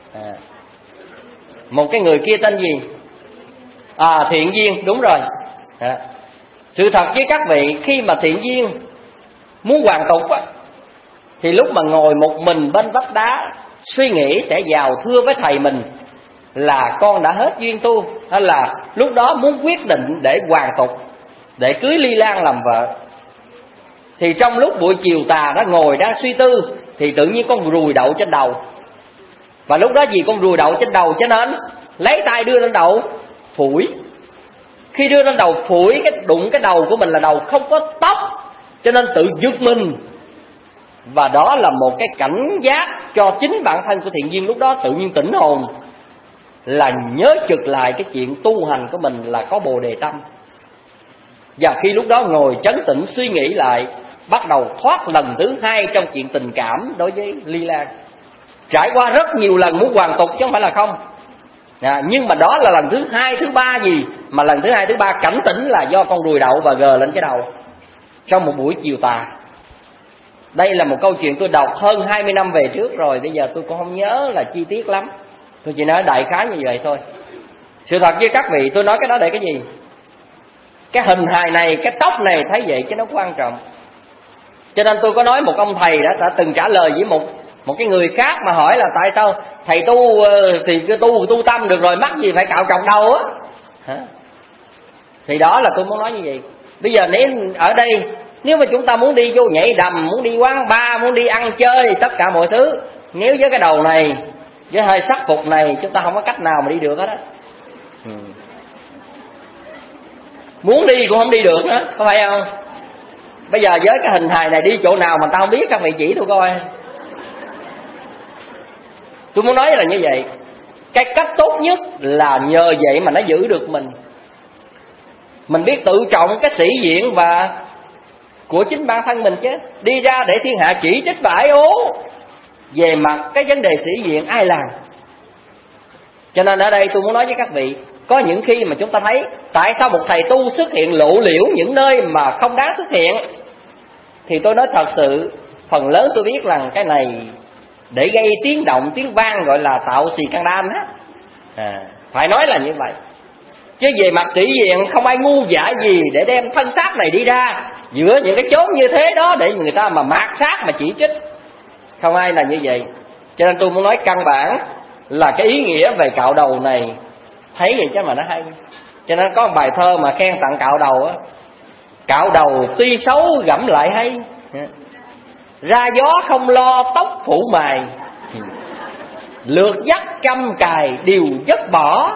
một cái người kia tên gì? Thiện Duyên, đúng rồi. Sự thật với các vị, khi mà Thiện Duyên muốn hoàn tục á, thì lúc mà ngồi một mình bên vách đá suy nghĩ sẽ vào thưa với thầy mình là con đã hết duyên tu, hay là lúc đó muốn quyết định để hoàn tục, để cưới Ly Lan làm vợ. Thì trong lúc buổi chiều tà đã ngồi đang suy tư, thì tự nhiên con ruồi đậu trên đầu. Và lúc đó vì con ruồi đậu trên đầu cho nên lấy tay đưa lên đầu phủi. Khi đưa lên đầu phủi, đụng cái đầu của mình là đầu không có tóc, cho nên tự giật mình. Và đó là một cái cảnh giác cho chính bản thân của Thiện Duyên. Lúc đó tự nhiên tỉnh hồn, là nhớ trực lại cái chuyện tu hành của mình là có Bồ Đề Tâm. Và khi lúc đó ngồi trấn tĩnh suy nghĩ lại, bắt đầu thoát lần thứ hai trong chuyện tình cảm đối với Ly Lan. Trải qua rất nhiều lần muốn hoàn tục chứ không phải là không. Nhưng mà đó là lần thứ hai, thứ ba gì. Mà lần thứ hai, thứ ba cảnh tỉnh là do con ruồi đậu và gờ lên cái đầu trong một buổi chiều tà. Đây là một câu chuyện tôi đọc hơn 20 năm về trước rồi. Bây giờ tôi cũng không nhớ là chi tiết lắm, tôi chỉ nói đại khái như vậy thôi. Sự thật với các vị, tôi nói cái đó để cái gì? Cái hình hài này, cái tóc này thấy vậy chứ nó quan trọng. Cho nên tôi có nói một ông thầy đã từng trả lời với một cái người khác mà hỏi là tại sao thầy tu thì cứ tu tâm được rồi, mắc gì phải cạo trọc đầu á. Thì đó là tôi muốn nói như vậy. Bây giờ nếu ở đây, nếu mà chúng ta muốn đi vô nhảy đầm, muốn đi quán bar, muốn đi ăn chơi, tất cả mọi thứ, nếu với cái đầu này, với hơi sắc phục này, chúng ta không có cách nào mà đi được hết á. Muốn đi cũng không đi được nữa, có phải không? Bây giờ với cái hình hài này đi chỗ nào mà tao không biết, các vị chỉ tôi coi. Tôi muốn nói là như vậy. Cái cách tốt nhất là nhờ vậy mà nó giữ được mình. Mình biết tự trọng cái sĩ diện và của chính bản thân mình chứ. Đi ra để thiên hạ chỉ trích và ái ố về mặt cái vấn đề sĩ diện ai làm. Cho nên ở đây tôi muốn nói với các vị, có những khi mà chúng ta thấy tại sao một thầy tu xuất hiện lộ liễu những nơi mà không đáng xuất hiện, thì tôi nói thật sự phần lớn tôi biết rằng cái này để gây tiếng động, tiếng vang, gọi là tạo xì can đan á. Phải nói là như vậy. Chứ về mặt sĩ diện không ai ngu dại gì để đem thân xác này đi ra giữa những cái chốn như thế đó để người ta mà mạt sát mà chỉ trích. Không ai là như vậy. Cho nên tôi muốn nói căn bản là cái ý nghĩa về cạo đầu này, thấy vậy chứ mà nó hay. Cho nên có một bài thơ mà khen tặng cạo đầu á: cạo đầu tuy xấu gẫm lại hay, ra gió không lo tóc phủ mài, lượt dắt trăm cài đều dứt bỏ,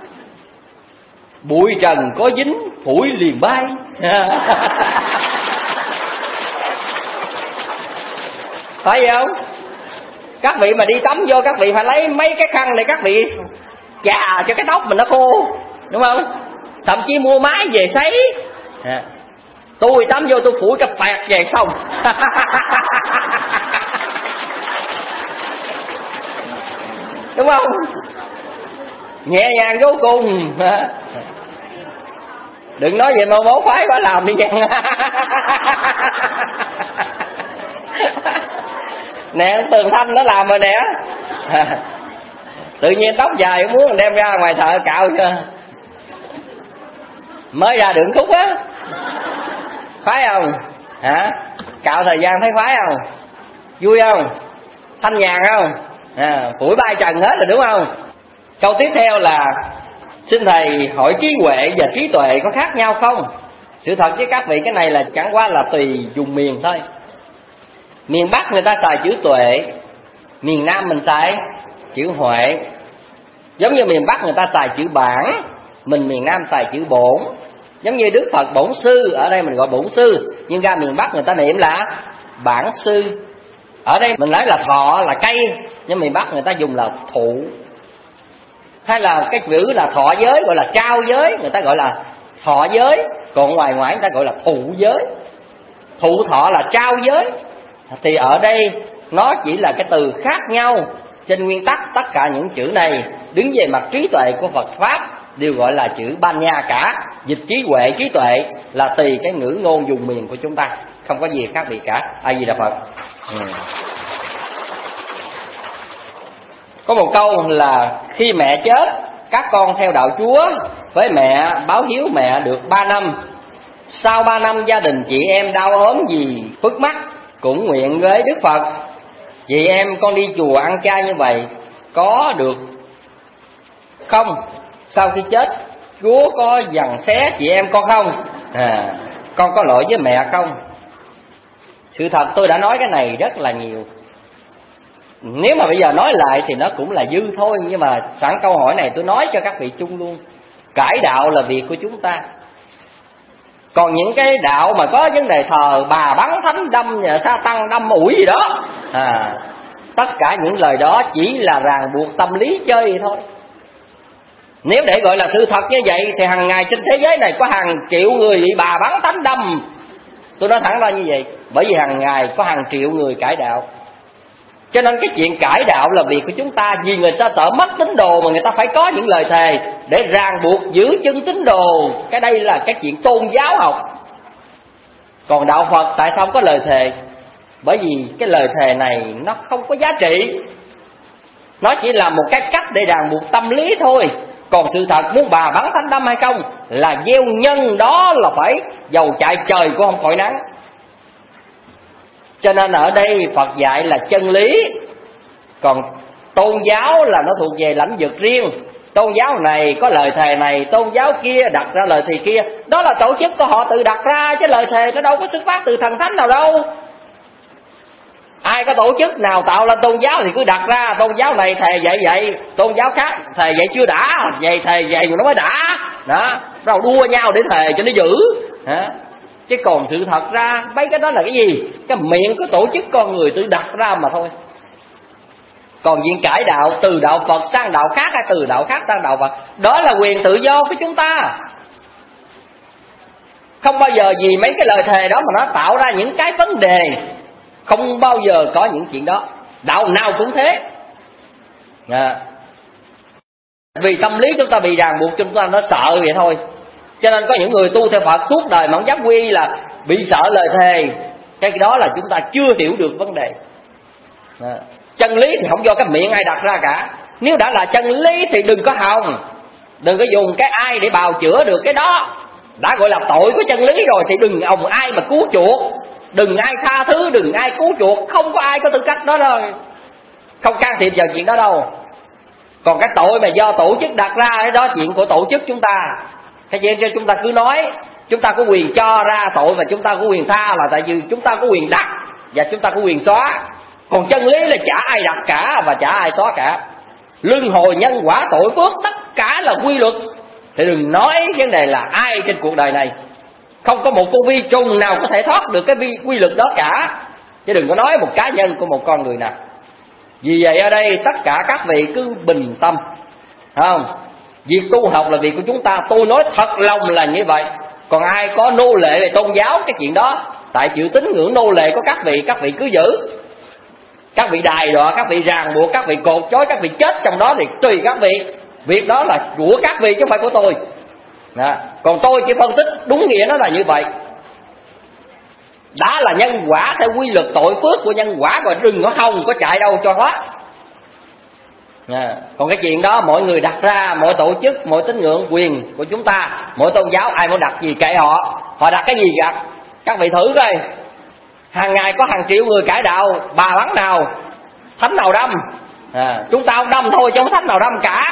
bụi trần có dính phủi liền bay. Phải không? Các vị mà đi tắm vô, các vị phải lấy mấy cái khăn để các vị chà cho cái tóc mình nó khô, đúng không? Thậm chí mua máy về sấy. Tôi tắm vô tôi phủi cái phẹt về xong. Đúng không? Nhẹ nhàng vô cùng. Đừng nói về mô phái quá làm đi nha. Nè Tường Thanh nó làm rồi nè. Tự nhiên tóc dài muốn đem ra ngoài thợ cạo chưa, mới ra đường khúc á. Phải không? Hả? Cạo thời gian thấy khoái không? Vui không? Thanh nhàn không? Phủi bay trần hết rồi đúng không? Câu tiếp theo là: xin thầy hỏi trí huệ và trí tuệ có khác nhau không? Sự thật với các vị, cái này là chẳng qua là tùy vùng miền thôi. Miền Bắc người ta xài chữ tuệ, miền Nam mình xài chữ huệ. Giống như miền Bắc người ta xài chữ bản, mình miền Nam xài chữ bổn. Giống như Đức Phật bổn sư, ở đây mình gọi bổn sư, nhưng ra miền Bắc người ta niệm là bản sư. Ở đây mình nói là thọ là cây, nhưng miền Bắc người ta dùng là thụ. Hay là cái chữ là thọ giới gọi là trao giới, người ta gọi là thọ giới. Còn ngoài ngoại người ta gọi là thụ giới. Thụ thọ là trao giới. Thì ở đây nó chỉ là cái từ khác nhau. Trên nguyên tắc tất cả những chữ này đứng về mặt trí tuệ của Phật Pháp đều gọi là chữ Banya cả. Dịch trí huệ, trí tuệ là tùy cái ngữ ngôn dùng miền của chúng ta, không có gì khác biệt cả. A Di Đà Phật. Có một câu là: khi mẹ chết, các con theo đạo Chúa với mẹ báo hiếu mẹ được 3 năm. Sau 3 năm gia đình chị em đau ốm gì phước mắc, cũng nguyện với Đức Phật: chị em con đi chùa ăn chay như vậy có được không? Sau khi chết Chúa có dằn xé chị em con không? Con có lỗi với mẹ không? Sự thật tôi đã nói cái này rất là nhiều. Nếu mà bây giờ nói lại thì nó cũng là dư thôi. Nhưng mà sẵn câu hỏi này tôi nói cho các vị chung luôn. Cải đạo là việc của chúng ta. Còn những cái đạo mà có vấn đề thờ bà bắn thánh đâm sa tăng đâm ủi gì đó, tất cả những lời đó chỉ là ràng buộc tâm lý chơi vậy thôi. Nếu để gọi là sự thật như vậy thì hàng ngày trên thế giới này có hàng triệu người bị bà bắn thánh đâm. Tôi nói thẳng ra như vậy. Bởi vì hàng ngày có hàng triệu người cải đạo. Cho nên cái chuyện cải đạo là việc của chúng ta. Vì người ta sợ mất tín đồ mà người ta phải có những lời thề để ràng buộc giữ chân tín đồ. Cái đây là cái chuyện tôn giáo học. Còn đạo Phật tại sao không có lời thề? Bởi vì cái lời thề này nó không có giá trị. Nó chỉ là một cái cách để ràng buộc tâm lý thôi. Còn sự thật muốn bà bắn thánh đâm hay không là gieo nhân đó là phải dầu chạy trời cũng không khỏi nắng. Cho nên ở đây Phật dạy là chân lý. Còn tôn giáo là nó thuộc về lãnh vực riêng. Tôn giáo này có lời thề này, tôn giáo kia đặt ra lời thề kia. Đó là tổ chức của họ tự đặt ra, chứ lời thề nó đâu có xuất phát từ thần thánh nào đâu. Ai có tổ chức nào tạo ra tôn giáo thì cứ đặt ra tôn giáo này thề vậy vậy, tôn giáo khác thề vậy chưa đã, vậy thề vậy rồi nó mới đã. Đó, đâu đua nhau để thề cho nó giữ. Chứ còn sự thật ra mấy cái đó là cái gì? Cái miệng của tổ chức con người tự đặt ra mà thôi. Còn chuyện cải đạo từ đạo Phật sang đạo khác hay từ đạo khác sang đạo Phật, đó là quyền tự do của chúng ta. Không bao giờ vì mấy cái lời thề đó mà nó tạo ra những cái vấn đề. Không bao giờ có những chuyện đó. Đạo nào cũng thế. Vì tâm lý chúng ta bị ràng buộc, chúng ta nó sợ vậy thôi. Cho nên có những người tu theo Phật suốt đời mà không dám quy là bị sợ lời thề. Cái đó là chúng ta chưa hiểu được vấn đề. Chân lý thì không do cái miệng ai đặt ra cả. Nếu đã là chân lý thì đừng có hòng, đừng có dùng cái ai để bào chữa được cái đó. Đã gọi là tội của chân lý rồi thì đừng òng ai mà cứu chuộc, đừng ai tha thứ, đừng ai cứu chuộc. Không có ai có tư cách đó đâu, không can thiệp vào chuyện đó đâu. Còn cái tội mà do tổ chức đặt ra, cái đó chuyện của tổ chức chúng ta. Cái chuyện cho chúng ta cứ nói, chúng ta có quyền cho ra tội và chúng ta có quyền tha, là tại vì chúng ta có quyền đặt và chúng ta có quyền xóa. Còn chân lý là chả ai đặt cả và chả ai xóa cả. Luân hồi, nhân quả, tội phước, tất cả là quy luật. Thì đừng nói vấn đề là ai trên cuộc đời này, không có một con vi trùng nào có thể thoát được cái quy luật đó cả. Chứ đừng có nói một cá nhân của một con người nào. Vì vậy ở đây tất cả các vị cứ bình tâm, không? Việc tu học là việc của chúng ta. Tôi nói thật lòng là như vậy. Còn ai có nô lệ về tôn giáo, cái chuyện đó tại chịu tín ngưỡng nô lệ của các vị cứ giữ. Các vị đài đọa, các vị ràng buộc, các vị cột chói, các vị chết trong đó thì tùy các vị. Việc đó là của các vị chứ không phải của tôi. Còn tôi chỉ phân tích đúng nghĩa nó là như vậy. Đã là nhân quả theo quy luật tội phước của nhân quả rồi, đừng có hòng có chạy đâu cho thoát. Còn cái chuyện đó mọi người đặt ra, mỗi tổ chức, mỗi tín ngưỡng quyền của chúng ta, mỗi tôn giáo ai muốn đặt gì kệ họ. Họ đặt cái gì đặt. Các vị thử coi, hàng ngày có hàng triệu người cải đạo, bà bắn nào, thánh nào đâm. Chúng ta không đâm thôi chứ không thánh nào đâm cả.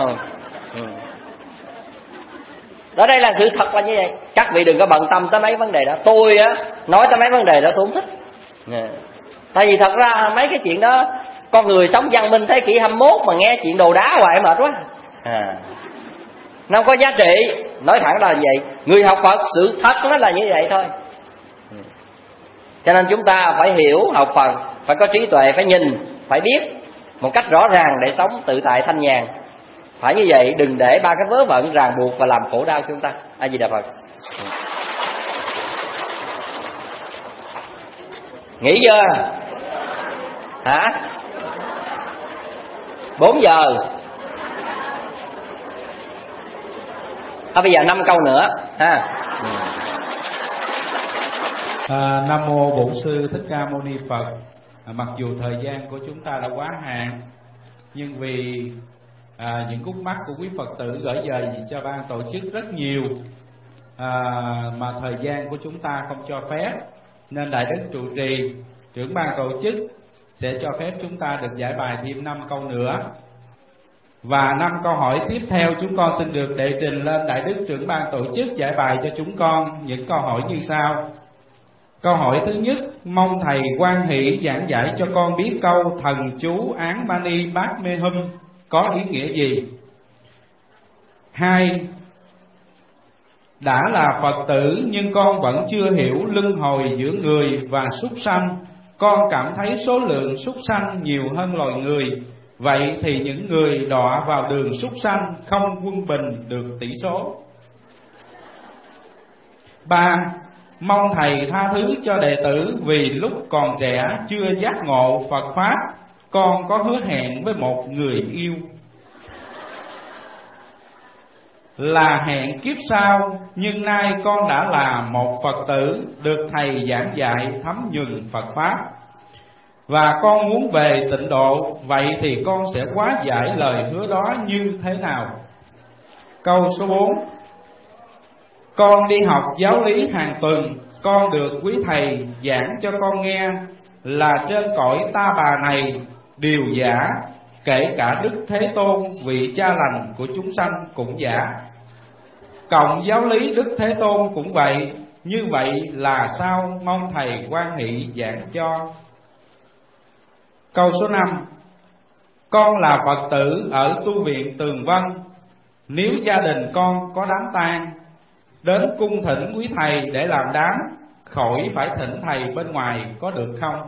Ở đây là sự thật là như vậy. Các vị đừng có bận tâm tới mấy vấn đề đó. Tôi á nói tới mấy vấn đề đó tôi không thích. Tại vì thật ra mấy cái chuyện đó, con người sống văn minh thế kỷ 21 mà nghe chuyện đồ đá hoài mệt quá. Nó không có giá trị. Nói thẳng là vậy. Người học Phật sự thật nó là như vậy thôi. Cho nên chúng ta phải hiểu học Phật, phải có trí tuệ, phải nhìn, phải biết một cách rõ ràng để sống tự tại thanh nhàn. Phải như vậy, đừng để ba cái vớ vẩn ràng buộc và làm khổ đau chúng ta. A Di Đà Phật. Nghỉ chưa? Hả? 4 giờ. Bây giờ 5 câu nữa ha. Nam mô Bổn Sư Thích Ca Mâu Ni Phật. Mặc dù thời gian của chúng ta đã quá hạn, nhưng vì những khúc mắc của quý Phật tử gửi về cho ban tổ chức rất nhiều, mà thời gian của chúng ta không cho phép, nên Đại Đức trụ trì, trưởng ban tổ chức sẽ cho phép chúng ta được giải bài thêm 5 câu nữa. Và 5 câu hỏi tiếp theo chúng con xin được đệ trình lên Đại Đức trưởng ban tổ chức giải bài cho chúng con những câu hỏi như sau. Câu hỏi thứ nhất, mong Thầy hoan hỷ giảng giải cho con biết câu thần chú Án Mani Bát Mê Hum có ý nghĩa gì? 2. Đã là Phật tử nhưng con vẫn chưa hiểu luân hồi giữa người và súc sanh. Con cảm thấy số lượng súc sanh nhiều hơn loài người. Vậy thì những người đọa vào đường súc sanh không quân bình được tỷ số. 3. Mong Thầy tha thứ cho đệ tử vì lúc còn trẻ chưa giác ngộ Phật Pháp. Con có hứa hẹn với một người yêu là hẹn kiếp sau, nhưng nay con đã là một Phật tử, được Thầy giảng dạy thấm nhuần Phật Pháp, và con muốn về tịnh độ. Vậy thì con sẽ hóa giải lời hứa đó như thế nào? Câu số 4. Con đi học giáo lý hàng tuần, con được quý Thầy giảng cho con nghe là trên cõi ta bà này đều giả, kể cả Đức Thế Tôn vị cha lành của chúng sanh cũng giả, cộng giáo lý Đức Thế Tôn cũng vậy. Như vậy là sao? Mong Thầy hoan hỷ giảng cho. Câu số 5. Con là Phật tử ở tu viện Tường Vân. Nếu gia đình con có đám tang, đến cung thỉnh quý Thầy để làm đám, khỏi phải thỉnh Thầy bên ngoài, có được không?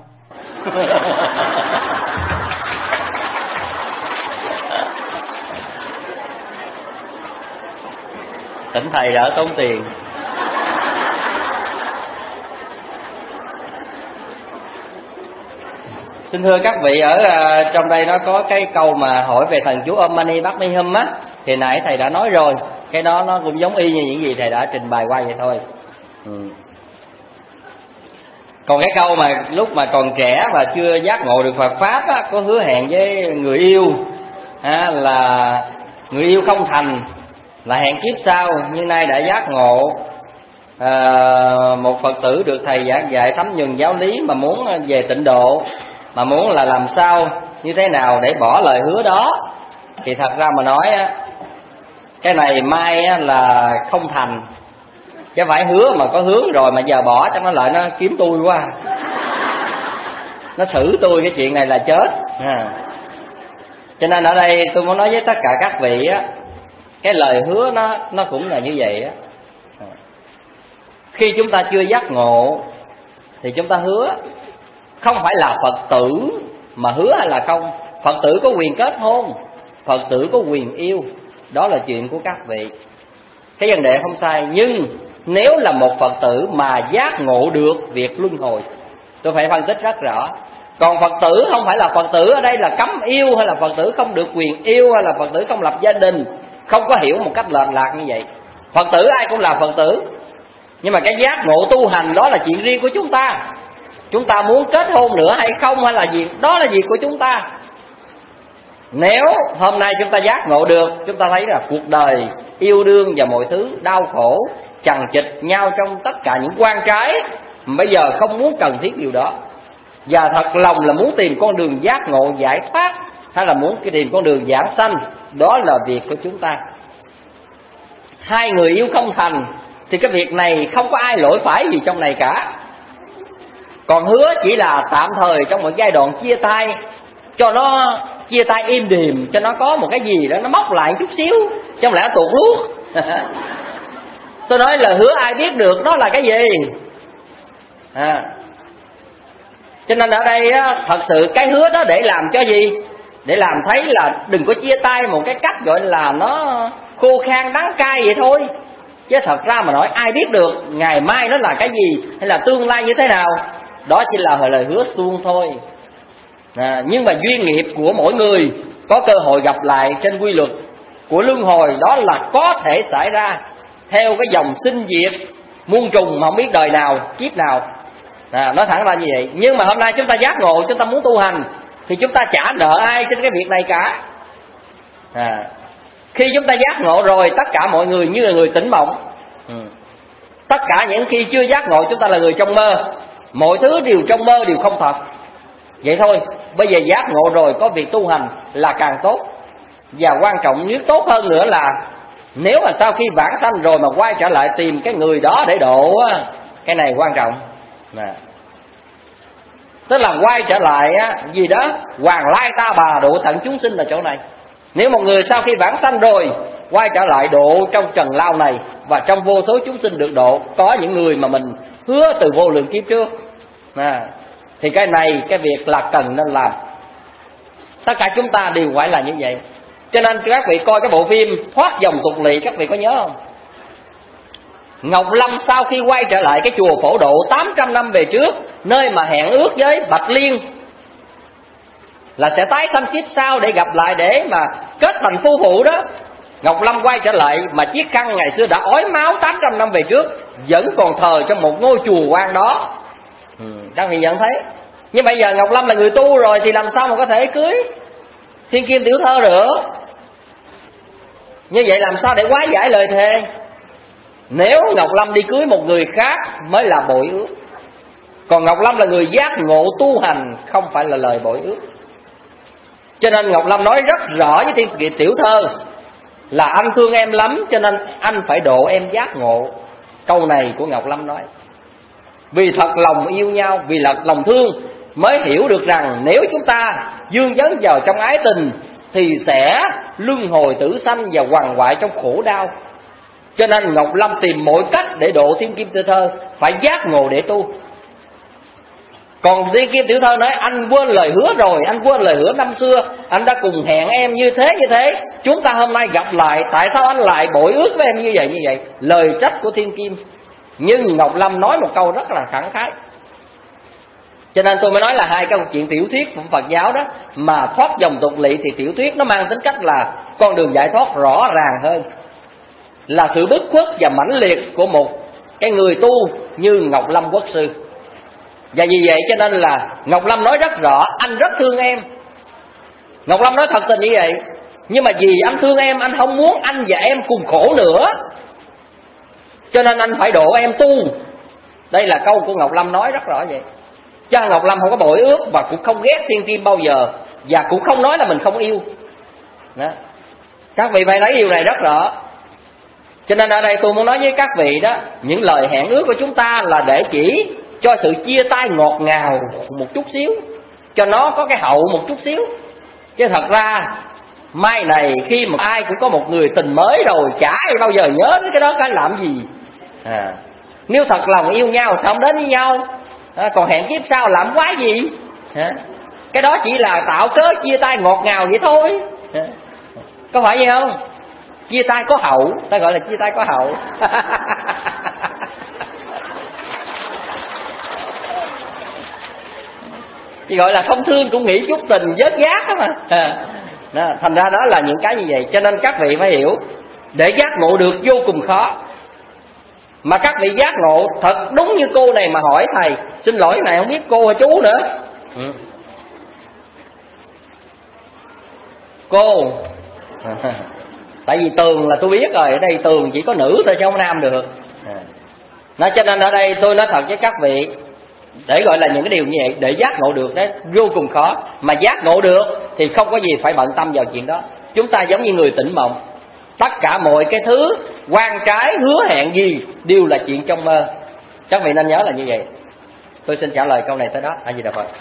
Thỉnh Thầy đỡ tốn tiền. Xin thưa các vị, ở trong đây nó có cái câu mà hỏi về thần chú Om Mani Padme Hum á, thì nãy Thầy đã nói rồi. Cái đó nó cũng giống y như những gì Thầy đã trình bày qua vậy thôi. Còn cái câu mà lúc mà còn trẻ mà chưa giác ngộ được Phật pháp á, có hứa hẹn với người yêu là người yêu không thành, là hẹn kiếp sau, nhưng nay đã giác ngộ. Một Phật tử được thầy giảng dạy thấm nhuần giáo lý mà muốn về tịnh độ, mà muốn là làm sao như thế nào để bỏ lời hứa đó, thì thật ra mà nói á, cái này mai á là không thành, chứ phải hứa mà có hướng rồi mà giờ bỏ cho nó lại nó kiếm tôi quá, nó xử tôi, cái chuyện này là chết. Cho nên ở đây tôi muốn nói với tất cả các vị á, cái lời hứa nó cũng là như vậy á. Khi chúng ta chưa giác ngộ thì chúng ta hứa, không phải là Phật tử mà hứa hay là không. Phật tử có quyền kết hôn, Phật tử có quyền yêu, đó là chuyện của các vị, cái vấn đề không sai. Nhưng nếu là một Phật tử mà giác ngộ được việc luân hồi, tôi phải phân tích rất rõ. Còn Phật tử không phải là Phật tử ở đây là cấm yêu, hay là Phật tử không được quyền yêu, hay là Phật tử không lập gia đình, không có hiểu một cách lệch lạc như vậy. Phật tử ai cũng là Phật tử, nhưng mà cái giác ngộ tu hành đó là chuyện riêng của chúng ta. Chúng ta muốn kết hôn nữa hay không hay là gì, đó là việc của chúng ta. Nếu hôm nay chúng ta giác ngộ được, chúng ta thấy là cuộc đời yêu đương và mọi thứ đau khổ chằng chịt nhau trong tất cả những quan trái, bây giờ không muốn cần thiết điều đó, và thật lòng là muốn tìm con đường giác ngộ giải thoát, hay là muốn tìm con đường giảng sanh, đó là việc của chúng ta. Hai người yêu không thành thì cái việc này không có ai lỗi phải gì trong này cả. Còn hứa chỉ là tạm thời trong một giai đoạn chia tay, cho nó chia tay êm đềm, cho nó có một cái gì đó nó móc lại chút xíu, chứ không lẽ tuột luốt. Tôi nói là hứa ai biết được đó là cái gì. Cho nên ở đây á, thật sự cái hứa đó để làm cho gì? Để làm thấy là đừng có chia tay một cái cách gọi là nó khô khan đắng cay vậy thôi. Chứ thật ra mà nói ai biết được ngày mai nó là cái gì, hay là tương lai như thế nào. Đó chỉ là lời hứa suông thôi. Nhưng mà duyên nghiệp của mỗi người có cơ hội gặp lại trên quy luật của luân hồi, đó là có thể xảy ra theo cái dòng sinh diệt muôn trùng mà không biết đời nào kiếp nào. Nói thẳng ra như vậy. Nhưng mà hôm nay chúng ta giác ngộ, chúng ta muốn tu hành thì chúng ta chả nợ ai trên cái việc này cả. Khi chúng ta giác ngộ rồi, tất cả mọi người như là người tỉnh mộng. Tất cả những khi chưa giác ngộ chúng ta là người trong mơ, mọi thứ đều trong mơ, đều không thật. Vậy thôi, bây giờ giác ngộ rồi có việc tu hành là càng tốt. Và quan trọng nhất tốt hơn nữa là nếu mà sau khi vãng sanh rồi mà quay trở lại tìm cái người đó để độ á, cái này quan trọng. Tức là quay trở lại á, gì đó Hoàng Lai Ta Bà độ tận chúng sinh là chỗ này. Nếu một người sau khi vãng sanh rồi quay trở lại độ trong trần lao này, và trong vô số chúng sinh được độ, có những người mà mình hứa từ vô lượng kiếp trước, thì cái này cái việc là cần nên làm. Tất cả chúng ta đều phải là như vậy. Cho nên các vị coi cái bộ phim Thoát Dòng Tục Lỵ, các vị có nhớ không? Ngọc Lâm sau khi quay trở lại cái chùa Phổ Độ 800 năm về trước, nơi mà hẹn ước với Bạch Liên là sẽ tái sanh kiếp sau để gặp lại, để mà kết thành phu phụ đó. Ngọc Lâm quay trở lại mà chiếc khăn ngày xưa đã ói máu 800 năm về trước vẫn còn thờ trong một ngôi chùa quan đó. Các vị nhận thấy. Nhưng bây giờ Ngọc Lâm là người tu rồi thì làm sao mà có thể cưới thiên kim tiểu thơ được? Như vậy làm sao để hóa giải lời thề? Nếu Ngọc Lâm đi cưới một người khác mới là bội ước. Còn Ngọc Lâm là người giác ngộ tu hành, không phải là lời bội ước. Cho nên Ngọc Lâm nói rất rõ với thiên kim tiểu thơ là anh thương em lắm, cho nên anh phải độ em giác ngộ. Câu này của Ngọc Lâm nói. Vì thật lòng yêu nhau, vì là lòng thương mới hiểu được rằng nếu chúng ta dương vấn vào trong ái tình thì sẽ luân hồi tử sanh và quằn quại trong khổ đau. Cho nên Ngọc Lâm tìm mọi cách để độ thiên kim tiểu thơ phải giác ngộ để tu. Còn thiên kim tiểu thơ nói anh quên lời hứa rồi, anh quên lời hứa năm xưa, anh đã cùng hẹn em như thế, chúng ta hôm nay gặp lại, tại sao anh lại bội ước với em như vậy? Lời trách của thiên kim. Nhưng Ngọc Lâm nói một câu rất là khẳng khái. Cho nên tôi mới nói là hai câu chuyện tiểu thuyết của Phật giáo đó, mà Thoát Dòng Tục Lỵ thì tiểu thuyết nó mang tính cách là con đường giải thoát rõ ràng hơn, là sự bức khuất và mãnh liệt của một cái người tu như Ngọc Lâm Quốc Sư. Và vì vậy cho nên là Ngọc Lâm nói rất rõ, anh rất thương em. Ngọc Lâm nói thật tình như vậy. Nhưng mà vì anh thương em, anh không muốn anh và em cùng khổ nữa, cho nên anh phải độ em tu. Đây là câu của Ngọc Lâm nói rất rõ vậy. Chứ Ngọc Lâm không có bội ước và cũng không ghét Thiên Kim bao giờ, và cũng không nói là mình không yêu đó. Các vị phải thấy điều này rất rõ. Cho nên ở đây tôi muốn nói với các vị đó, những lời hẹn ước của chúng ta là để chỉ cho sự chia tay ngọt ngào một chút xíu, cho nó có cái hậu một chút xíu. Chứ thật ra mai này khi mà ai cũng có một người tình mới rồi, chả ai bao giờ nhớ đến cái đó cái làm gì. Nếu thật lòng yêu nhau sao không đến với nhau, còn hẹn kiếp sau làm quái gì. Cái đó chỉ là tạo cớ chia tay ngọt ngào vậy thôi. Có phải vậy không? Chia tay có hậu, ta gọi là chia tay có hậu. Chỉ gọi là không thương cũng nghĩ chút tình vớt giác đó mà. Đó, thành ra đó là những cái như vậy. Cho nên các vị phải hiểu, để giác ngộ được vô cùng khó. Mà các vị giác ngộ thật đúng như cô này mà hỏi thầy, xin lỗi này không biết cô hay chú nữa. Cô tại vì Tường là tôi biết rồi, ở đây Tường chỉ có nữ thôi chứ không nam được. Nói cho nên ở đây tôi nói thật với các vị, để gọi là những cái điều như vậy, để giác ngộ được đấy vô cùng khó. Mà giác ngộ được thì không có gì phải bận tâm vào chuyện đó. Chúng ta giống như người tỉnh mộng, tất cả mọi cái thứ quan trái hứa hẹn gì đều là chuyện trong mơ. Các vị nên nhớ là như vậy. Tôi xin trả lời câu này tới đó. A Di Đà Phật.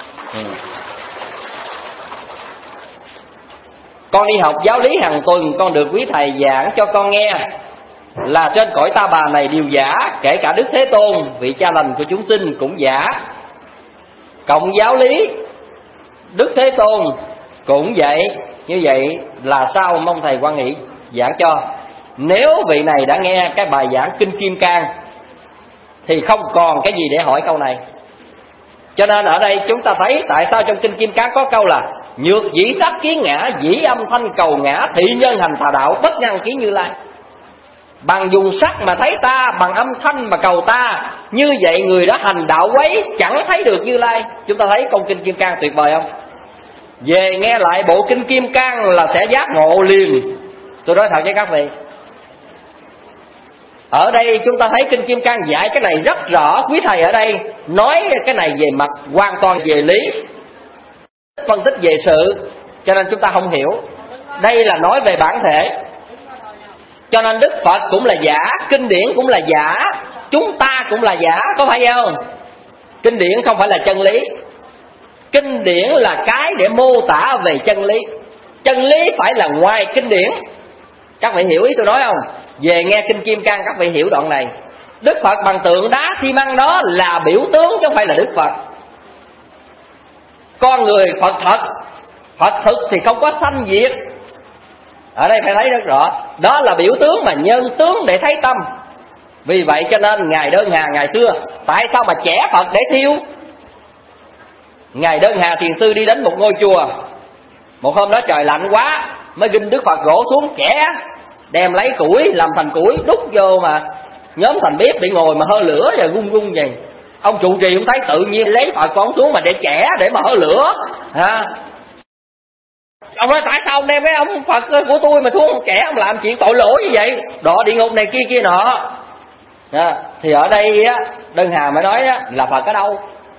Con đi học giáo lý hàng tuần, con được quý thầy giảng cho con nghe là trên cõi ta bà này đều giả, kể cả Đức Thế Tôn, vị cha lành của chúng sinh cũng giả. Cộng giáo lý Đức Thế Tôn cũng vậy. Như vậy là sao, mong thầy quan nghị giảng cho. Nếu vị này đã nghe cái bài giảng Kinh Kim Cang thì không còn cái gì để hỏi câu này. Cho nên ở đây chúng ta thấy tại sao trong Kinh Kim Cang có câu là nhược dĩ sắc kiến ngã, dĩ âm thanh cầu ngã, thị nhân hành tà đạo, bất nhân kiến Như Lai. Bằng dùng sắc mà thấy ta, bằng âm thanh mà cầu ta, như vậy người đó hành đạo quấy, chẳng thấy được Như Lai. Chúng ta thấy câu Kinh Kim Cang tuyệt vời không? Về nghe lại bộ Kinh Kim Cang là sẽ giác ngộ liền. Tôi nói thật với các vị, ở đây chúng ta thấy Kinh Kim Cang dạy cái này rất rõ. Quý thầy ở đây nói cái này về mặt hoàn toàn về lý, phân tích về sự, cho nên chúng ta không hiểu. Đây là nói về bản thể. Cho nên Đức Phật cũng là giả, kinh điển cũng là giả, chúng ta cũng là giả, có phải không? Kinh điển không phải là chân lý. Kinh điển là cái để mô tả về chân lý. Chân lý phải là ngoài kinh điển. Các vị hiểu ý tôi nói không? Về nghe Kinh Kim Cang các vị hiểu đoạn này. Đức Phật bằng tượng đá xi măng đó là biểu tướng chứ không phải là Đức Phật. Con người Phật thật, Phật thực thì không có sanh diệt. Ở đây phải thấy rất rõ, đó là biểu tướng mà nhân tướng để thấy tâm. Vì vậy cho nên Ngài Đơn Hà ngày xưa tại sao mà chẻ Phật để thiêu? Ngài Đơn Hà Thiền Sư đi đến một ngôi chùa, một hôm đó trời lạnh quá, mới ghinh Đức Phật gỗ xuống chẻ, đem lấy củi làm thành củi đút vô mà nhóm thành bếp để ngồi mà hơ lửa và gung gung vậy. Ông trụ trì ông thấy tự nhiên lấy Phật con xuống mà để chẻ để mà hơ lửa ha. Ông nói tại sao ông đem cái ông Phật của tôi mà xuống chẻ, ông làm chuyện tội lỗi như vậy, đọa địa ngục này kia kia nọ. Thì ở đây á, Đơn Hà mới nói á, là Phật ở đâu?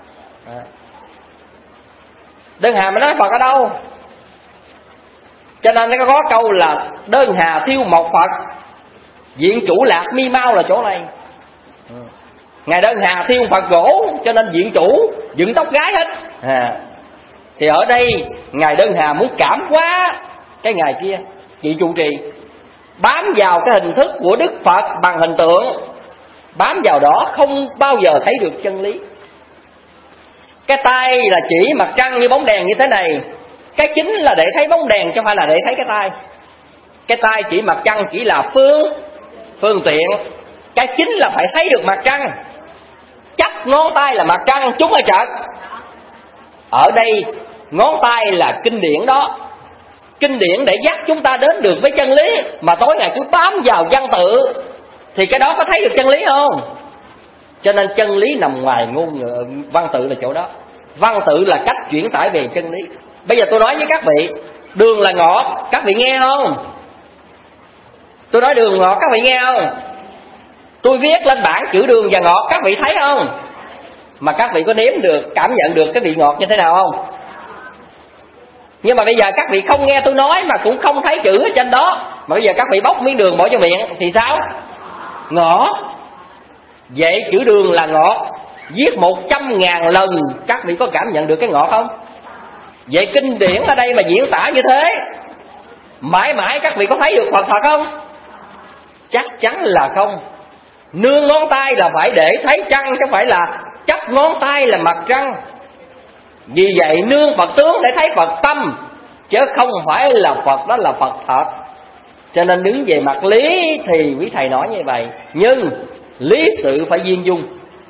Đơn Hà mới nói Phật ở đâu? Cho nên nó có câu là Đơn Hà thiêu một Phật, viện chủ lạc mi mau là chỗ này. Ngài Đơn Hà thiêu Phật gỗ, cho nên viện chủ dựng tóc gái hết. Thì ở đây Ngài Đơn Hà muốn cảm hóa cái ngài kia, chị trụ trì, bám vào cái hình thức của Đức Phật bằng hình tượng, bám vào đó không bao giờ thấy được chân lý. Cái tay là chỉ mặt trăng như bóng đèn như thế này, cái chính là để thấy bóng đèn chứ không phải là để thấy cái tay. Cái tay chỉ mặt trăng chỉ là phương tiện, cái chính là phải thấy được mặt trăng. Chắc ngón tay là mặt trăng chúng ở chợt. Ở đây ngón tay là kinh điển đó, kinh điển để dắt chúng ta đến được với chân lý. Mà tối ngày cứ bám vào văn tự thì cái đó có thấy được chân lý không? Cho nên chân lý nằm ngoài ngôn ngữ, văn tự là chỗ đó. Văn tự là cách chuyển tải về chân lý. Bây giờ tôi nói với các vị, đường là ngọt, các vị nghe không? Tôi nói đường ngọt, các vị nghe không? Tôi viết lên bảng chữ đường và ngọt, các vị thấy không? Mà các vị có nếm được, cảm nhận được cái vị ngọt như thế nào không? Nhưng mà bây giờ các vị không nghe tôi nói mà cũng không thấy chữ ở trên đó, mà bây giờ các vị bóc miếng đường bỏ vô miệng thì sao? Ngọt. Vậy chữ đường là ngọt, viết 100.000 lần các vị có cảm nhận được cái ngọt không? Vậy kinh điển ở đây mà diễn tả như thế, mãi mãi các vị có thấy được Phật thật không? Chắc chắn là không. Nương ngón tay là phải để thấy trăng, chứ không phải là chấp ngón tay là mặt trăng. Vì vậy nương Phật tướng để thấy Phật tâm, chứ không phải là Phật đó là Phật thật. Cho nên đứng về mặt lý thì quý thầy nói như vậy, nhưng lý sự phải viên dung.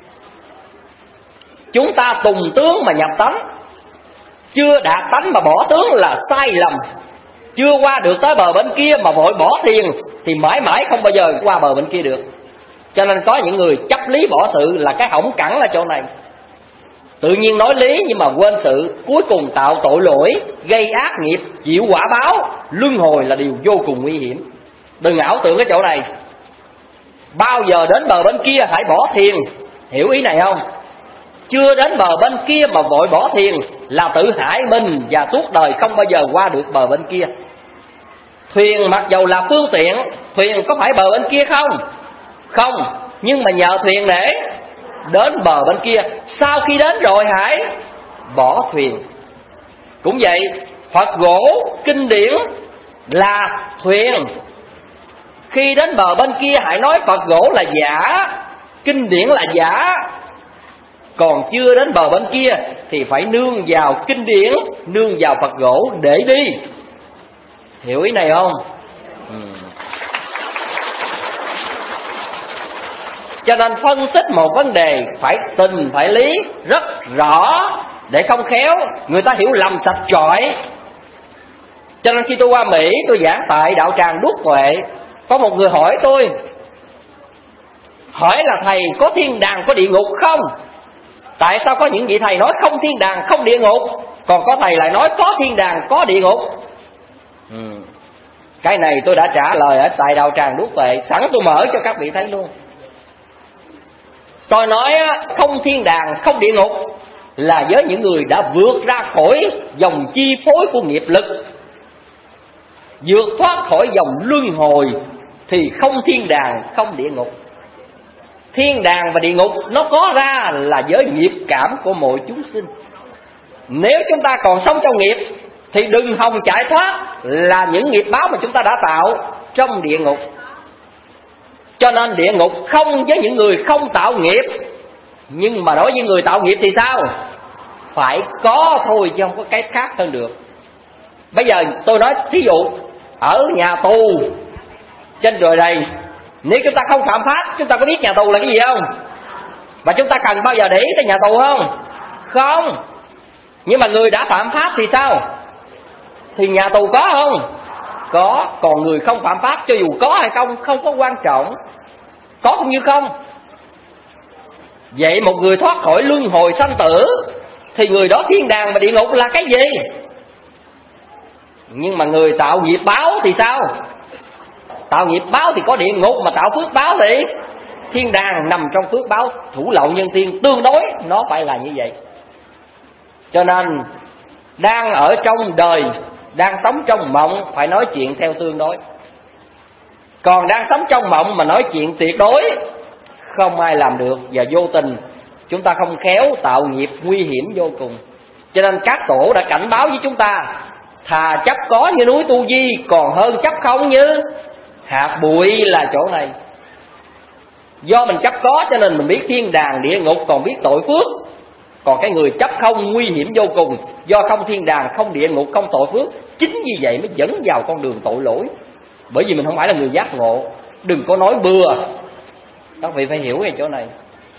Chúng ta tùng tướng mà nhập tánh, chưa đạt tánh mà bỏ tướng là sai lầm. Chưa qua được tới bờ bên kia mà vội bỏ thiền thì mãi mãi không bao giờ qua bờ bên kia được. Cho nên có những người chấp lý bỏ sự là cái hỏng cẳng ở chỗ này. Tự nhiên nói lý nhưng mà quên sự, cuối cùng tạo tội lỗi, gây ác nghiệp, chịu quả báo, luân hồi là điều vô cùng nguy hiểm. Đừng ảo tưởng cái chỗ này. Bao giờ đến bờ bên kia hãy bỏ thiền, hiểu ý này không? Chưa đến bờ bên kia mà vội bỏ thiền là tự hại mình, và suốt đời không bao giờ qua được bờ bên kia. Thuyền mặc dầu là phương tiện, thuyền có phải bờ bên kia không? Không, nhưng mà nhờ thuyền để đến bờ bên kia. Sau khi đến rồi hãy bỏ thuyền. Cũng vậy, Phật gỗ, kinh điển là thuyền. Khi đến bờ bên kia hãy nói Phật gỗ là giả, kinh điển là giả. Còn chưa đến bờ bên kia thì phải nương vào kinh điển, nương vào Phật gỗ để đi. Hiểu ý này không? Cho nên phân tích một vấn đề phải tình phải lý rất rõ, để không khéo người ta hiểu lầm sạch trọi. Cho nên khi tôi qua Mỹ, tôi giảng tại đạo tràng Đúc Huệ, có một người hỏi tôi, hỏi là thầy có thiên đàng có địa ngục không? Tại sao có những vị thầy nói không thiên đàng không địa ngục, còn có thầy lại nói có thiên đàng có địa ngục? Cái này tôi đã trả lời ở tại đạo tràng Đúc Huệ, sẵn tôi mở cho các vị thấy luôn. Tôi nói không thiên đàng không địa ngục là với những người đã vượt ra khỏi dòng chi phối của nghiệp lực, vượt thoát khỏi dòng luân hồi thì không thiên đàng không địa ngục. Thiên đàng và địa ngục nó có ra là với nghiệp cảm của mọi chúng sinh. Nếu chúng ta còn sống trong nghiệp thì đừng hòng chạy thoát là những nghiệp báo mà chúng ta đã tạo trong địa ngục. Cho nên địa ngục không với những người không tạo nghiệp, nhưng mà đối với người tạo nghiệp thì sao? Phải có thôi chứ không có cái khác hơn được. Bây giờ tôi nói thí dụ ở nhà tù trên đời này, nếu chúng ta không phạm pháp, chúng ta có biết nhà tù là cái gì không? Và chúng ta cần bao giờ để ý tới nhà tù không? Không. Nhưng mà người đã phạm pháp thì sao? Thì nhà tù có không? Có. Còn người không phạm pháp cho dù có hay không không có quan trọng, có cũng như không. Vậy một người thoát khỏi luân hồi sanh tử thì người đó thiên đàng và địa ngục là cái gì? Nhưng mà người tạo nghiệp báo thì sao? Tạo nghiệp báo thì có địa ngục, mà tạo phước báo thì thiên đàng, nằm trong phước báo thủ lậu nhân tiên, tương đối nó phải là như vậy. Cho nên đang ở trong đời, đang sống trong mộng phải nói chuyện theo tương đối. Còn đang sống trong mộng mà nói chuyện tuyệt đối không ai làm được, và vô tình chúng ta không khéo tạo nghiệp nguy hiểm vô cùng. Cho nên các tổ đã cảnh báo với chúng ta, thà chấp có như núi Tu Di còn hơn chấp không như hạt bụi là chỗ này. Do mình chấp có cho nên mình biết thiên đàng địa ngục, còn biết tội phước. Còn cái người chấp không nguy hiểm vô cùng, do không thiên đàng không địa ngục không tội phước. Chính vì vậy mới dẫn vào con đường tội lỗi, bởi vì mình không phải là người giác ngộ. Đừng có nói bừa, các vị phải hiểu cái chỗ này.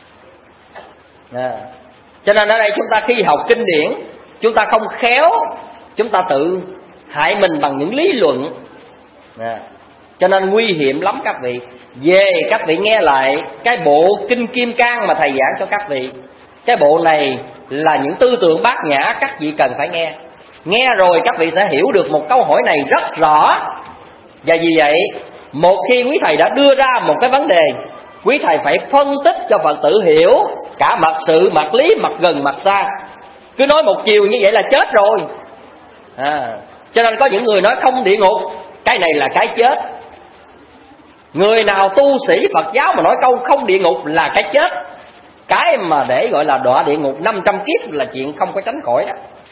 Cho nên ở đây chúng ta khi học kinh điển, chúng ta không khéo, chúng ta tự hại mình bằng những lý luận. Cho nên nguy hiểm lắm các vị. Về các vị nghe lại cái bộ Kinh Kim Cang mà thầy giảng cho các vị. Cái bộ này là những tư tưởng bát nhã, các vị cần phải nghe. Nghe rồi các vị sẽ hiểu được một câu hỏi này rất rõ. Và vì vậy, một khi quý thầy đã đưa ra một cái vấn đề, quý thầy phải phân tích cho Phật tử hiểu cả mặt sự, mặt lý, mặt gần, mặt xa. Cứ nói một chiều như vậy là chết rồi. Cho nên có những người nói không địa ngục, cái này là cái chết. Người nào tu sĩ Phật giáo mà nói câu không địa ngục là cái chết. Cái mà để gọi là đọa địa ngục 500 kiếp là chuyện không có tránh khỏi đó.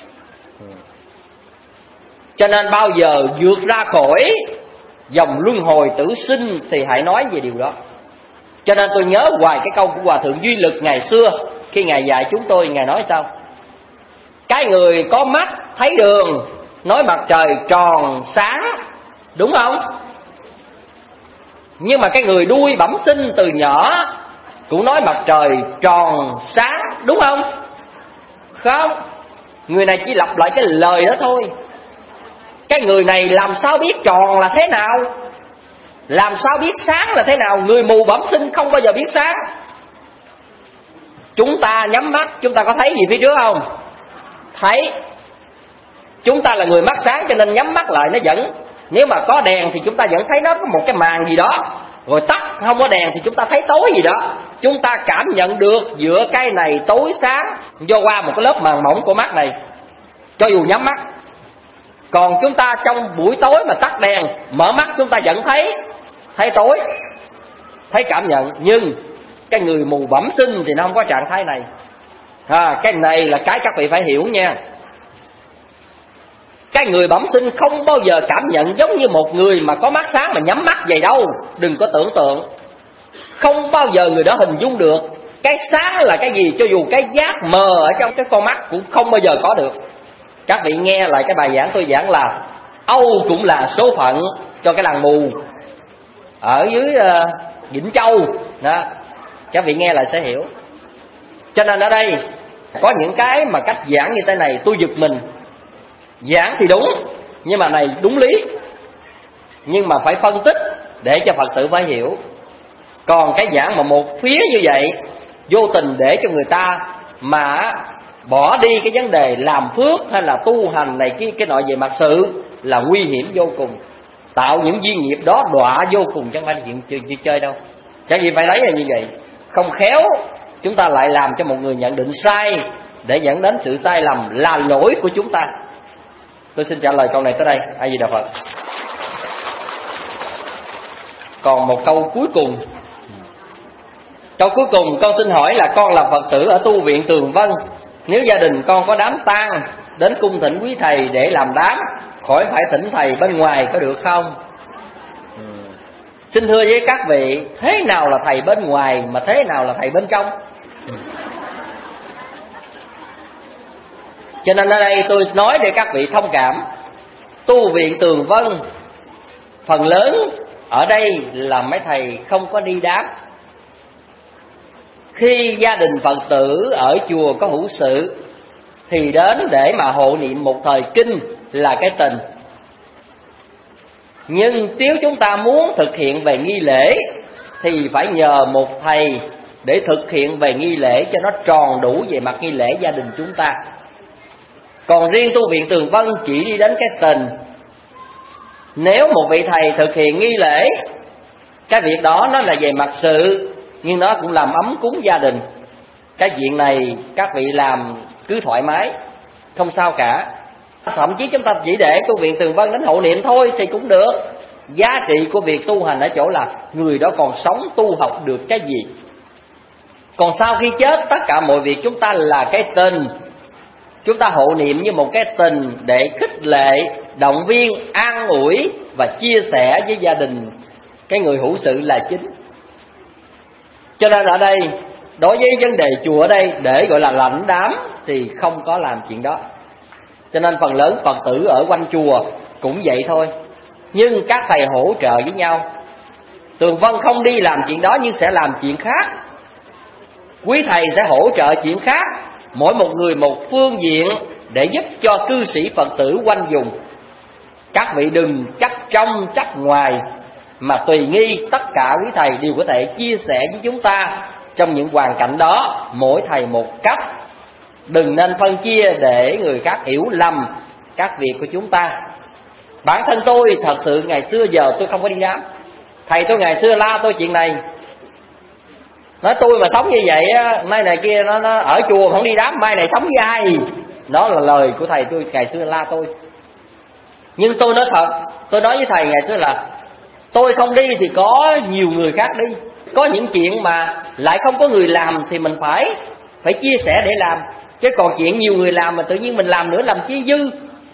Cho nên bao giờ vượt ra khỏi dòng luân hồi tử sinh thì hãy nói về điều đó. Cho nên tôi nhớ hoài cái câu của Hòa Thượng Duy Lực ngày xưa, khi Ngài dạy chúng tôi, Ngài nói sao? Cái người có mắt thấy đường, nói mặt trời tròn sáng, đúng không? Nhưng mà cái người đuôi bẩm sinh từ nhỏ cũng nói mặt trời tròn sáng, đúng không? Không, người này chỉ lặp lại cái lời đó thôi. Cái người này làm sao biết tròn là thế nào, làm sao biết sáng là thế nào? Người mù bẩm sinh không bao giờ biết sáng. Chúng ta nhắm mắt, chúng ta có thấy gì phía trước không? Thấy. Chúng ta là người mắt sáng cho nên nhắm mắt lại nó vẫn. Nếu mà có đèn thì chúng ta vẫn thấy nó có một cái màn gì đó. Rồi tắt, không có đèn thì chúng ta thấy tối gì đó. Chúng ta cảm nhận được giữa cái này tối sáng do qua một cái lớp màng mỏng của mắt này, cho dù nhắm mắt. Còn chúng ta trong buổi tối mà tắt đèn, mở mắt chúng ta vẫn thấy tối, thấy cảm nhận. Nhưng cái người mù bẩm sinh thì nó không có trạng thái này. Cái này là cái các vị phải hiểu nha. Cái người bẩm sinh không bao giờ cảm nhận giống như một người mà có mắt sáng mà nhắm mắt vậy đâu. Đừng có tưởng tượng. Không bao giờ người đó hình dung được cái sáng là cái gì. Cho dù cái giác mờ ở trong cái con mắt cũng không bao giờ có được. Các vị nghe lại cái bài giảng tôi giảng là Âu cũng là số phận cho cái làng mù ở dưới Vĩnh Châu đó. Các vị nghe lại sẽ hiểu. Cho nên ở đây có những cái mà cách giảng như thế này tôi giật mình. Giảng thì đúng, nhưng mà này đúng lý, nhưng mà phải phân tích để cho Phật tử phải hiểu. Còn cái giảng mà một phía như vậy, vô tình để cho người ta mà bỏ đi cái vấn đề làm phước hay là tu hành này kia cái nọ về mặt sự là nguy hiểm vô cùng. Tạo những duyên nghiệp đó đọa vô cùng, chẳng phải là chuyện chơi đâu. Chẳng gì phải lấy là như vậy. Không khéo chúng ta lại làm cho một người nhận định sai, để dẫn đến sự sai lầm là lỗi của chúng ta. Tôi xin trả lời câu này tới đây. A Di Đà Phật. Còn một câu cuối cùng. Câu cuối cùng con xin hỏi là con là Phật tử ở tu viện Tường Vân. Nếu gia đình con có đám tang, đến cung thỉnh quý thầy để làm đám, khỏi phải thỉnh thầy bên ngoài có được không? Xin thưa với các vị, thế nào là thầy bên ngoài mà thế nào là thầy bên trong? Cho nên ở đây tôi nói để các vị thông cảm. Tu viện Tường Vân phần lớn ở đây là mấy thầy không có đi đám. Khi gia đình Phật tử ở chùa có hữu sự thì đến để mà hộ niệm một thời kinh là cái tình. Nhưng nếu chúng ta muốn thực hiện về nghi lễ thì phải nhờ một thầy để thực hiện về nghi lễ cho nó tròn đủ về mặt nghi lễ gia đình chúng ta. Còn riêng tu viện Tường Vân chỉ đi đến cái tình. Nếu một vị thầy thực hiện nghi lễ, cái việc đó nó là về mặt sự, nhưng nó cũng làm ấm cúng gia đình. Cái chuyện này các vị làm cứ thoải mái, không sao cả. Thậm chí chúng ta chỉ để tu viện Tường Vân đến hộ niệm thôi thì cũng được. Giá trị của việc tu hành ở chỗ là người đó còn sống tu học được cái gì. Còn sau khi chết, tất cả mọi việc chúng ta là cái tình. Chúng ta hộ niệm như một cái tình để khích lệ, động viên, an ủi và chia sẻ với gia đình cái người hữu sự là chính. Cho nên ở đây, đối với vấn đề chùa ở đây để gọi là lãnh đám thì không có làm chuyện đó. Cho nên phần lớn Phật tử ở quanh chùa cũng vậy thôi. Nhưng các thầy hỗ trợ với nhau. Tường Vân không đi làm chuyện đó nhưng sẽ làm chuyện khác. Quý thầy sẽ hỗ trợ chuyện khác, mỗi một người một phương diện để giúp cho cư sĩ Phật tử quanh vùng. Các vị đừng chắc trong chắc ngoài, mà tùy nghi tất cả quý thầy đều có thể chia sẻ với chúng ta trong những hoàn cảnh đó, mỗi thầy một cách. Đừng nên phân chia để người khác hiểu lầm các việc của chúng ta. Bản thân tôi thật sự ngày xưa giờ tôi không có đi đám. Thầy tôi ngày xưa la tôi chuyện này, nói tôi mà sống như vậy á, mai này kia nó ở chùa mà không đi đám, mai này sống với ai? Đó là lời của thầy tôi ngày xưa la tôi. Nhưng tôi nói thật, tôi nói với thầy ngày xưa là tôi không đi thì có nhiều người khác đi. Có những chuyện mà lại không có người làm thì mình phải chia sẻ để làm. Chứ còn chuyện nhiều người làm mà tự nhiên mình làm nữa làm chi dư.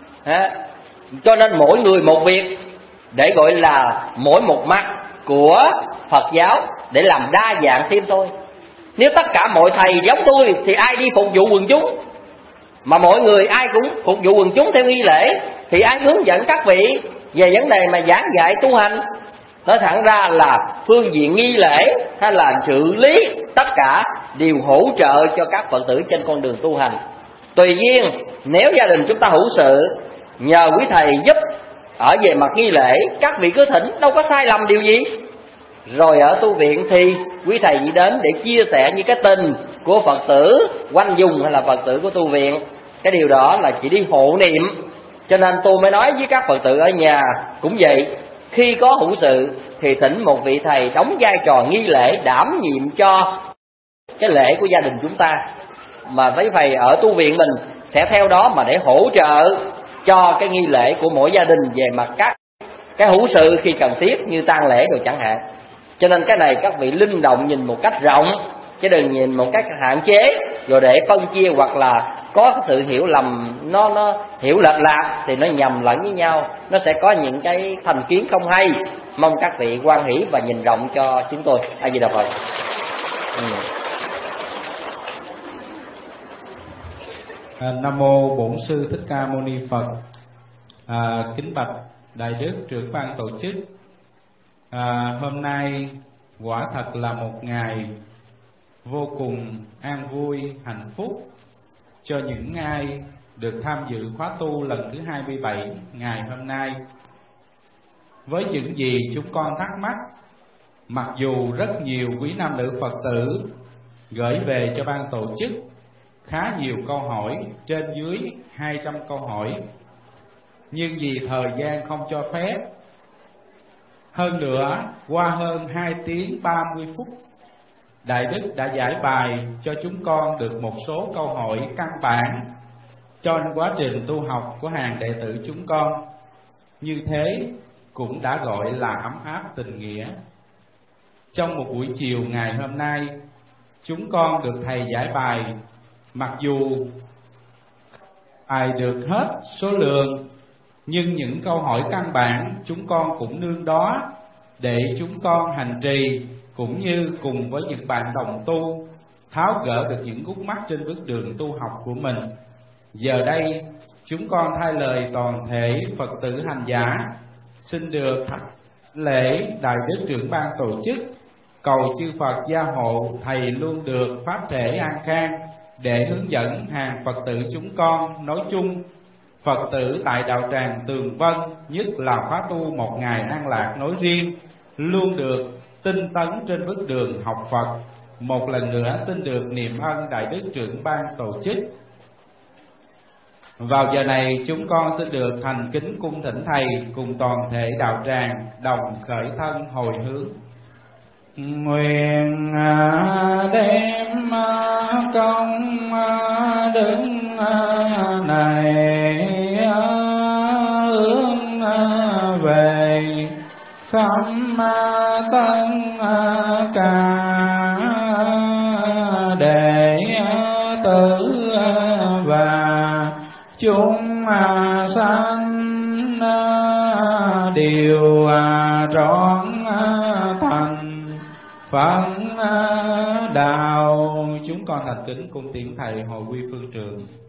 Cho nên mỗi người một việc, để gọi là mỗi một mặt của Phật giáo, để làm đa dạng thêm thôi. Nếu tất cả mọi thầy giống tôi thì ai đi phục vụ quần chúng? Mà mọi người ai cũng phục vụ quần chúng theo nghi lễ thì ai hướng dẫn các vị về vấn đề mà giảng dạy tu hành? Nói thẳng ra là phương diện nghi lễ hay là xử lý, tất cả đều hỗ trợ cho các Phật tử trên con đường tu hành. Tùy nhiên nếu gia đình chúng ta hữu sự, nhờ quý thầy giúp ở về mặt nghi lễ, các vị cứ thỉnh, đâu có sai lầm điều gì. Rồi ở tu viện thì quý thầy chỉ đến để chia sẻ những cái tình của Phật tử quanh vùng hay là Phật tử của tu viện. Cái điều đó là chỉ đi hộ niệm. Cho nên tôi mới nói với các Phật tử ở nhà cũng vậy, khi có hữu sự thì thỉnh một vị thầy đóng vai trò nghi lễ, đảm nhiệm cho cái lễ của gia đình chúng ta. Mà mấy thầy ở tu viện mình sẽ theo đó mà để hỗ trợ cho cái nghi lễ của mỗi gia đình về mặt các cái hữu sự khi cần thiết như tang lễ rồi chẳng hạn. Cho nên cái này các vị linh động nhìn một cách rộng, chứ đừng nhìn một cách hạn chế rồi để phân chia, hoặc là có sự hiểu lầm, nó hiểu lệch lạc thì nó nhầm lẫn với nhau, nó sẽ có những cái thành kiến không hay. Mong các vị hoan hỷ và nhìn rộng cho chúng tôi. A Di Đà Phật. Nam mô Bổn Sư Thích Ca Mâu Ni Phật. Kính bạch Đại Đức trưởng ban tổ chức, hôm nay quả thật là một ngày vô cùng an vui, hạnh phúc cho những ai được tham dự khóa tu lần thứ 27 ngày hôm nay. Với những gì chúng con thắc mắc, mặc dù rất nhiều quý nam nữ Phật tử gửi về cho ban tổ chức khá nhiều câu hỏi, trên dưới 200 câu hỏi, nhưng vì thời gian không cho phép, hơn nữa qua hơn 2 tiếng 30 phút, Đại Đức đã giải bài cho chúng con được một số câu hỏi căn bản trong quá trình tu học của hàng đệ tử chúng con. Như thế cũng đã gọi là ấm áp tình nghĩa. Trong một buổi chiều ngày hôm nay, chúng con được thầy giải bài, mặc dù bài được hết số lượng, nhưng những câu hỏi căn bản chúng con cũng nương đó để chúng con hành trì, cũng như cùng với những bạn đồng tu tháo gỡ được những khúc mắc trên bước đường tu học của mình. Giờ đây chúng con thay lời toàn thể Phật tử hành giả xin được lễ Đại Đức trưởng ban tổ chức, cầu chư Phật gia hộ thầy luôn được pháp thể an khang, để hướng dẫn hàng Phật tử chúng con nói chung, Phật tử tại đạo tràng Tường Vân, nhất là khóa tu một ngày an lạc nói riêng, luôn được tinh tấn trên bước đường học Phật. Một lần nữa xin được niệm ân Đại Đức trưởng ban tổ chức. Vào giờ này chúng con xin được thành kính cung thỉnh thầy cùng toàn thể đạo tràng đồng khởi thân hồi hướng. Nguyện đem công đức này hướng về khắp tất cả đệ tử và chúng sanh đều trọn thành Phật đạo. Chúng con thành kính cung tiễn thầy hồi quy phương trường.